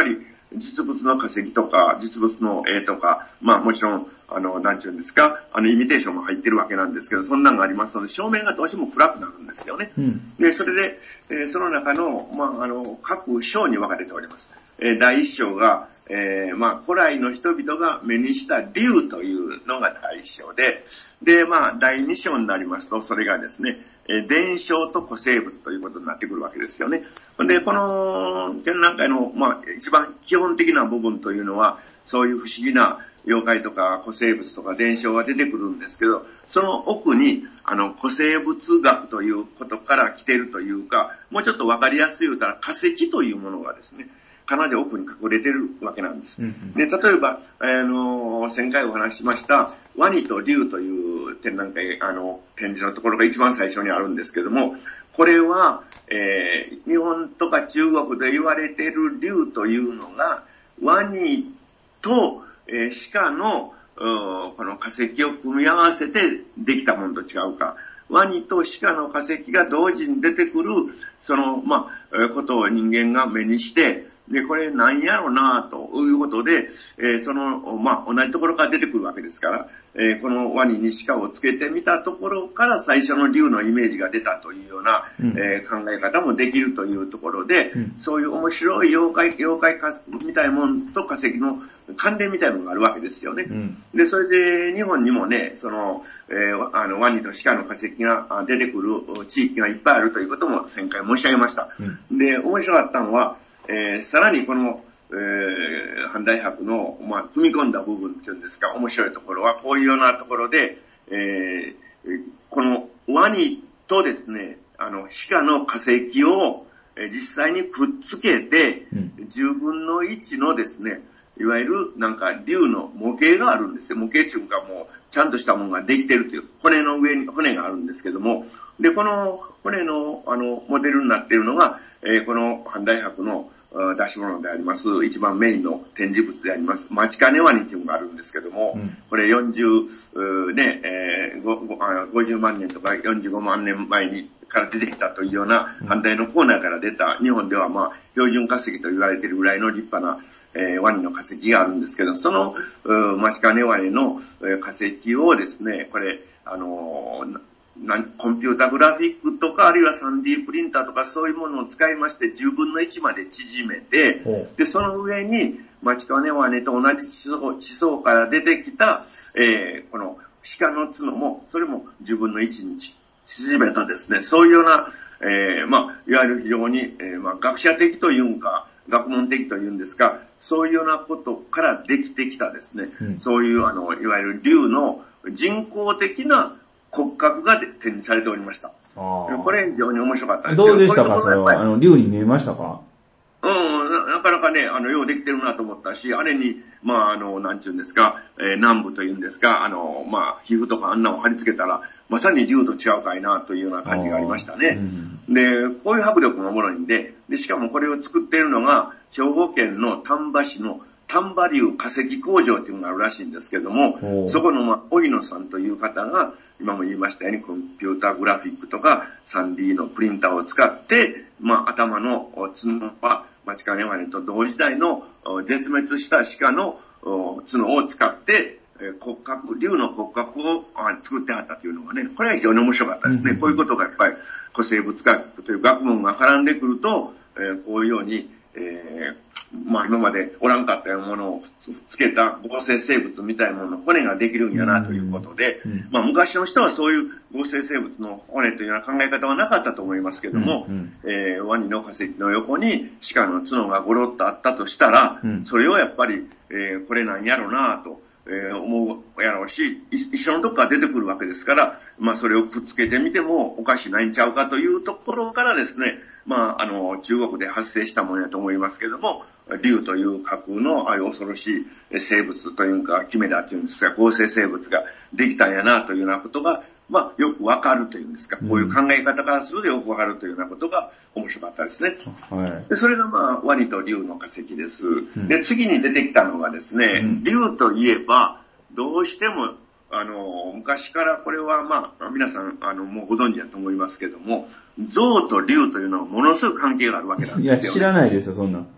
実物の化石とか、実物の絵とか、まあもちろん、あの、なんちゅうんですか、あの、イミテーションも入ってるわけなんですけど、そんなのがありますので、照明がどうしても暗くなるんですよね。うん、で、それで、えー、その中の、まあ、あの、各章に分かれております。えー、第一章が、えー、まあ、古来の人々が目にした竜というのが第一章で、で、まあ、第二章になりますと、それがですね、えー、伝承と古生物ということになってくるわけですよね。で、この展覧会の、まあ、一番基本的な部分というのは、そういう不思議な妖怪とか古生物とか伝承が出てくるんですけど、その奥に、あの、古生物学ということから来ているというか、もうちょっとわかりやすい言うたら化石というものがですね、かなり奥に隠れてるわけなんです。うんうん、で、例えば、あの、前回お話ししました、ワニと竜という展覧会、あの、展示のところが一番最初にあるんですけども、これは、えー、日本とか中国で言われている竜というのが、ワニと、えー、鹿の、この化石を組み合わせてできたものと違うか。ワニと鹿の化石が同時に出てくる、その、まあ、ことを人間が目にして、で、これ何やろなということで、えー、その、まあ、同じところから出てくるわけですから、えー、このワニに鹿をつけてみたところから最初の竜のイメージが出たというような、うんえー、考え方もできるというところで、うん、そういう面白い妖怪、妖怪化みたいなものと化石の関連みたいなのがあるわけですよね。うん、で、それで日本にもね、その、えー、あの、ワニと鹿の化石が出てくる地域がいっぱいあるということも前回申し上げました。うん、で、面白かったのは、えー、さらにこの、えー、阪大博の、まあ、踏み込んだ部分っていうんですか、面白いところは、こういうようなところで、えー、このワニとですね、あの、鹿の化石を、えー、実際にくっつけて、うん、じゅうぶんのいちのですね、いわゆるなんか竜の模型があるんですよ。模型っていうかもう、ちゃんとしたものができてるという、骨の上に骨があるんですけども、で、この骨の、あの、モデルになっているのが、えー、この阪大博の出し物であります、一番メインの展示物であります、マチカネワニっていうのがあるんですけども、うん、これよんじゅう、ね、えー、ごじゅうまんねんとかよんじゅうごまんねんまえにから出てきたというような、反対のコーナーから出た、日本ではまあ、標準化石と言われているぐらいの立派な、えー、ワニの化石があるんですけど、その、マチカネワニの化石をですね、これ、あのー、コンピュータグラフィックとか、あるいは スリーディー プリンターとかそういうものを使いましてじゅうぶんのいちまで縮めて、で、その上に、マチカネワニと同じ地層、地層から出てきた、えー、この鹿の角も、それもじゅうぶんのいちに縮めたですね、そういうような、えー、まあ、いわゆる非常に、えー、まあ、学者的というんか、学問的というんですか、そういうようなことからできてきたですね、うん、そういう、あの、いわゆる竜の人工的な骨格が展示されておりました。これ非常に面白かったですよ。 どうでしたか、それは。あの、竜に見えましたか？ うん、な, なかなかね、あの、ようできてるなと思ったし、あれに、まあ、あの、なんちゅうんですか、えー、南部というんですか、あの、まあ、皮膚とかあんなのを貼り付けたら、まさに竜と違うかいな、というような感じがありましたね。うん、で、こういう迫力がおもろいんで、で、しかもこれを作っているのが、兵庫県の丹波市の丹波竜化石工場というのがあるらしいんですけども、そこの、まあ、荻野さんという方が、今も言いましたように、コンピュータグラフィックとか スリーディー のプリンターを使って、まあ、頭の角は、マチカネワニと同時代の絶滅した鹿の角を使って、骨格、竜の骨格を作ってあったというのがね、これは非常に面白かったですね。うん、こういうことがやっぱり古生物学という学問が絡んでくると、えー、こういうように、えーまあ今までおらんかったようなものをつけた合成生物みたいなものの骨ができるんやなということで、うんうん、まあ昔の人はそういう合成生物の骨というような考え方はなかったと思いますけども、うんうん、えー、ワニの化石の横に鹿の角がゴロッとあったとしたら、うん、それをやっぱり、えー、これなんやろなと、えー、思うやろうし、一緒のとこから出てくるわけですから、まあそれをくっつけてみてもおかしないんちゃうかというところからですね、まああの中国で発生したものやと思いますけども、竜という架空のああいう恐ろしい生物というか、キメラというんですか、合成生物ができたんやなというようなことが、まあよくわかるというんですか、こういう考え方からするとよくわかるというようなことが面白かったですね。はい、でそれがまあワニと竜の化石です。うん、で次に出てきたのがですね、うん、竜といえばどうしてもあの昔からこれはまあ皆さんあのもうご存知だと思いますけども、象と竜というのはものすごく関係があるわけなんですよ、ね。 いや知らないですよそんな。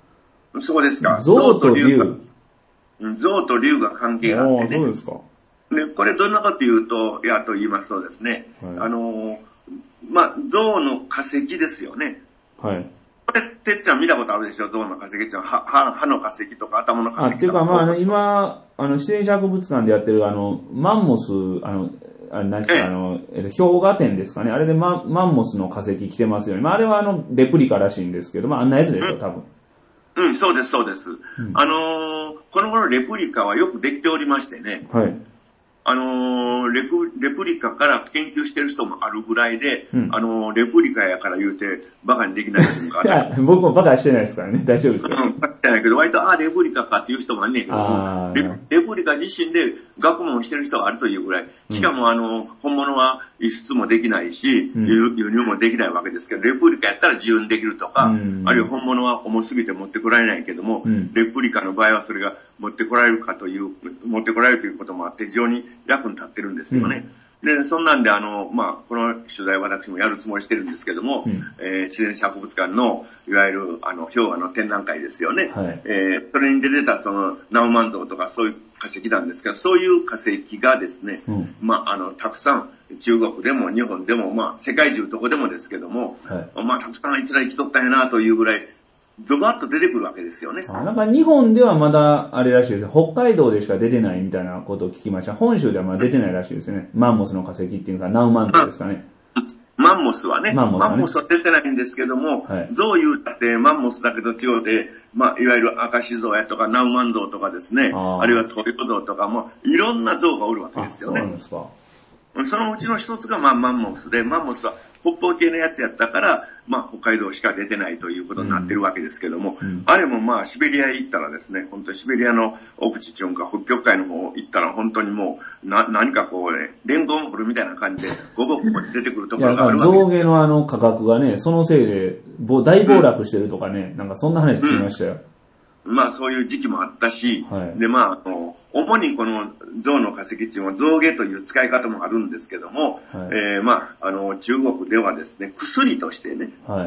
そうですか。 象と竜。 象と竜が関係があってね。 そうですか。 で、これどんなかというと、いや、と言いますとですね、はい、あの、まあ、象の化石ですよね。 はい。 これ、てっちゃん見たことあるでしょ、象の化石っていうのは、歯、歯の化石とか頭の化石とか。 あ、っていうか、まあ、あの、今、あの、自然史博物館でやってる、あの、マンモス、あの、あれ何ですか、あの、えっと、氷河展ですかね。あれでママンモスの化石来てますよね。まあ、あれはあの、レプリカらしいんですけど、まあ、あんなやつでしょ、多分。 うん、そうです、そうです。うん、あのー、この頃レプリカはよくできておりましてね。 はい。 あのー、レプ、レプリカから研究してる人もあるぐらいで、うん、あのー、レプリカやから言うて、バカにできない人もある。 いや、僕もバカしてないですからね。大丈夫ですよ。 うん、バカしてないけど、割と、ああ、レプリカかっていう人もあんねんけどレ、レプリカ自身で学問してる人があるというぐらい、しかもあの、本物は輸出もできないし、うん、輸入もできないわけですけど、レプリカやったら自由にできるとか、うん、あるいは本物は重すぎて持ってこられないけども、うん、レプリカの場合はそれが持ってこられるかという、持ってこられるということもあって、非常に役に立ってるんですよね。うん、で、そんなんであの、まあ、この取材は私もやるつもりしてるんですけども、うん、えー、自然史博物館の、いわゆる、あの、氷河の展覧会ですよね。はい、えー、それに出てたその、ナウマンゾウとかそういう化石なんですけど、そういう化石がですね、うん、まあ、あの、たくさん、中国でも日本でも、まあ、世界中どこでもですけども、はい、まあ、たくさんあいつら生きとったんやなというぐらい、ドバッと出てくるわけですよね。 あ、なんか日本ではまだあれらしいですね。北海道でしか出てないみたいなことを聞きました。本州ではまだ出てないらしいですね。マンモスの化石っていうか、ナウマンゾウですかね。 マンモスはね、マンモスはね、マンモスは出てないんですけども、はい、ゾウ言うたってマンモスだけと違うて、まあ、いわゆるアカシゾウやとかナウマンゾウとかですね、あ, あるいはトリオゾウとかも、いろんなゾウがおるわけですよね。 そうなんですか。 そのうちの一つが、まあ、マンモスで、マンモスは北方系のやつやったから、まあ、北海道しか出てないということになってるわけですけども、うん、あれもまあ、シベリアへ行ったらですね、本当にシベリアの奥地っていうか、北極海の方行ったら、本当にもう、な、何かこうね、レンコン掘るみたいな感じで、ゴボゴボ出てくるところがあるわけです。 象牙のあの価格がね、そのせいで、大暴落してるとかね、うん、なんかそんな話聞きましたよ。 うん、まあ、そういう時期もあったし、はい、で、まあ、あの、主にこの象の化石っていうのは象牙という使い方もあるんですけども、はい、えー、まあ、あの、中国ではですね、薬としてね、はい、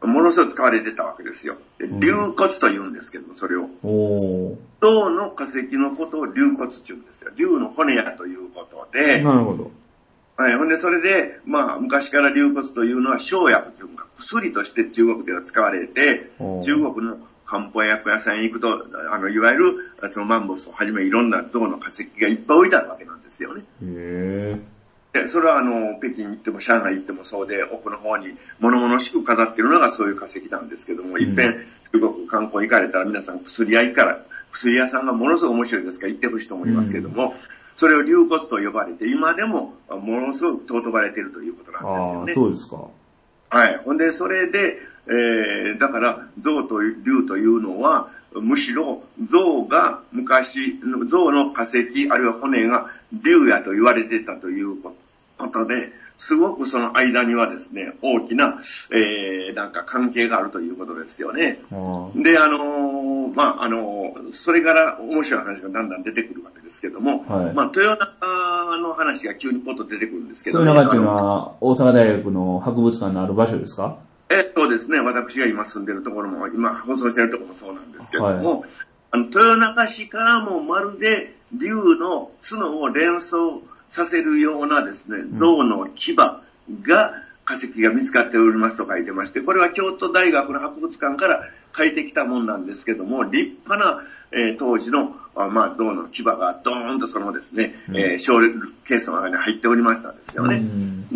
ものすごい使われてたわけですよ。で、竜骨と言うんですけども、それを。象の化石のことを竜骨って言うんですよ。竜の骨やということで、 なるほど。 はい。ほんで、それで、まあ、昔から竜骨というのは生薬というか、薬として中国では使われて、中国の漢方薬屋さんへ行くと、あの、いわゆる、そのマンモスをはじめいろんな象の化石がいっぱい置いてあるわけなんですよね。 へー。で、それはあの、北京行っても上海行ってもそうで、奥の方に物々しく飾っているのがそういう化石なんですけども、うん、いっぺん中国観光行かれたら皆さん薬屋行から、薬屋さんがものすごく面白いですから行ってほしいと思いますけども、うん、それを竜骨と呼ばれて、今でもものすごく尊ばれているということなんですよね。 ああ、そうですか。 はい。ほんで、それで、えー、だから、象と竜というのは、むしろ、象が昔、象の化石、あるいは骨が竜やと言われてたということで、すごくその間にはですね、大きな、えー、なんか関係があるということですよね。で、あのー、まあ、あのー、それから面白い話がだんだん出てくるわけですけども、はい、まあ、豊中の話が急にポッと出てくるんですけど、 ね、豊中っていうのは、大阪大学の博物館のある場所ですか？ えっとですね、私が今住んでるところも、今放送してるところもそうなんですけども、はい、あの、豊中市からもまるで竜の角を連想させるようなですね、象の牙が、化石が見つかっておりますと書いてまして、これは京都大学の博物館から借りてきたもんなんですけども、立派な、えー、当時の、あまあ、象の牙がドーンとそのですね、うん、えー、小ケースの中に入っておりましたんですよね。うん、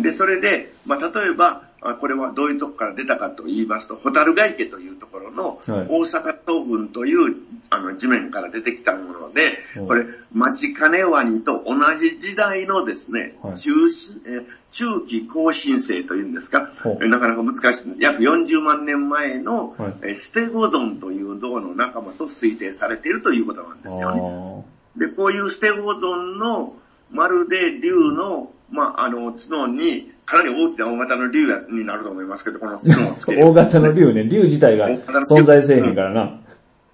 で、それで、まあ、例えば、これはどういうとこから出たかと言いますと、蛍ヶ池というところの大阪東郡というあの地面から出てきたもので、これ、マチカネワニと同じ時代のですね、中、中期更新星というんですか、なかなか難しい、約よんじゅうまんねんまえのステゴゾンという銅の仲間と推定されているということなんですよね。で、こういうステゴゾンのまるで竜の、まあ、あの、角に、かなり大きな大型の竜になると思いますけど、この角をつける。 大型の竜ね。竜自体が存在せえへんからな。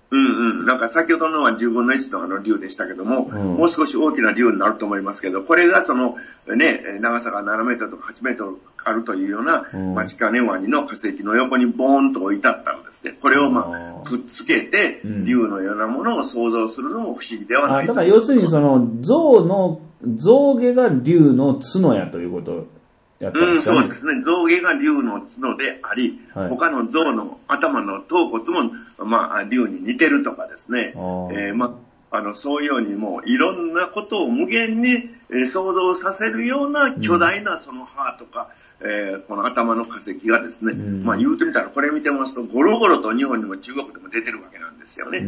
うんうん。なんか先ほどのはじゅうぶんのいちのあの竜でしたけども、うん、もう少し大きな竜になると思いますけど、これがそのね、長さがななメートルとかはちメートルあるというような、うん、マチカネワニの化石の横にボーンと置いてあったんですね。これをまあ、くっつけて、うん、竜のようなものを想像するのも不思議ではない。 あ、だから要するにその象の、象牙が竜の角やということやったんですかね。 うん、そうですね。象牙が竜の角であり、はい、他の象の頭の頭骨も、まあ、竜に似てるとかですね。えー、まあ、あの、そういうようにもういろんなことを無限に、えー、想像させるような巨大なその歯とか、うん、えー、この頭の化石がですね、うん、まあ言うてみたらこれ見てますとゴロゴロと日本にも中国でも出てるわけなんですよね。うん、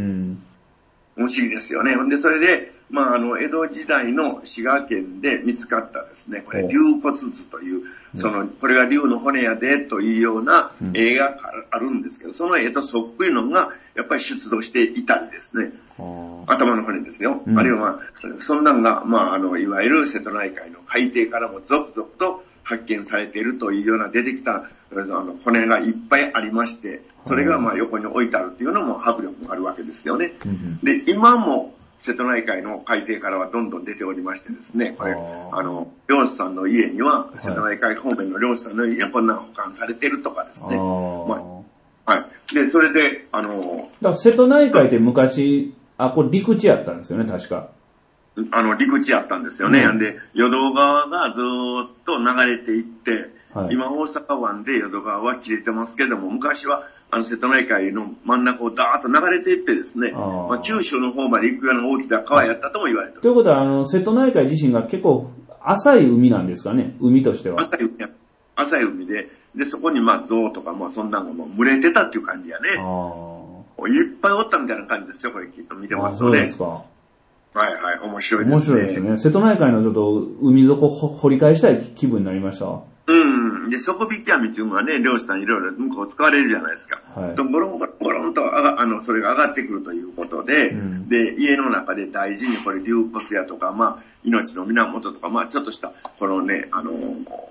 不思議ですよね。で、それで、まあ、あの、江戸時代の滋賀県で見つかったですね、これ、竜骨図という、その、これが竜の骨やで、というような絵があるんですけど、その絵とそっくりのが、やっぱり出土していたりですね、頭の骨ですよ。あるいは、まあ、そんなんが、まあ、あの、いわゆる瀬戸内海の海底からも続々と発見されているというような出てきた、あの、骨がいっぱいありまして、それが、まあ、横に置いてあるというのも迫力があるわけですよね。で、今も、瀬戸内海の海底からはどんどん出ておりましてですね、これ、あの、漁師さんの家には、瀬戸内海方面の漁師さんの家にはこんな保管されているとかですね。まあ、はい。で、それで、あの、 だから瀬戸内海って昔、あ、これ陸地やったんですよね、確か。 あの、陸地やったんですよね。うん、で、淀川がずーっと流れていって、はい、今大阪湾で淀川は切れてますけども、昔は、あの、瀬戸内海の真ん中をダーッと流れていってですね、あまあ、九州の方まで行くような大きな川やったとも言われてる。 ということは、あの、瀬戸内海自身が結構浅い海なんですかね、海としては。 浅い海や。浅い海で、で、そこにまあ象とかまあそんなのも群れてたっていう感じやね。あいっぱいおったみたいな感じですよ、これきっと見てますとね。そうですか。はいはい、面白いですね。 面白いですね。瀬戸内海のちょっと海底掘り返したい気分になりました。 うん。で、底引き網っていうのはね、漁師さんいろいろ向こう使われるじゃないですか。はい。と、ゴロンゴロンゴロンとあが、あの、それが上がってくるということで、うん、で、家の中で大事にこれ、竜骨やとか、まあ、命の源とか、まあ、ちょっとした、このね、あの、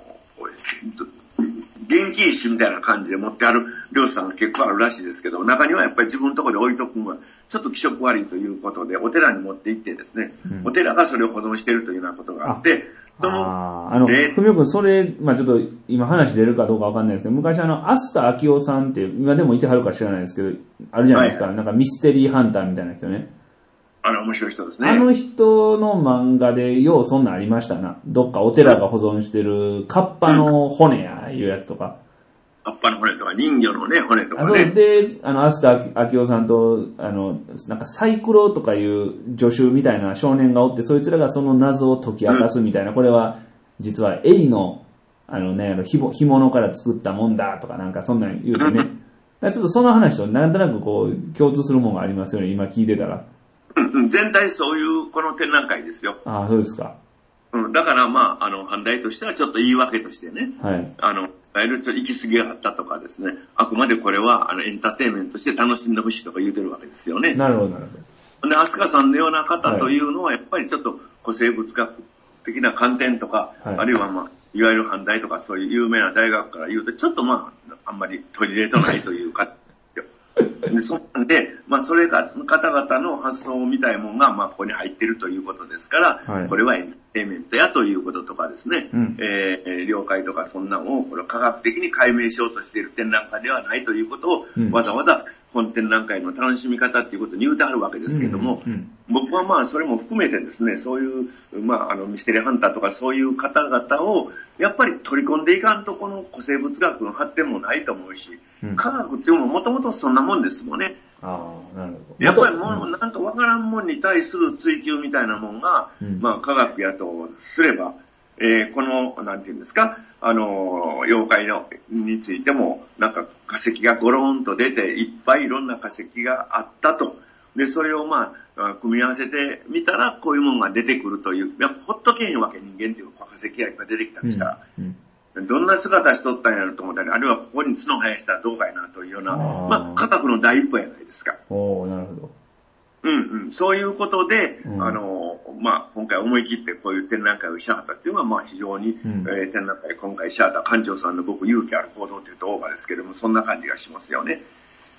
現金石みたいな感じで持ってある漁師さんが結構あるらしいですけど、中にはやっぱり自分のところで置いとくのは、ちょっと気色悪いということで、お寺に持って行ってですね、うん、お寺がそれを保存しているというようなことがあって、 その、ああの、ふみおくん、それ、まあちょっと今話出るかどうかわかんないですけど、昔あの、飛鳥明夫さんって、今でもいてはるか知らないですけど、あるじゃないですか、はいはい、なんかミステリーハンターみたいな人ね。 あの、面白い人ですね。 あの人の漫画で、ようそんなんありましたな。どっかお寺が保存してる、カッパの骨や、いうやつとか。 カッパの骨とか、人魚のね、骨とかね。 あ、そうで、あの、飛鳥明夫さんと、あの、なんかサイクロとかいう助手みたいな少年がおって、そいつらがその謎を解き明かすみたいな、うん、これは、実はエイの、あのね、ひも、干物から作ったもんだとかなんかそんなん言うてね。うん、ちょっとその話となんとなくこう、共通するものがありますよね、今聞いてたら。 うんうん、全体そういうこの展覧会ですよ。 ああ、そうですか。 うん、だからまあ、あの、反対としてはちょっと言い訳としてね。はい。あの、いわゆるちょっと行き過ぎがあったとかですね。あくまでこれは、あの、エンターテインメントとして楽しんでほしいとか言うてるわけですよね。 なるほど、なるほど。で、飛鳥さんのような方というのは、やっぱりちょっと古生物学的な観点とか、はい、あるいはまあ、いわゆる反対とかそういう有名な大学から言うと、ちょっとまあ、あんまり取り入れとないというか、で、そんで、まあ、それが、方々の発想みたいものが、まあ、ここに入っているということですから、はい、これはエンターテインメントやということとかですね、うん、えー、了解とかそんなのを、これ科学的に解明しようとしている展覧会ではないということを、うん、わざわざ本展覧会の楽しみ方っていうことに言うてあるわけですけども、うんうんうん、僕はまあ、それも含めてですね、そういう、まあ、あの、ミステリーハンターとかそういう方々を、やっぱり取り込んでいかんと、この古生物学の発展もないと思うし、うん、科学っていうのももともとそんなもんですもんね。 ああ、なるほど。 やっぱりもう、なんかわからんもんに対する追求みたいなもんが、うん、まあ科学やとすれば、えー、この、なんていうんですか、あの、妖怪の、についても、なんか化石がゴローンと出て、いっぱいいろんな化石があったと。で、それをまあ、組み合わせてみたら、こういうものが出てくるという、やっぱほっとけへんわけ、人間っていう化石がいっぱい出てきたりしたら。うんうん、どんな姿しとったんやろと思ったり、あるいはここに角生やしたらどうかやなというような、あまあ、科学の第一歩やないですか。 おー、なるほど。 うんうん。そういうことで、うん、あの、まあ、今回思い切ってこういう展覧会をしはったっていうのは、まあ、非常に、うん、えー、展覧会、今回しはった館長さんの僕勇気ある行動というとオーバーですけども、そんな感じがしますよね。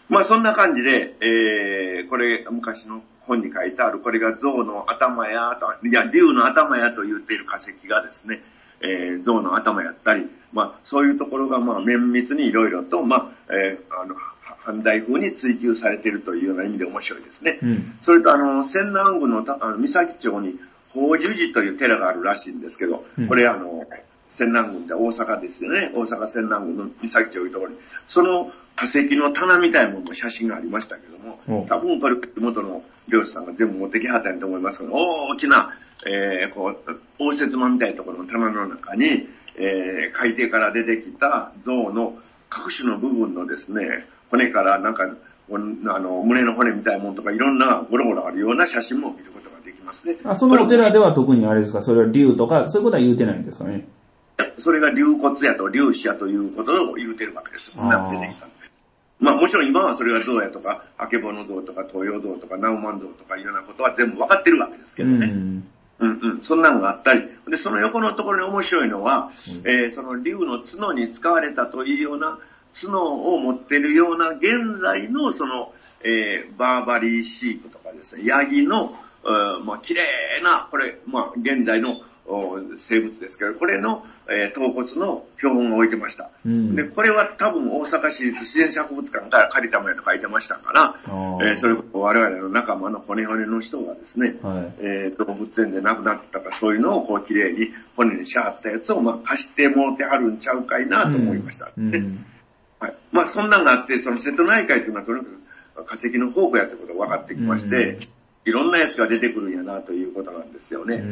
まあそんな感じで、えー、これ昔の本に書いてある、これが象の頭や、いや、竜の頭やと言っている化石がですね、えー、象の頭やったり、まあそういうところがまあ綿密にいろいろと、まあ、えー、あの、反対風に追求されているというような意味で面白いですね。うん、それとあの、仙南郡のあの三崎町に宝珠寺という寺があるらしいんですけど、これあの、仙南郡って大阪ですよね。大阪仙南郡の三崎町というところに、その化石の棚みたいなものの写真がありましたけども、多分これ地元の漁師さんが全部持ってきはったんやと思いますけど、大きな、えー、こう、応接間みたいなところの棚の中に、えー、海底から出てきた象の各種の部分のですね、骨からなんか、あの、胸の骨みたいなものとかいろんなゴロゴロあるような写真も見ることができますね。 あ、そのお寺では特にあれですか、それは竜とか、そういうことは言うてないんですかね。 それが竜骨やと竜歯やということを言うてるわけです。まあもちろん今はそれが象やとか、あけぼの象とか東洋象とかナウマン象とかいうようなことは全部分かってるわけですけどね。うんうんうん、そんなのがあったり、で、その横のところに面白いのは、うん、えー、その竜の角に使われたというような角を持っているような現在のその、えー、バーバリーシープとかですね、ヤギの、まあ綺麗な、これ、まあ現在の生物ですけど、これの、えー、頭骨の標本が置いてました、うん。で、これは多分大阪市立自然博物館から借りたものと書いてましたから、えー、それを我々の仲間の骨骨の人がですね、はい、えー、動物園で亡くなってたから、そういうのをこう綺麗に骨にしはったやつをまあ貸してもうてはるんちゃうかいなと思いました。うんうん、はい、まあそんなんがあって、その瀬戸内海というのはとにかく化石の宝庫やってことが分かってきまして、うん、いろんなやつが出てくるんやなということなんですよね。うん、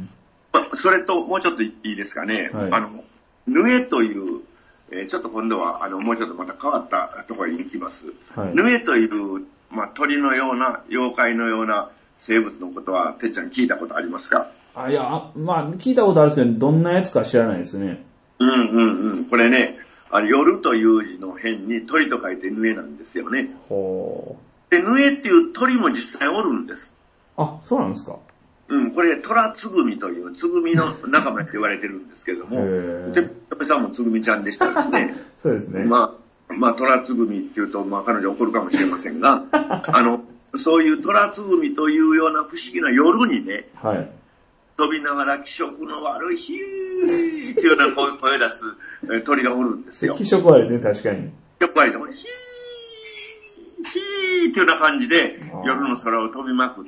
まあ、それともうちょっといいですかね。はい、あの、ヌエという、えー、ちょっと今度はあのもうちょっとまた変わったところに行きます。はい、ヌエという、まあ、鳥のような妖怪のような生物のことはてっちゃん聞いたことありますか？ あ、いや、まあ聞いたことあるんですけど、どんなやつか知らないですね。 うんうんうん。これね、あの夜という字の辺に鳥と書いてヌエなんですよね。ほう。で、ヌエっていう鳥も実際おるんです。 あ、そうなんですか。 うん、これ、トラツグミという、ツグミの仲間って言われてるんですけども、で、ペペさんもツグミちゃんでしたですね。 そうですね。 まあ、まあ、トラツグミっていうと、まあ、彼女怒るかもしれませんが、あの、そういうトラツグミというような不思議な夜にね、はい、飛びながら気色の悪いヒーっていうような声を出す鳥がおるんですよ。 気色悪いですね、確かに。 気色悪いと、ヒーヒーっていうような感じで夜の空を飛びまくって、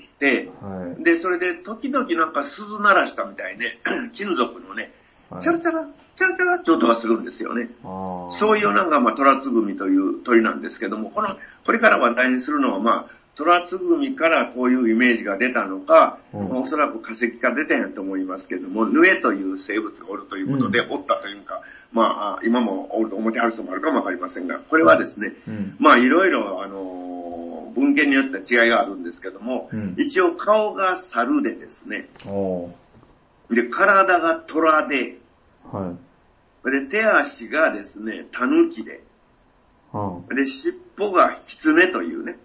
はい、で、それで時々なんか鈴鳴らしたみたいで、金属のね、チャラチャラ、チャラチャラって音がするんですよね。そういうなんかまあトラツグミという鳥なんですけども、この、これから話題にするのはまあ、トラツグミからこういうイメージが出たのか、うん、まあ、おそらく化石から出たんやと思いますけども、ヌエという生物がおるということで、うん、おったというか、まあ、今もおると思ってはる人もあるかもわかりませんが、これはですね、うん、まあ、いろいろ、あのー、文献によって違いがあるんですけども、うん、一応顔が猿でですね、で、体が虎で、はい、で、手足がですね、タヌキで、で、尻尾が狐というね、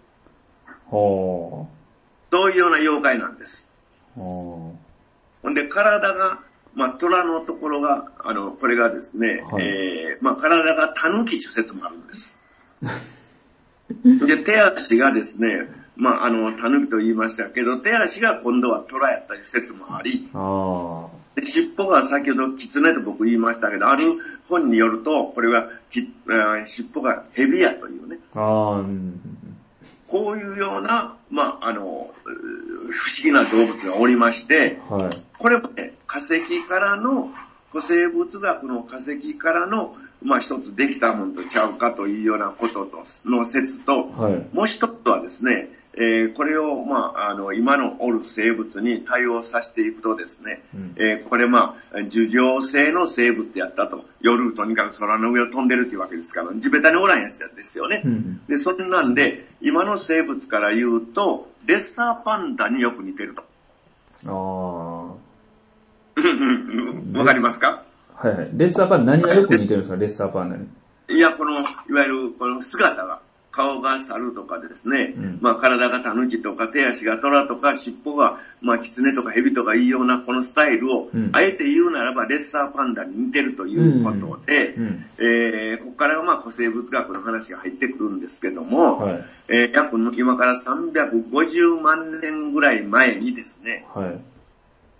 そういうような妖怪なんです。ほんで、体が、まあ、虎のところが、あの、これがですね、はい、えー、まあ、体がタヌキという説もあるんです。で、手足がですね、まあ、あの、タヌキと言いましたけど、手足が今度は虎やったいう説もあり、あで尻尾が先ほど狐と僕言いましたけど、ある本によると、これはき、えー、尻尾が蛇やというね。あ、うん、こういうような、まあ、あの、不思議な動物がおりまして、はい、これもね、化石からの、古生物学の化石からの、まあ一つできたものとちゃうかというようなことと、の説と、はい、もう一つはですね、えー、これを、まあ、あの、今のおる生物に対応させていくとですね、うん、えー、これまあ、樹状性の生物やったと。夜とにかく空の上を飛んでるというわけですから、地べたにおらんやつですよね。うん、で、そんなんで、今の生物から言うと、レッサーパンダによく似てると。ああ。わかりますか？ はいはい。レッサーパンダ何がよく似てるんですか？レッサーパンダに。 いや、この、いわゆる、この姿が、 顔が猿とかですね、うん、まあ体が狸とか手足が虎とか尻尾がまあ狐とか蛇とかいうようなこのスタイルを、うん、あえて言うならばレッサーパンダに似てるということで、うんうん、えー、ここからはまあ古生物学の話が入ってくるんですけども、はい、えー、約今からさんびゃくごじゅうまんねんぐらい前にですね、はい、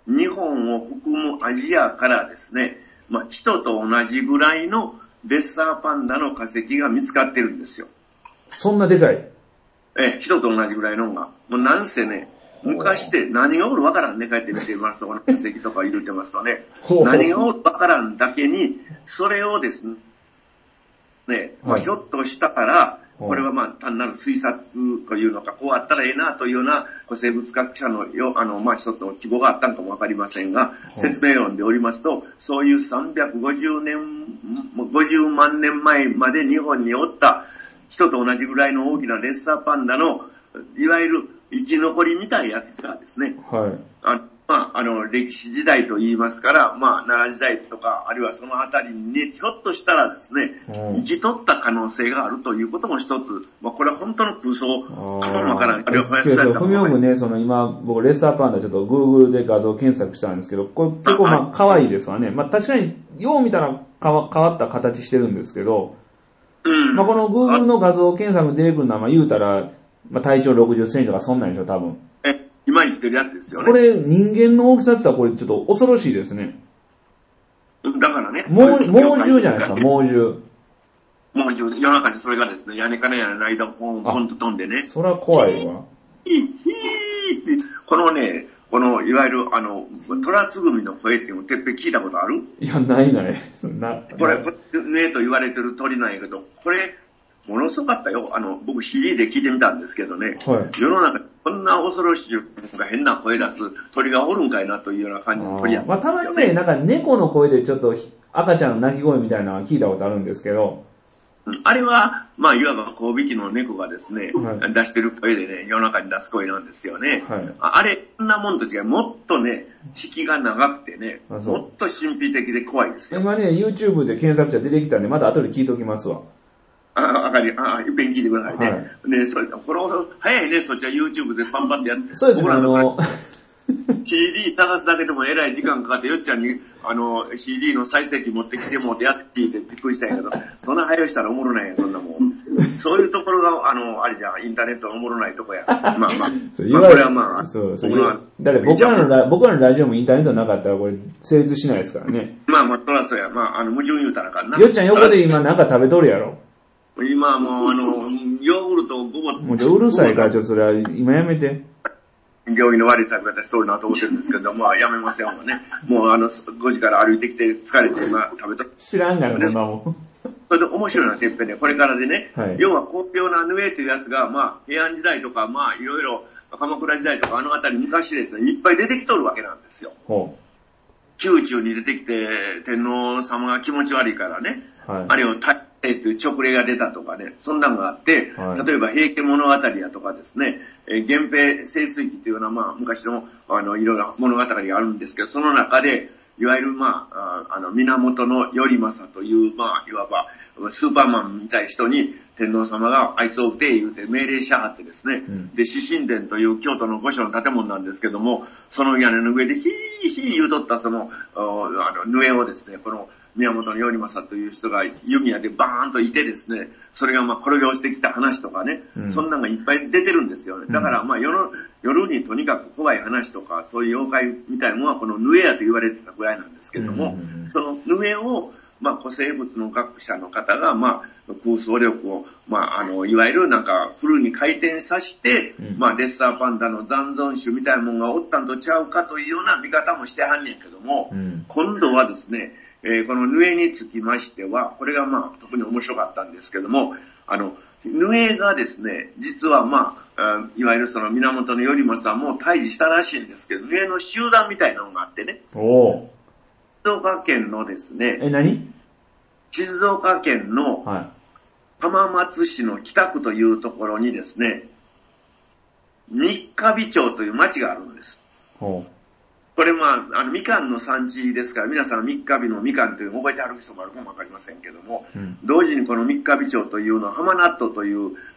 日本を含むアジアからですね、まあ人と同じぐらいのレッサーパンダの化石が見つかってるんですよ。 そんなでかい？ ええ、人と同じぐらいのが。もうなんせね、昔って何がおるわからんね、帰って見てますと、この化石とか入れてますとね、何がおるわからんだけに、それをですね、ね、まあ、ひょっとしたから、これはまあ単なる推察というのか、こうあったらええなというような古生物学者のよ、あの、まあ一つの希望があったのかもわかりませんが、説明論でおりますと、そういうさんびゃくごじゅうねん、ごじゅうまんねんまえまで日本におった人と同じぐらいの大きなレッサーパンダの、いわゆる生き残りみたいなやつがですね、はい。あまあ、あの、歴史時代と言いますから、まあ、奈良時代とか、あるいはそのあたりに、ね、ひょっとしたらですね、うん、生き取った可能性があるということも一つ、まあ、これは本当の空想かもわからない。あれはそうそう、ふみおくね、その今、僕、レッサーパンダちょっと Google で画像検索したんですけど、これ結構まあ、可愛いですわね。まあ、確かに、よう見たら変わ変わった形してるんですけど、うん、まあ、この Google の画像検索で出てくるのは、まあ、言うたら、まあ、体長ろくじゅっセンチとかそんなんでしょ、多分。 え、今言ってるやつですよね。 これ、人間の大きさって言ったらこれちょっと恐ろしいですね。 だからね。 猛獣じゃないですか、猛獣。 猛獣。夜中にそれがですね、屋根から屋根の間をポンポンと飛んでね。 それは怖いわ。 ヒーヒーこのね、この、いわゆる、あの、トラツグミの声っていうのをてっぺん聞いたことある？ いや、ないない。なこれ、これ、ねえと言われてる鳥なんやけど、これ、ものすごかったよ。あの、僕 シーディー で聞いてみたんですけどね。はい、世の中にこんな恐ろしいが変な声出す鳥がおるんかいなというような感じの鳥やったんですよね。 まあ、たまにね、なんか猫の声でちょっと赤ちゃんの鳴き声みたいなのは聞いたことあるんですけど。 あれは、まあ、いわば交尾器の猫がですね、はい、出してる声でね、夜中に出す声なんですよね。はい、あれ、こんなもんと違う。もっとね、引きが長くてね、もっと神秘的で怖いですよ。 今ね、YouTube で検索者出てきたんで、また後で聞いておきますわ。 あ、わかり、あ、いっぺん聞いてくださいね。はい、ね、それ、これ、早いね、そっちは YouTube でパンパンってやって。 そうですね、あの、 シーディー 探すだけでもえらい時間かかって、よっちゃんに、あの、シーディー の再生機持ってきてもってやって聞いてびっくりしたんやけど、そんな早いしたらおもろないや、そんなもん。そういうところが、あの、あれじゃん、インターネットのおもろないとこや。まあまあ。そうまあ、これはまあ、 そうそう。だって僕らのラ、僕らのラジオもインターネットなかったらこれ成立しないですからね。 まあまあ、そらそうや。まあ、あの、矛盾言うたらあかんな。 よっちゃん横で今なんか食べとるやろ。 今もう、あの、ヨーグルトをごぼもうじゃうるさいからちょっとそれは今やめて。 病院の悪い食べ方しとるなと思ってるんですけど、まあやめますよ、もうね。もうあの、ごじから歩いてきて疲れて今食べと。 知らんがな、そんなもん。 それで面白いな、てっぺんね、これからでね、はい、要は高病なヌエというやつが、まあ平安時代とか、まあいろいろ鎌倉時代とかあのあたり昔ですね、いっぱい出てきとるわけなんですよ。ほう宮中に出てきて、天皇様が気持ち悪いからね、はい、あれを大抵という勅令が出たとかね、そんなのがあって、はい、例えば平家物語やとかですね、えー、源平盛衰記というような、まあ昔の、あの、いろいろ物語があるんですけど、その中で、いわゆる、まあ、あの、源頼政という、まあ、いわば、スーパーマンみたいな人に、天皇様があいつを撃て言うて命令しはってですね、うん、で、獅神殿という京都の御所の建物なんですけども、その屋根の上でヒーヒー言うとったその、あの、ヌエをですね、この、源頼政という人が弓矢でバーンといてですね、それがまあ転げ落ちてきた話とかね、うん、そんなのがいっぱい出てるんですよね。だからまあ夜、夜にとにかく怖い話とか、そういう妖怪みたいなのはこのヌエやと言われてたぐらいなんですけども、うん、そのヌエを、まあ古生物の学者の方が、まあ空想力を、まああの、いわゆるなんかフルに回転させて、うん、まあレッサーパンダの残存種みたいなものがおったんとちゃうかというような見方もしてはんねんけども、うん、今度はですね、えー、このヌエにつきましては、これがまあ特に面白かったんですけども、あの、ヌエがですね、実はまあ、いわゆるその源頼政も退治したらしいんですけど、ヌエの集団みたいなのがあってね。おー。静岡県のですね、 え、何？ 静岡県の浜松市の北区というところにですね、三ヶ日町という町があるんです。おー。これまあ、あの、みかんの産地ですから、皆さん三日日のみかんというのを覚えてある人もあるかもわかりませんけども、うん、同時にこの三日日町というのは浜納豆という、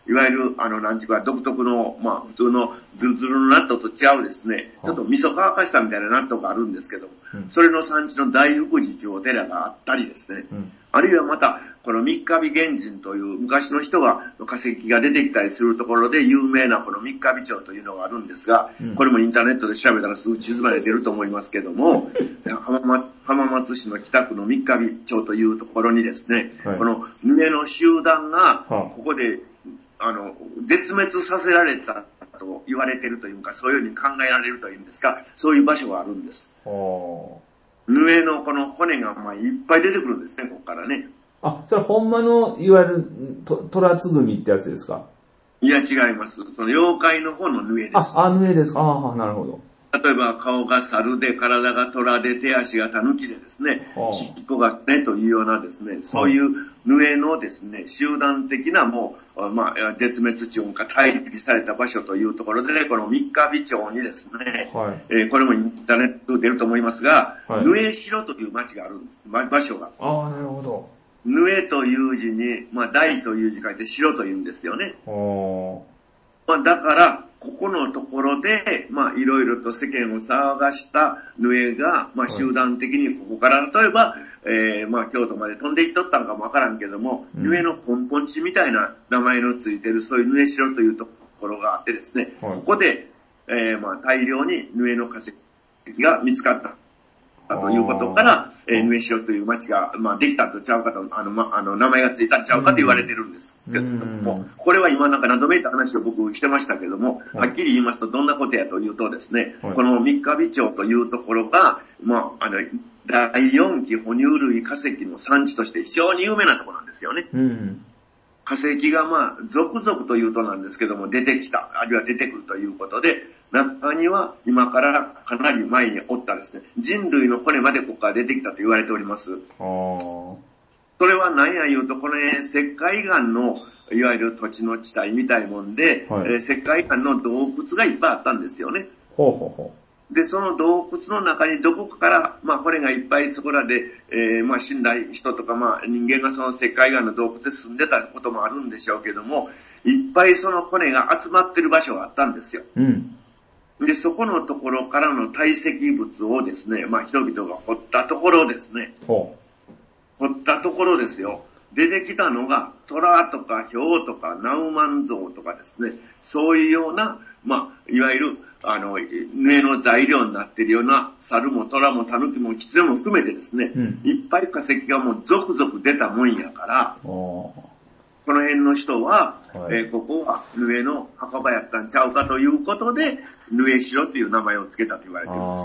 いわゆる、あの、なんちゅうか、独特の、まあ、普通のズルズルの納豆と違うですね、ちょっと味噌乾かしたみたいな納豆があるんですけど、うん、それの産地の大福寺というお寺があったりですね、うん、あるいはまた、この三ヶ日原人という昔の人が、化石が出てきたりするところで有名なこの三ヶ日町というのがあるんですが、うん、これもインターネットで調べたらすぐ地図まで出ると思いますけども、浜松、浜松市の北区の三ヶ日町というところにですね、はい、このヌエの集団が、ここで、あの、絶滅させられたと言われているというか、そういうふうに考えられるというんですか、そういう場所があるんです。ヌエのこの骨がまあいっぱい出てくるんですね、ここからね。 あ、それほんまの、いわゆる、と、トラツグミってやつですか？ いや、違います。その妖怪の方のヌエです。 あ、あ、ヌエですか。ああ、なるほど。 例えば顔が猿で、体が虎で、手足が狸でですね、尻尾がねというようなですね、そういうヌエのですね、集団的なもう、まあ、絶滅地か退避された場所というところで、ね、この三ヶ日町にですね、はい、えー、これもインターネットで出ると思いますが、はい、ヌエ城という町があるんです。場所が。 ああ、なるほど。 ヌエという字に、まあ、大という字書いて城というんですよね。まあ、だから、ここのところで、まあ、いろいろと世間を騒がしたヌエが、まあ、集団的にここから、例えば、えー、まあ、京都まで飛んでいっとったんかもわからんけども、うん、ヌエの根本地みたいな名前のついてる、そういうヌエ城というところがあってですね、はい、ここで、えー、まあ、大量にヌエの化石が見つかった。ということから、えー、ヌエ城という町が、まあ、できたとちゃうかと、あの、ま、あの、名前がついたんちゃうかと言われてるんですけども、これは今なんか謎めいた話を僕してましたけども、はっきり言いますとどんなことやというとですね、はい、この三ヶ日町というところが、まあ、あの、だいよんき哺乳類化石の産地として非常に有名なところなんですよね。うん、化石がまあ、続々というとなんですけども、出てきた、あるいは出てくるということで、中には今からかなり前におったですね、人類の骨までここから出てきたと言われております。それは何や言うと、このね、石灰岩の、いわゆる土地の地帯みたいもんで、はい、えー、石灰岩の洞窟がいっぱいあったんですよね。ほうほうほう。で、その洞窟の中にどこかから、まあ骨がいっぱいそこらで、えー、まあ死んだ人とか、まあ人間がその石灰岩の洞窟で住んでたこともあるんでしょうけども、いっぱいその骨が集まってる場所があったんですよ。うん。で、そこのところからの堆積物をですね、まあ人々が掘ったところですね。ほう。掘ったところですよ。出てきたのが、虎とか豹とかナウマンゾウとかですね、そういうような、まあ、いわゆる、あの、ヌエの材料になっているような、猿も虎も狸もキツネも含めてですね、うん、いっぱい化石がもう続々出たもんやから、この辺の人は、はい、えー、ここはヌエの墓場やったんちゃうかということで、ヌエ城という名前を付けたと言われています。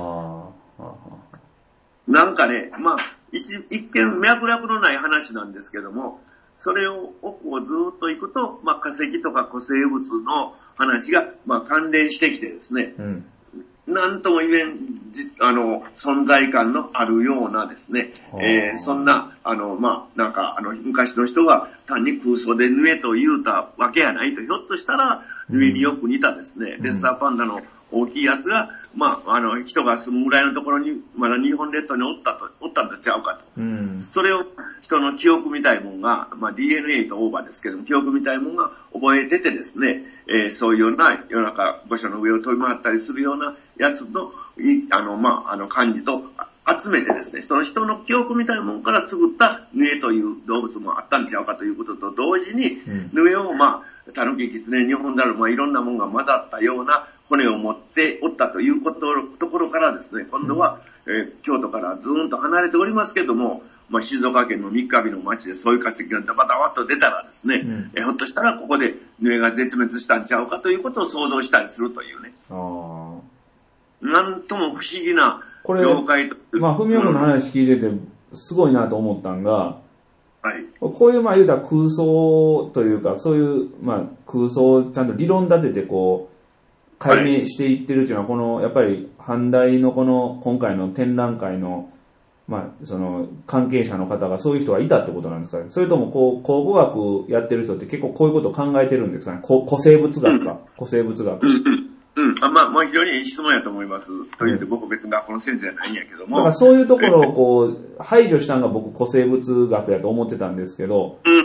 なんかね、まあ、一, 一見脈絡のない話なんですけども、それを奥をずっと行くと、まあ、化石とか古生物の話が、まあ、関連してきてですね、うん、なんとも言えん、あの、存在感のあるようなですね、えー、そんな、あの、まあ、なんか、あの、昔の人が単に空想でヌエと言うたわけやないと、ひょっとしたら、ヌエによく似たですね、うん、レッサーパンダの大きいやつが、まあ、あの、人が住むぐらいのところに、まだ日本列島におったと、おったんとちゃうかと。うん、それを、人の記憶みたいもんが、まあ ディーエヌエー とオーバーですけども、記憶みたいもんが覚えててですね、えー、そういうような世の中、御所の上を飛び回ったりするようなやつの、あの、まあ、あの、漢字と集めてですね、その人の記憶みたいもんからすぐったヌエという動物もあったんちゃうかということと同時に、うん、ヌエを、まあ、タヌキ、キツネ、日本だるまあ、いろんなもんが混ざったような骨を持っておったということ、ところからですね、今度は、うん、えー、京都からずーんと離れておりますけども、まあ、静岡県の三ヶ日の町でそういう化石がダバダバっと出たらですね、うん、えひょっとしたらここでヌエが絶滅したんちゃうかということを想像したりするというね。あ、なんとも不思議な妖怪と。 まあ、ふみおくんの話聞いててすごいなと思ったんが、はい、こういうまあ言うたら空想というか、そういうまあ空想をちゃんと理論立ててこう、解明していってるっていうのは、このやっぱり阪大のこの今回の展覧会のまあ、その、関係者の方がそういう人がいたってことなんですかね。それとも、こう、考古学やってる人って結構こういうことを考えてるんですかね。古生物学か、うん、古生物学。 うん、うん。あ、まあ、まあ、非常にいい質問やと思います。というと、僕別に学校の先生じゃないんやけども。 だからそういうところをこう、排除したのが僕古生物学やと思ってたんですけど、うん、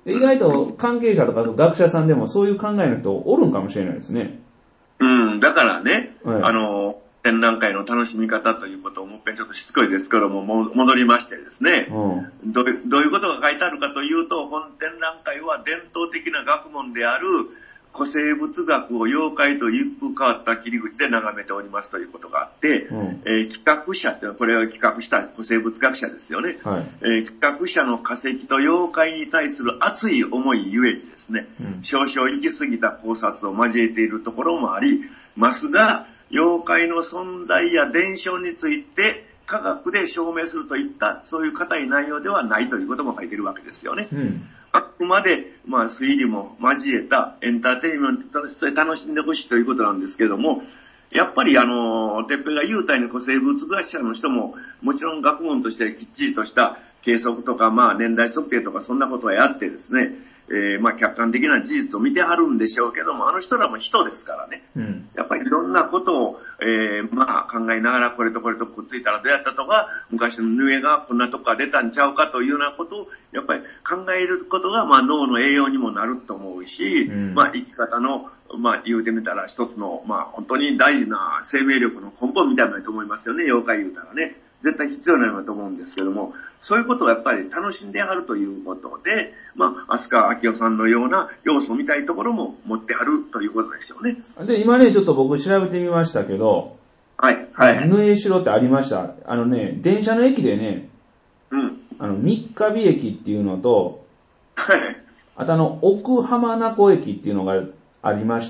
意外と関係者とか学者さんでもそういう考えの人おるんかもしれないですね。 うん、だからね、はい、あの、展覧会の楽しみ方ということをもう一遍ちょっとしつこいですけども、も戻りましてですね、うん、どう、どういうことが書いてあるかというと、本展覧会は伝統的な学問である古生物学を妖怪と一風変わった切り口で眺めておりますということがあって、うん、えー、企画者ってこれを企画した古生物学者ですよね、はい、えー、企画者の化石と妖怪に対する熱い思いゆえにですね、うん、少々行き過ぎた考察を交えているところもありますが、妖怪の存在や伝承について科学で証明するといったそういう固い内容ではないということも書いているわけですよね、うん、あくまで、まあ、推理も交えたエンターテインメントとして楽しんでほしいということなんですけども、やっぱりあのてっぺいが言うたように古生物学者の人ももちろん学問としてきっちりとした計測とか、まあ、年代測定とかそんなことはやってですね、えー、まあ客観的な事実を見てはるんでしょうけども、あの人らも人ですからね、うん、やっぱりいろんなことを、えー、まあ考えながらこれとこれとくっついたらどうやったとか、昔のヌエがこんなとこから出たんちゃうかというようなことをやっぱり考えることが、まあ、脳の栄養にもなると思うし、うん、まあ生き方のまあ言うてみたら一つのまあ本当に大事な生命力の根本みたいなと思いますよね、妖怪言うたらね。絶対必要なのだと思うんですけども、そういうことをやっぱり楽しんではるということで、まあ、飛鳥明夫さんのような要素みたいなところも持ってはるということでしょうね。 で、今ね、ちょっと僕調べてみましたけど、 はい、はい。 縫江城ってありました。あのね、電車の駅でね、 うん。 あの、三日日駅っていうのと、 はい。 あとあの、奥浜名湖駅っていうのがありまして、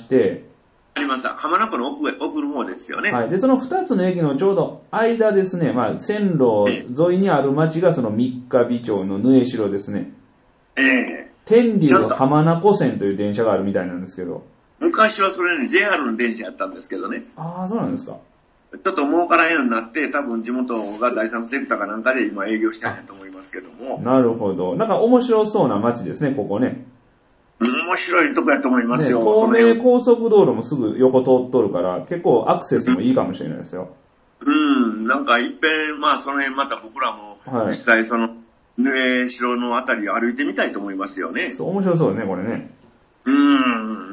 ありました。浜名湖の奥へ、奥の方ですよね。 はい。で、その二つの駅のちょうど間ですね、まあ、線路沿いにある町がその三日日町の縫江城ですね。 ええー。 天竜浜名湖線という電車があるみたいなんですけど。 昔はそれね、ジェイアール の電車やったんですけどね。 ああ、そうなんですか。 ちょっと儲からんようになって、多分地元が第三セクターかなんかで今営業してないと思いますけども。 なるほど。なんか面白そうな町ですね、ここね。 面白いとこやと思いますよ。 ね、東名高速道路もすぐ横通っとるから、結構アクセスもいいかもしれないですよ。 うん、うん、なんかいっぺん、まあその辺また僕らも、実際その、縫江城のあたりを歩いてみたいと思いますよね。 そう、面白そうね、これね。 うん、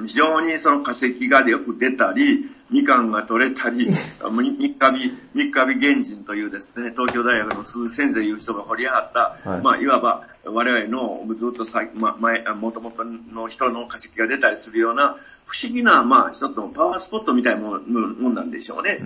非常にその化石がよく出たり、みかんが取れたり、三日日、三日日原人というですね、東京大学の鈴木先生いう人が掘り上がった、はい、まあいわば我々のずっとさ、ま、前、もともとの人の化石が出たりするような不思議な、まあ一つのパワースポットみたいなものなんでしょうね。 うん、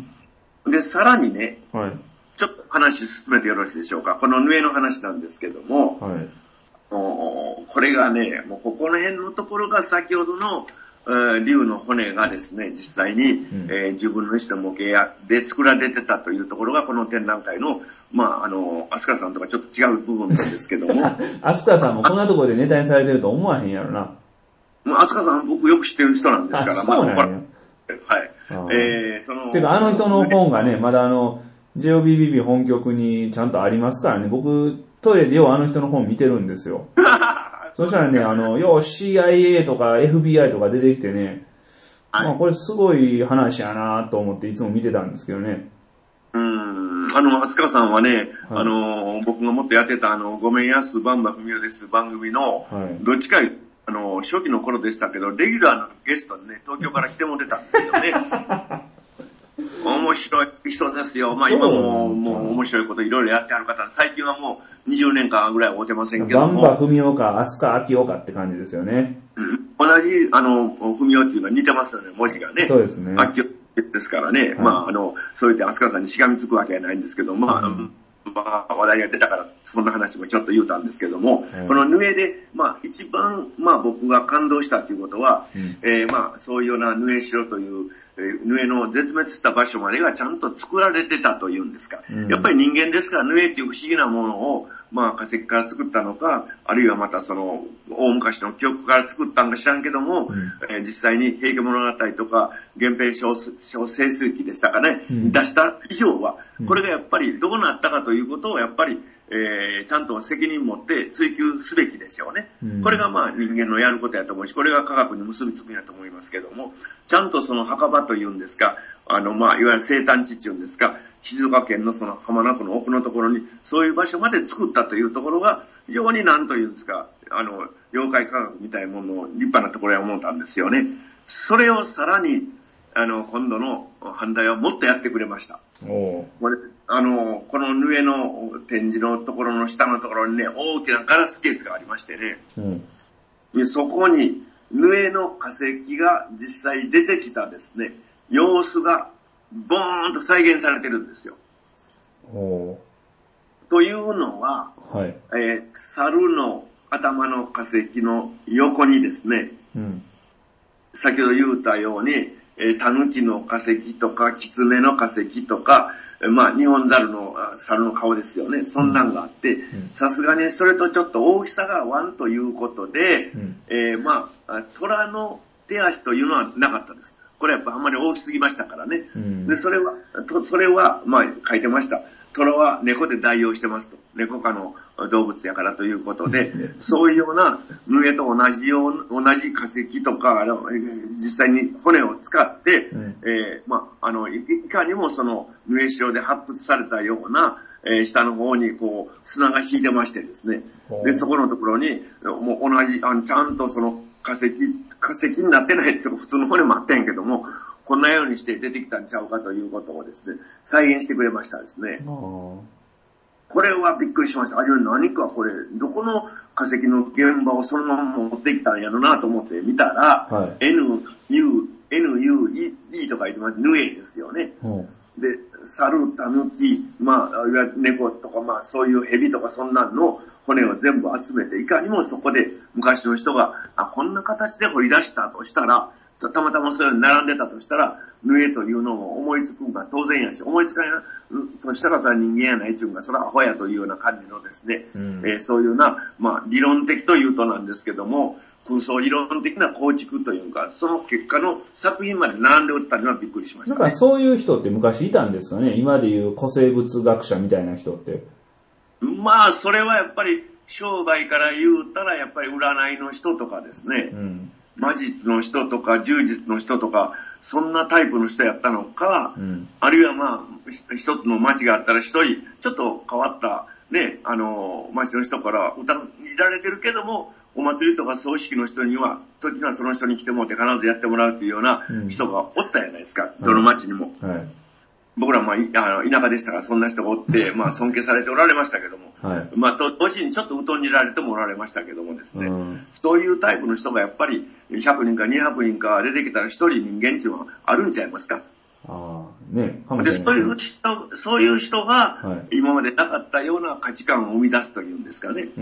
で、さらにね、 はい、 ちょっと話進めてよろしいでしょうか。この縫江の話なんですけども、 はい、 これがね、もうここの辺のところが先ほどの竜の骨がですね、実際に、うんえー、自分の石の模型で作られてたというところがこの展覧会の、まあ、あの、飛鳥さんとかちょっと違う部分なんですけども。 飛鳥さんもこんなところでネタにされてると思わへんやろな。 もう飛鳥さん僕よく知ってる人なんですから。 そうなんや。まあ、はい。 えー、その。 てかあの人の本がね、まだあの、ジェイオービービービー 本局にちゃんとありますからね、僕トイレでようあの人の本見てるんですよ。そしたらね、あの、よう シーアイエー とか エフビーアイ とか出てきてね、はい、まあこれすごい話やなと思っていつも見てたんですけどね。 うーん、あの、飛鳥さんはね、はい、あの、僕がもっとやってたあの、ごめんやすばんばふみおです番組の、はい、どっちかあの、初期の頃でしたけど、レギュラーのゲストにね、東京から来ても出たんですよね。面白い人ですよ。まあ今も、もう面白いこといろいろやってある方、最近はもうにじゅうねんかんぐらい会うてませんけども。 バンバふみおか、飛鳥明夫かって感じですよね。 うん、同じ、あの、ふみおっていうのは似てますよね、文字がね。 そうですね。 明夫ですからね。はい、まああの、そういって飛鳥さんにしがみつくわけはないんですけど、まあ、うんまあ、話題が出たから、そんな話もちょっと言うたんですけども、うん、この縫江で、まあ、一番、まあ、僕が感動したということは、うん、えー、まあ、そういうような縫江城という、えー、縫江の絶滅した場所までがちゃんと作られてたというんですか。うん、やっぱり人間ですから、縫江という不思議なものを、まあ、化石から作ったのか、あるいはまたその、大昔の記憶から作ったんか知らんけども、うん、えー、実際に平家物語とか、源平小清水記でしたかね、うん、出した以上は、これがやっぱりどうなったかということを、やっぱり、えー、ちゃんと責任持って追求すべきですよね。うん、これがまあ人間のやることやと思うし、これが科学に結びつくんやと思いますけども、ちゃんとその墓場というんですか、あのまあいわゆる生誕地っていうんですか、静岡県のその浜名湖の奥のところにそういう場所まで作ったというところが非常に何というんですか、 あの、妖怪科学みたいなものを立派なところへ思ったんですよね。それをさらに、あの、今度の阪大はもっとやってくれました。おこれ、あの、このヌエの展示のところの下のところにね、大きなガラスケースがありましてね。うん、でそこに、ヌエの化石が実際出てきたですね、様子がボーンと再現されてるんですよ。おというのは、はい、えー、猿の頭の化石の横にですね、うん、先ほど言ったように、えー、タヌキの化石とか、キツネの化石とか、まあ、日本猿の猿の顔ですよね。そんなんがあって、さすがにそれとちょっと大きさがワンということで、うん、えー、まあ、虎の手足というのはなかったです。これはやっぱあんまり大きすぎましたからね。うん、で、それは、とそれは、まあ、書いてました。虎は猫で代用してますと。猫科の動物やからということで、そういうようなヌエと同じよう、同じ化石とか、あの実際に骨を使って、うん、えー、まあ、あの、いかにもそのヌエ城で発掘されたような、えー、下の方にこう、砂が引いてましてですね。で、そこのところに、もう同じ、あのちゃんとその化石、化石になってないって普通の骨もあってんけども、こんなようにして出てきたんちゃうかということをですね、再現してくれましたですね。これはびっくりしました。あ、何かこれ、どこの化石の現場をそのまま持ってきたんやろなと思って見たら、はい、N、U、N、U、E とか言ってます。ヌエですよね。うん、で、猿、タヌキ、まあ、いわゆる猫とか、まあ、そういうヘビとかそんなんの骨を全部集めて、いかにもそこで昔の人が、あ、こんな形で掘り出したとしたら、たまたまそういうの並んでたとしたら、ヌエというのを思いつくんが当然やし、思いつかんやとしたらそれは人間やないちゅうんが、それはアホやというような感じのですね、うん、えー、そういうような、まあ理論的というとなんですけども、空想理論的な構築というか、その結果の作品まで並んでおったのはびっくりしました、ね。 なんかそういう人って昔いたんですかね、今でいう古生物学者みたいな人って。 まあ、それはやっぱり商売から言うたらやっぱり占いの人とかですね、うん、魔術の人とか柔術の人とか、そんなタイプの人やったのか、うん、あるいはまあ、一つの町があったら一人、ちょっと変わった、ね、あの、町の人から歌いられてるけども、お祭りとか葬式の人には、時にはその人に来てもらって必ずやってもらうというような人がおったじゃないですか、うん、どの町にも。はい、僕らも、まあ、あの田舎でしたからそんな人がおって、まあ尊敬されておられましたけども、はい、まあ同時にちょっと疎んじられてもおられましたけどもですね、うん、そういうタイプの人がやっぱりひゃくにんかにひゃくにんか出てきたら一人人間っていうのはあるんちゃいますか。あね、かもしれないですね。で、そういう人、そういう人が今までなかったような価値観を生み出すというんですかね。うん、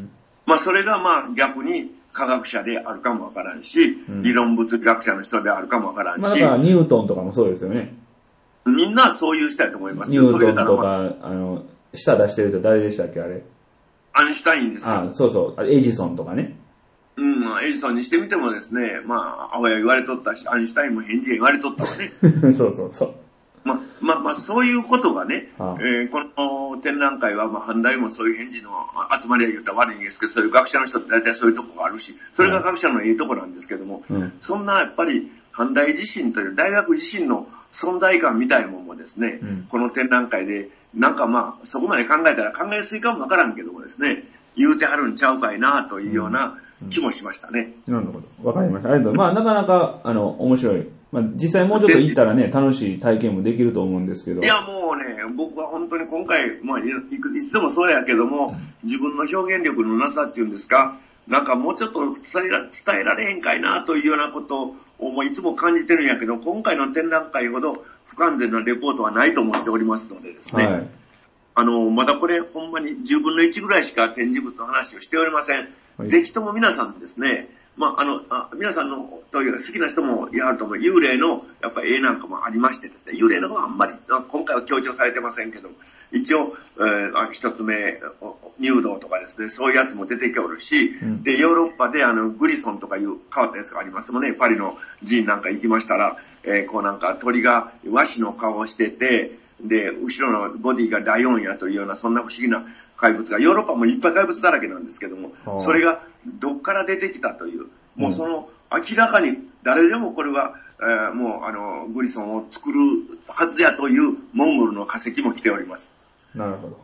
まあそれがまあ逆に科学者であるかもわからんし、うん、理論物理学者の人であるかもわからんし。まあ、だからニュートンとかもそうですよね。 みんなそういう人やと思いますよ。ニュートンとか、あの、舌出してる人誰でしたっけあれ。 アインシュタインですよ。 ああ、そうそう。エジソンとかね。 うん、エジソンにしてみてもですね、まあ、アホや言われとったし、アインシュタインも変人や言われとったわね。 そうそうそう。 まあ、まあ、まあ、そういうことがね、はあ、えー、この展覧会は、まあ、阪大もそういう変人の集まりは言ったら悪いんですけど、そういう学者の人って大体そういうとこがあるし、それが学者のいいとこなんですけども、うん、そんなやっぱり、阪大自身という大学自身の存在感みたいなものもですね、うん、この展覧会で、なんかまあ、そこまで考えたら考えやすいかもわからんけどもですね、言うてはるんちゃうかいなというような気もしましたね。 うんうん、なるほど。わかりました。ありがとうございます。まあ、なかなか、あの、面白い。まあ、実際もうちょっと行ったらね、楽しい体験もできると思うんですけど。 いや、もうね、僕は本当に今回、まあ、いつでもそうやけども、自分の表現力のなさっていうんですか、なんかもうちょっと伝えら、伝えられへんかいなというようなことをいつも感じてるんやけど、今回の展覧会ほど不完全なレポートはないと思っておりますのでですね。はい、あの、まだこれほんまにじゅうぶんのいちぐらいしか展示物の話をしておりません。はい、ぜひとも皆さんですね、まあ、あの、あ皆さんの、というか好きな人もいはると思う、幽霊の、やっぱり絵なんかもありましてですね、幽霊の方はあんまり、今回は強調されてませんけど、一応、えー、一つ目、入道とかですね、そういうやつも出てきおるし、うん、で、ヨーロッパであの、グリソンとかいう変わったやつがありますもんね、パリの寺院なんか行きましたら、えー、こうなんか鳥が和紙の顔をしてて、で、後ろのボディがライオンやというような、そんな不思議な怪物が、ヨーロッパもいっぱい怪物だらけなんですけども、それがどっから出てきたという、もうその、明らかに誰でもこれは、えー、もうあの、グリソンを作るはずやというモンゴルの化石も来ております。 なるほど。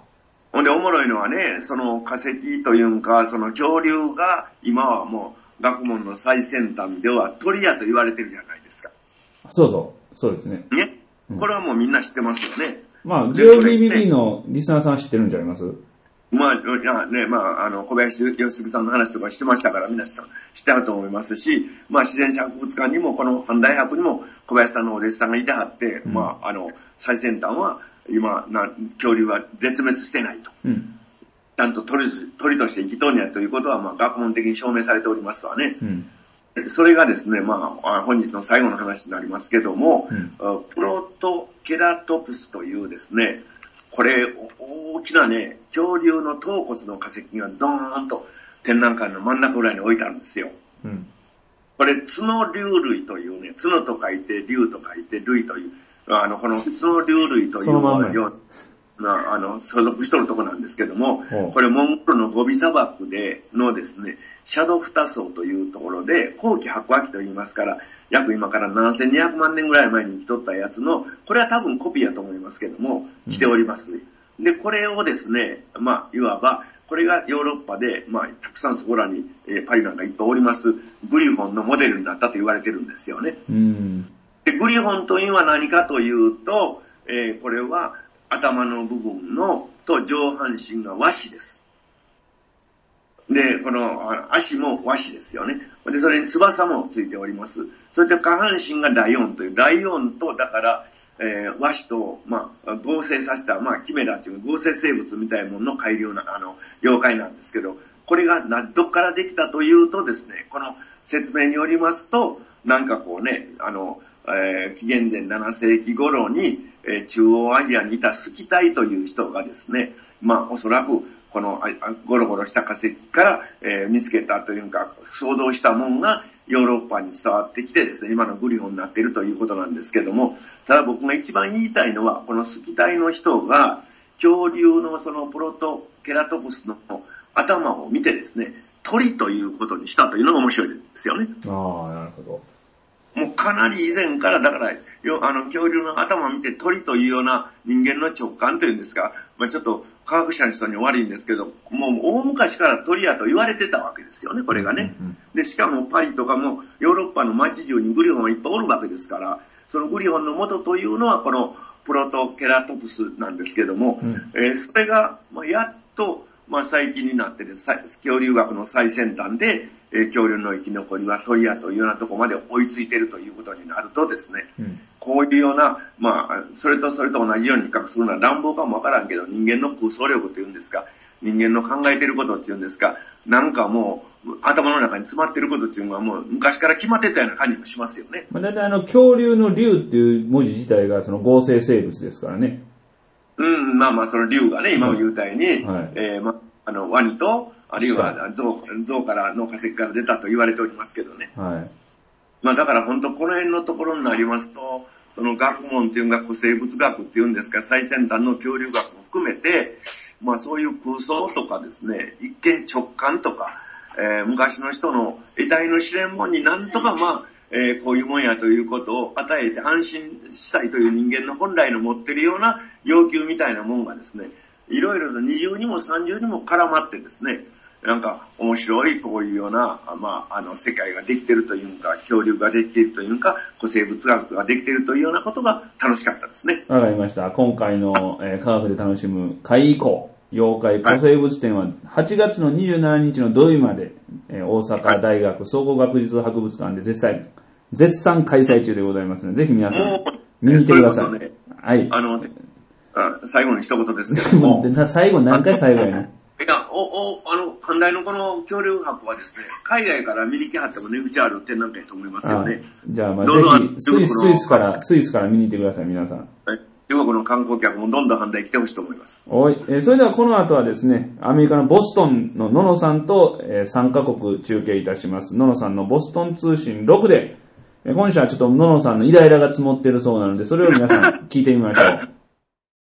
ほんでおもろいのはね、その化石というか、その恐竜が今はもう学問の最先端では鳥やと言われてるじゃないですか。 そうそう、そうですね。 ね。これはもうみんな知ってますよね。 まあ、ジェイオービービービー のリスナーさん知ってるんじゃあります？ まあ、いやね、まあ、あの、小林義嗣さんの話とかしてましたから、皆さん知ってると思いますし、まあ、自然史博物館にも、この阪大博にも小林さんのお弟子さんがいてはって、うん、まあ、あの、最先端は、今、な、恐竜は絶滅してないと。うん、ちゃんと鳥、鳥として生きとんやということは、まあ、学問的に証明されておりますわね。うん、それがですね、まあ、本日の最後の話になりますけども、うん、プロトケラトプスというですね、これ、大きなね、恐竜の頭骨の化石がドーンと展覧会の真ん中ぐらいに置いてあるんですよ。うん、これ、角竜類というね、角と書いて、竜と書いて、類という、あの、この角竜類というのは、まあ、あの、所属しとるとこなんですけども、これ、モンゴルのゴビ砂漠でのですね、シャドフタ層というところで、後期白亜紀と言いますから、約今からななせんにひゃくまんねんぐらい前に生きとったやつの、これは多分コピーやと思いますけども、来ております。うん、で、これをですね、まあ、いわば、これがヨーロッパで、まあ、たくさんそこらに、えー、パリなんかいっぱいおります、グリフォンのモデルになったと言われてるんですよね。うん、で、グリフォンというのは何かというと、えー、これは頭の部分の、と上半身が和紙です。で、この足も和紙ですよね。で、それに翼もついております。それで下半身がライオンという、ライオンと、だから、えー、和紙と、まあ、合成させた、まあ、キメラっていう合成生物みたいなものの改良な、あの、妖怪なんですけど、これがな、どっからできたというとですね、この説明によりますと、なんかこうね、あの、えー、紀元前ななせいき頃に、えー、中央アジアにいたスキタイという人がですね、まあ、おそらく、このゴロゴロした化石から、えー、見つけたというか、想像したものがヨーロッパに伝わってきてですね、今のグリフォンになっているということなんですけども、ただ僕が一番言いたいのは、このスキタイの人が恐竜のそのプロトケラトプスの頭を見てですね、鳥ということにしたというのが面白いですよね。 ああ、なるほど。 もうかなり以前から、だから、よあの恐竜の頭を見て鳥というような人間の直感というんですか、まあちょっと科学者の人に悪いんですけど、もう大昔から鳥やと言われてたわけですよね、これがね。うんうん、で、しかもパリとかもヨーロッパの街中にグリフォンがいっぱいおるわけですから、そのグリフォンの元というのはこのプロトケラトプスなんですけども、うん、えー、それが、まあ、やっと、まあ、最近になってです、恐竜学の最先端で、えー、恐竜の生き残りは鳥やというようなところまで追いついているということになるとですね、うん、こういうような、まあ、それとそれと同じように比較するのは乱暴かもわからんけど、人間の空想力というんですか、人間の考えていることっていうんですか、なんかもう、頭の中に詰まっていることっていうのはもう昔から決まってたような感じもしますよね。 まあ、だいたいあの、恐竜の竜っていう文字自体がその合成生物ですからね。 うん、まあまあ、その竜がね、今も言うたように、はい、えー、まあ、あの、ワニと、あるいは象、象からの化石から出たと言われておりますけどね。はい。まあだから本当この辺のところになりますと、その学問っていうのが古生物学っていうんですか、最先端の恐竜学も含めて、まあそういう空想とかですね、一見直感とか、えー、昔の人の得体の知れんもんになんとかまあ、えー、こういうもんやということを与えて安心したいという人間の本来の持っているような要求みたいなもんがですね、いろいろと二重にも三重にも絡まってですね、なんか面白いこういうような、まあ、あの世界ができているというか、恐竜ができているというか、古生物学ができているというようなことが楽しかったですね。 わかりました。今回の、えー、科学で楽しむ怪異行妖怪古生物展ははちがつのにじゅうしちにちの土曜日まで、えー、大阪大学総合学術博物館で絶賛絶賛開催中でございますので、ぜひ皆さん見に来てください。 ね、はい。あのあ最後に一言ですけども。 最後何回最後やね。 いや、お、お、あの、阪大のこの恐竜博はですね、海外から見に来はっても値打ちある展覧会と思いますよね。 じゃあ、まあ、ぜひスイス、スイスから、スイスから見に行ってください、皆さん。 はい。中国の観光客もどんどん阪大来てほしいと思います。 おい、えー、それではこの後はですね、アメリカのボストンの野野さんと、えー、さんカ国中継いたします。野野さんのボストン通信ろくで、えー、今週はちょっと野野さんのイライラが積もっているそうなので、それを皆さん聞いてみましょう。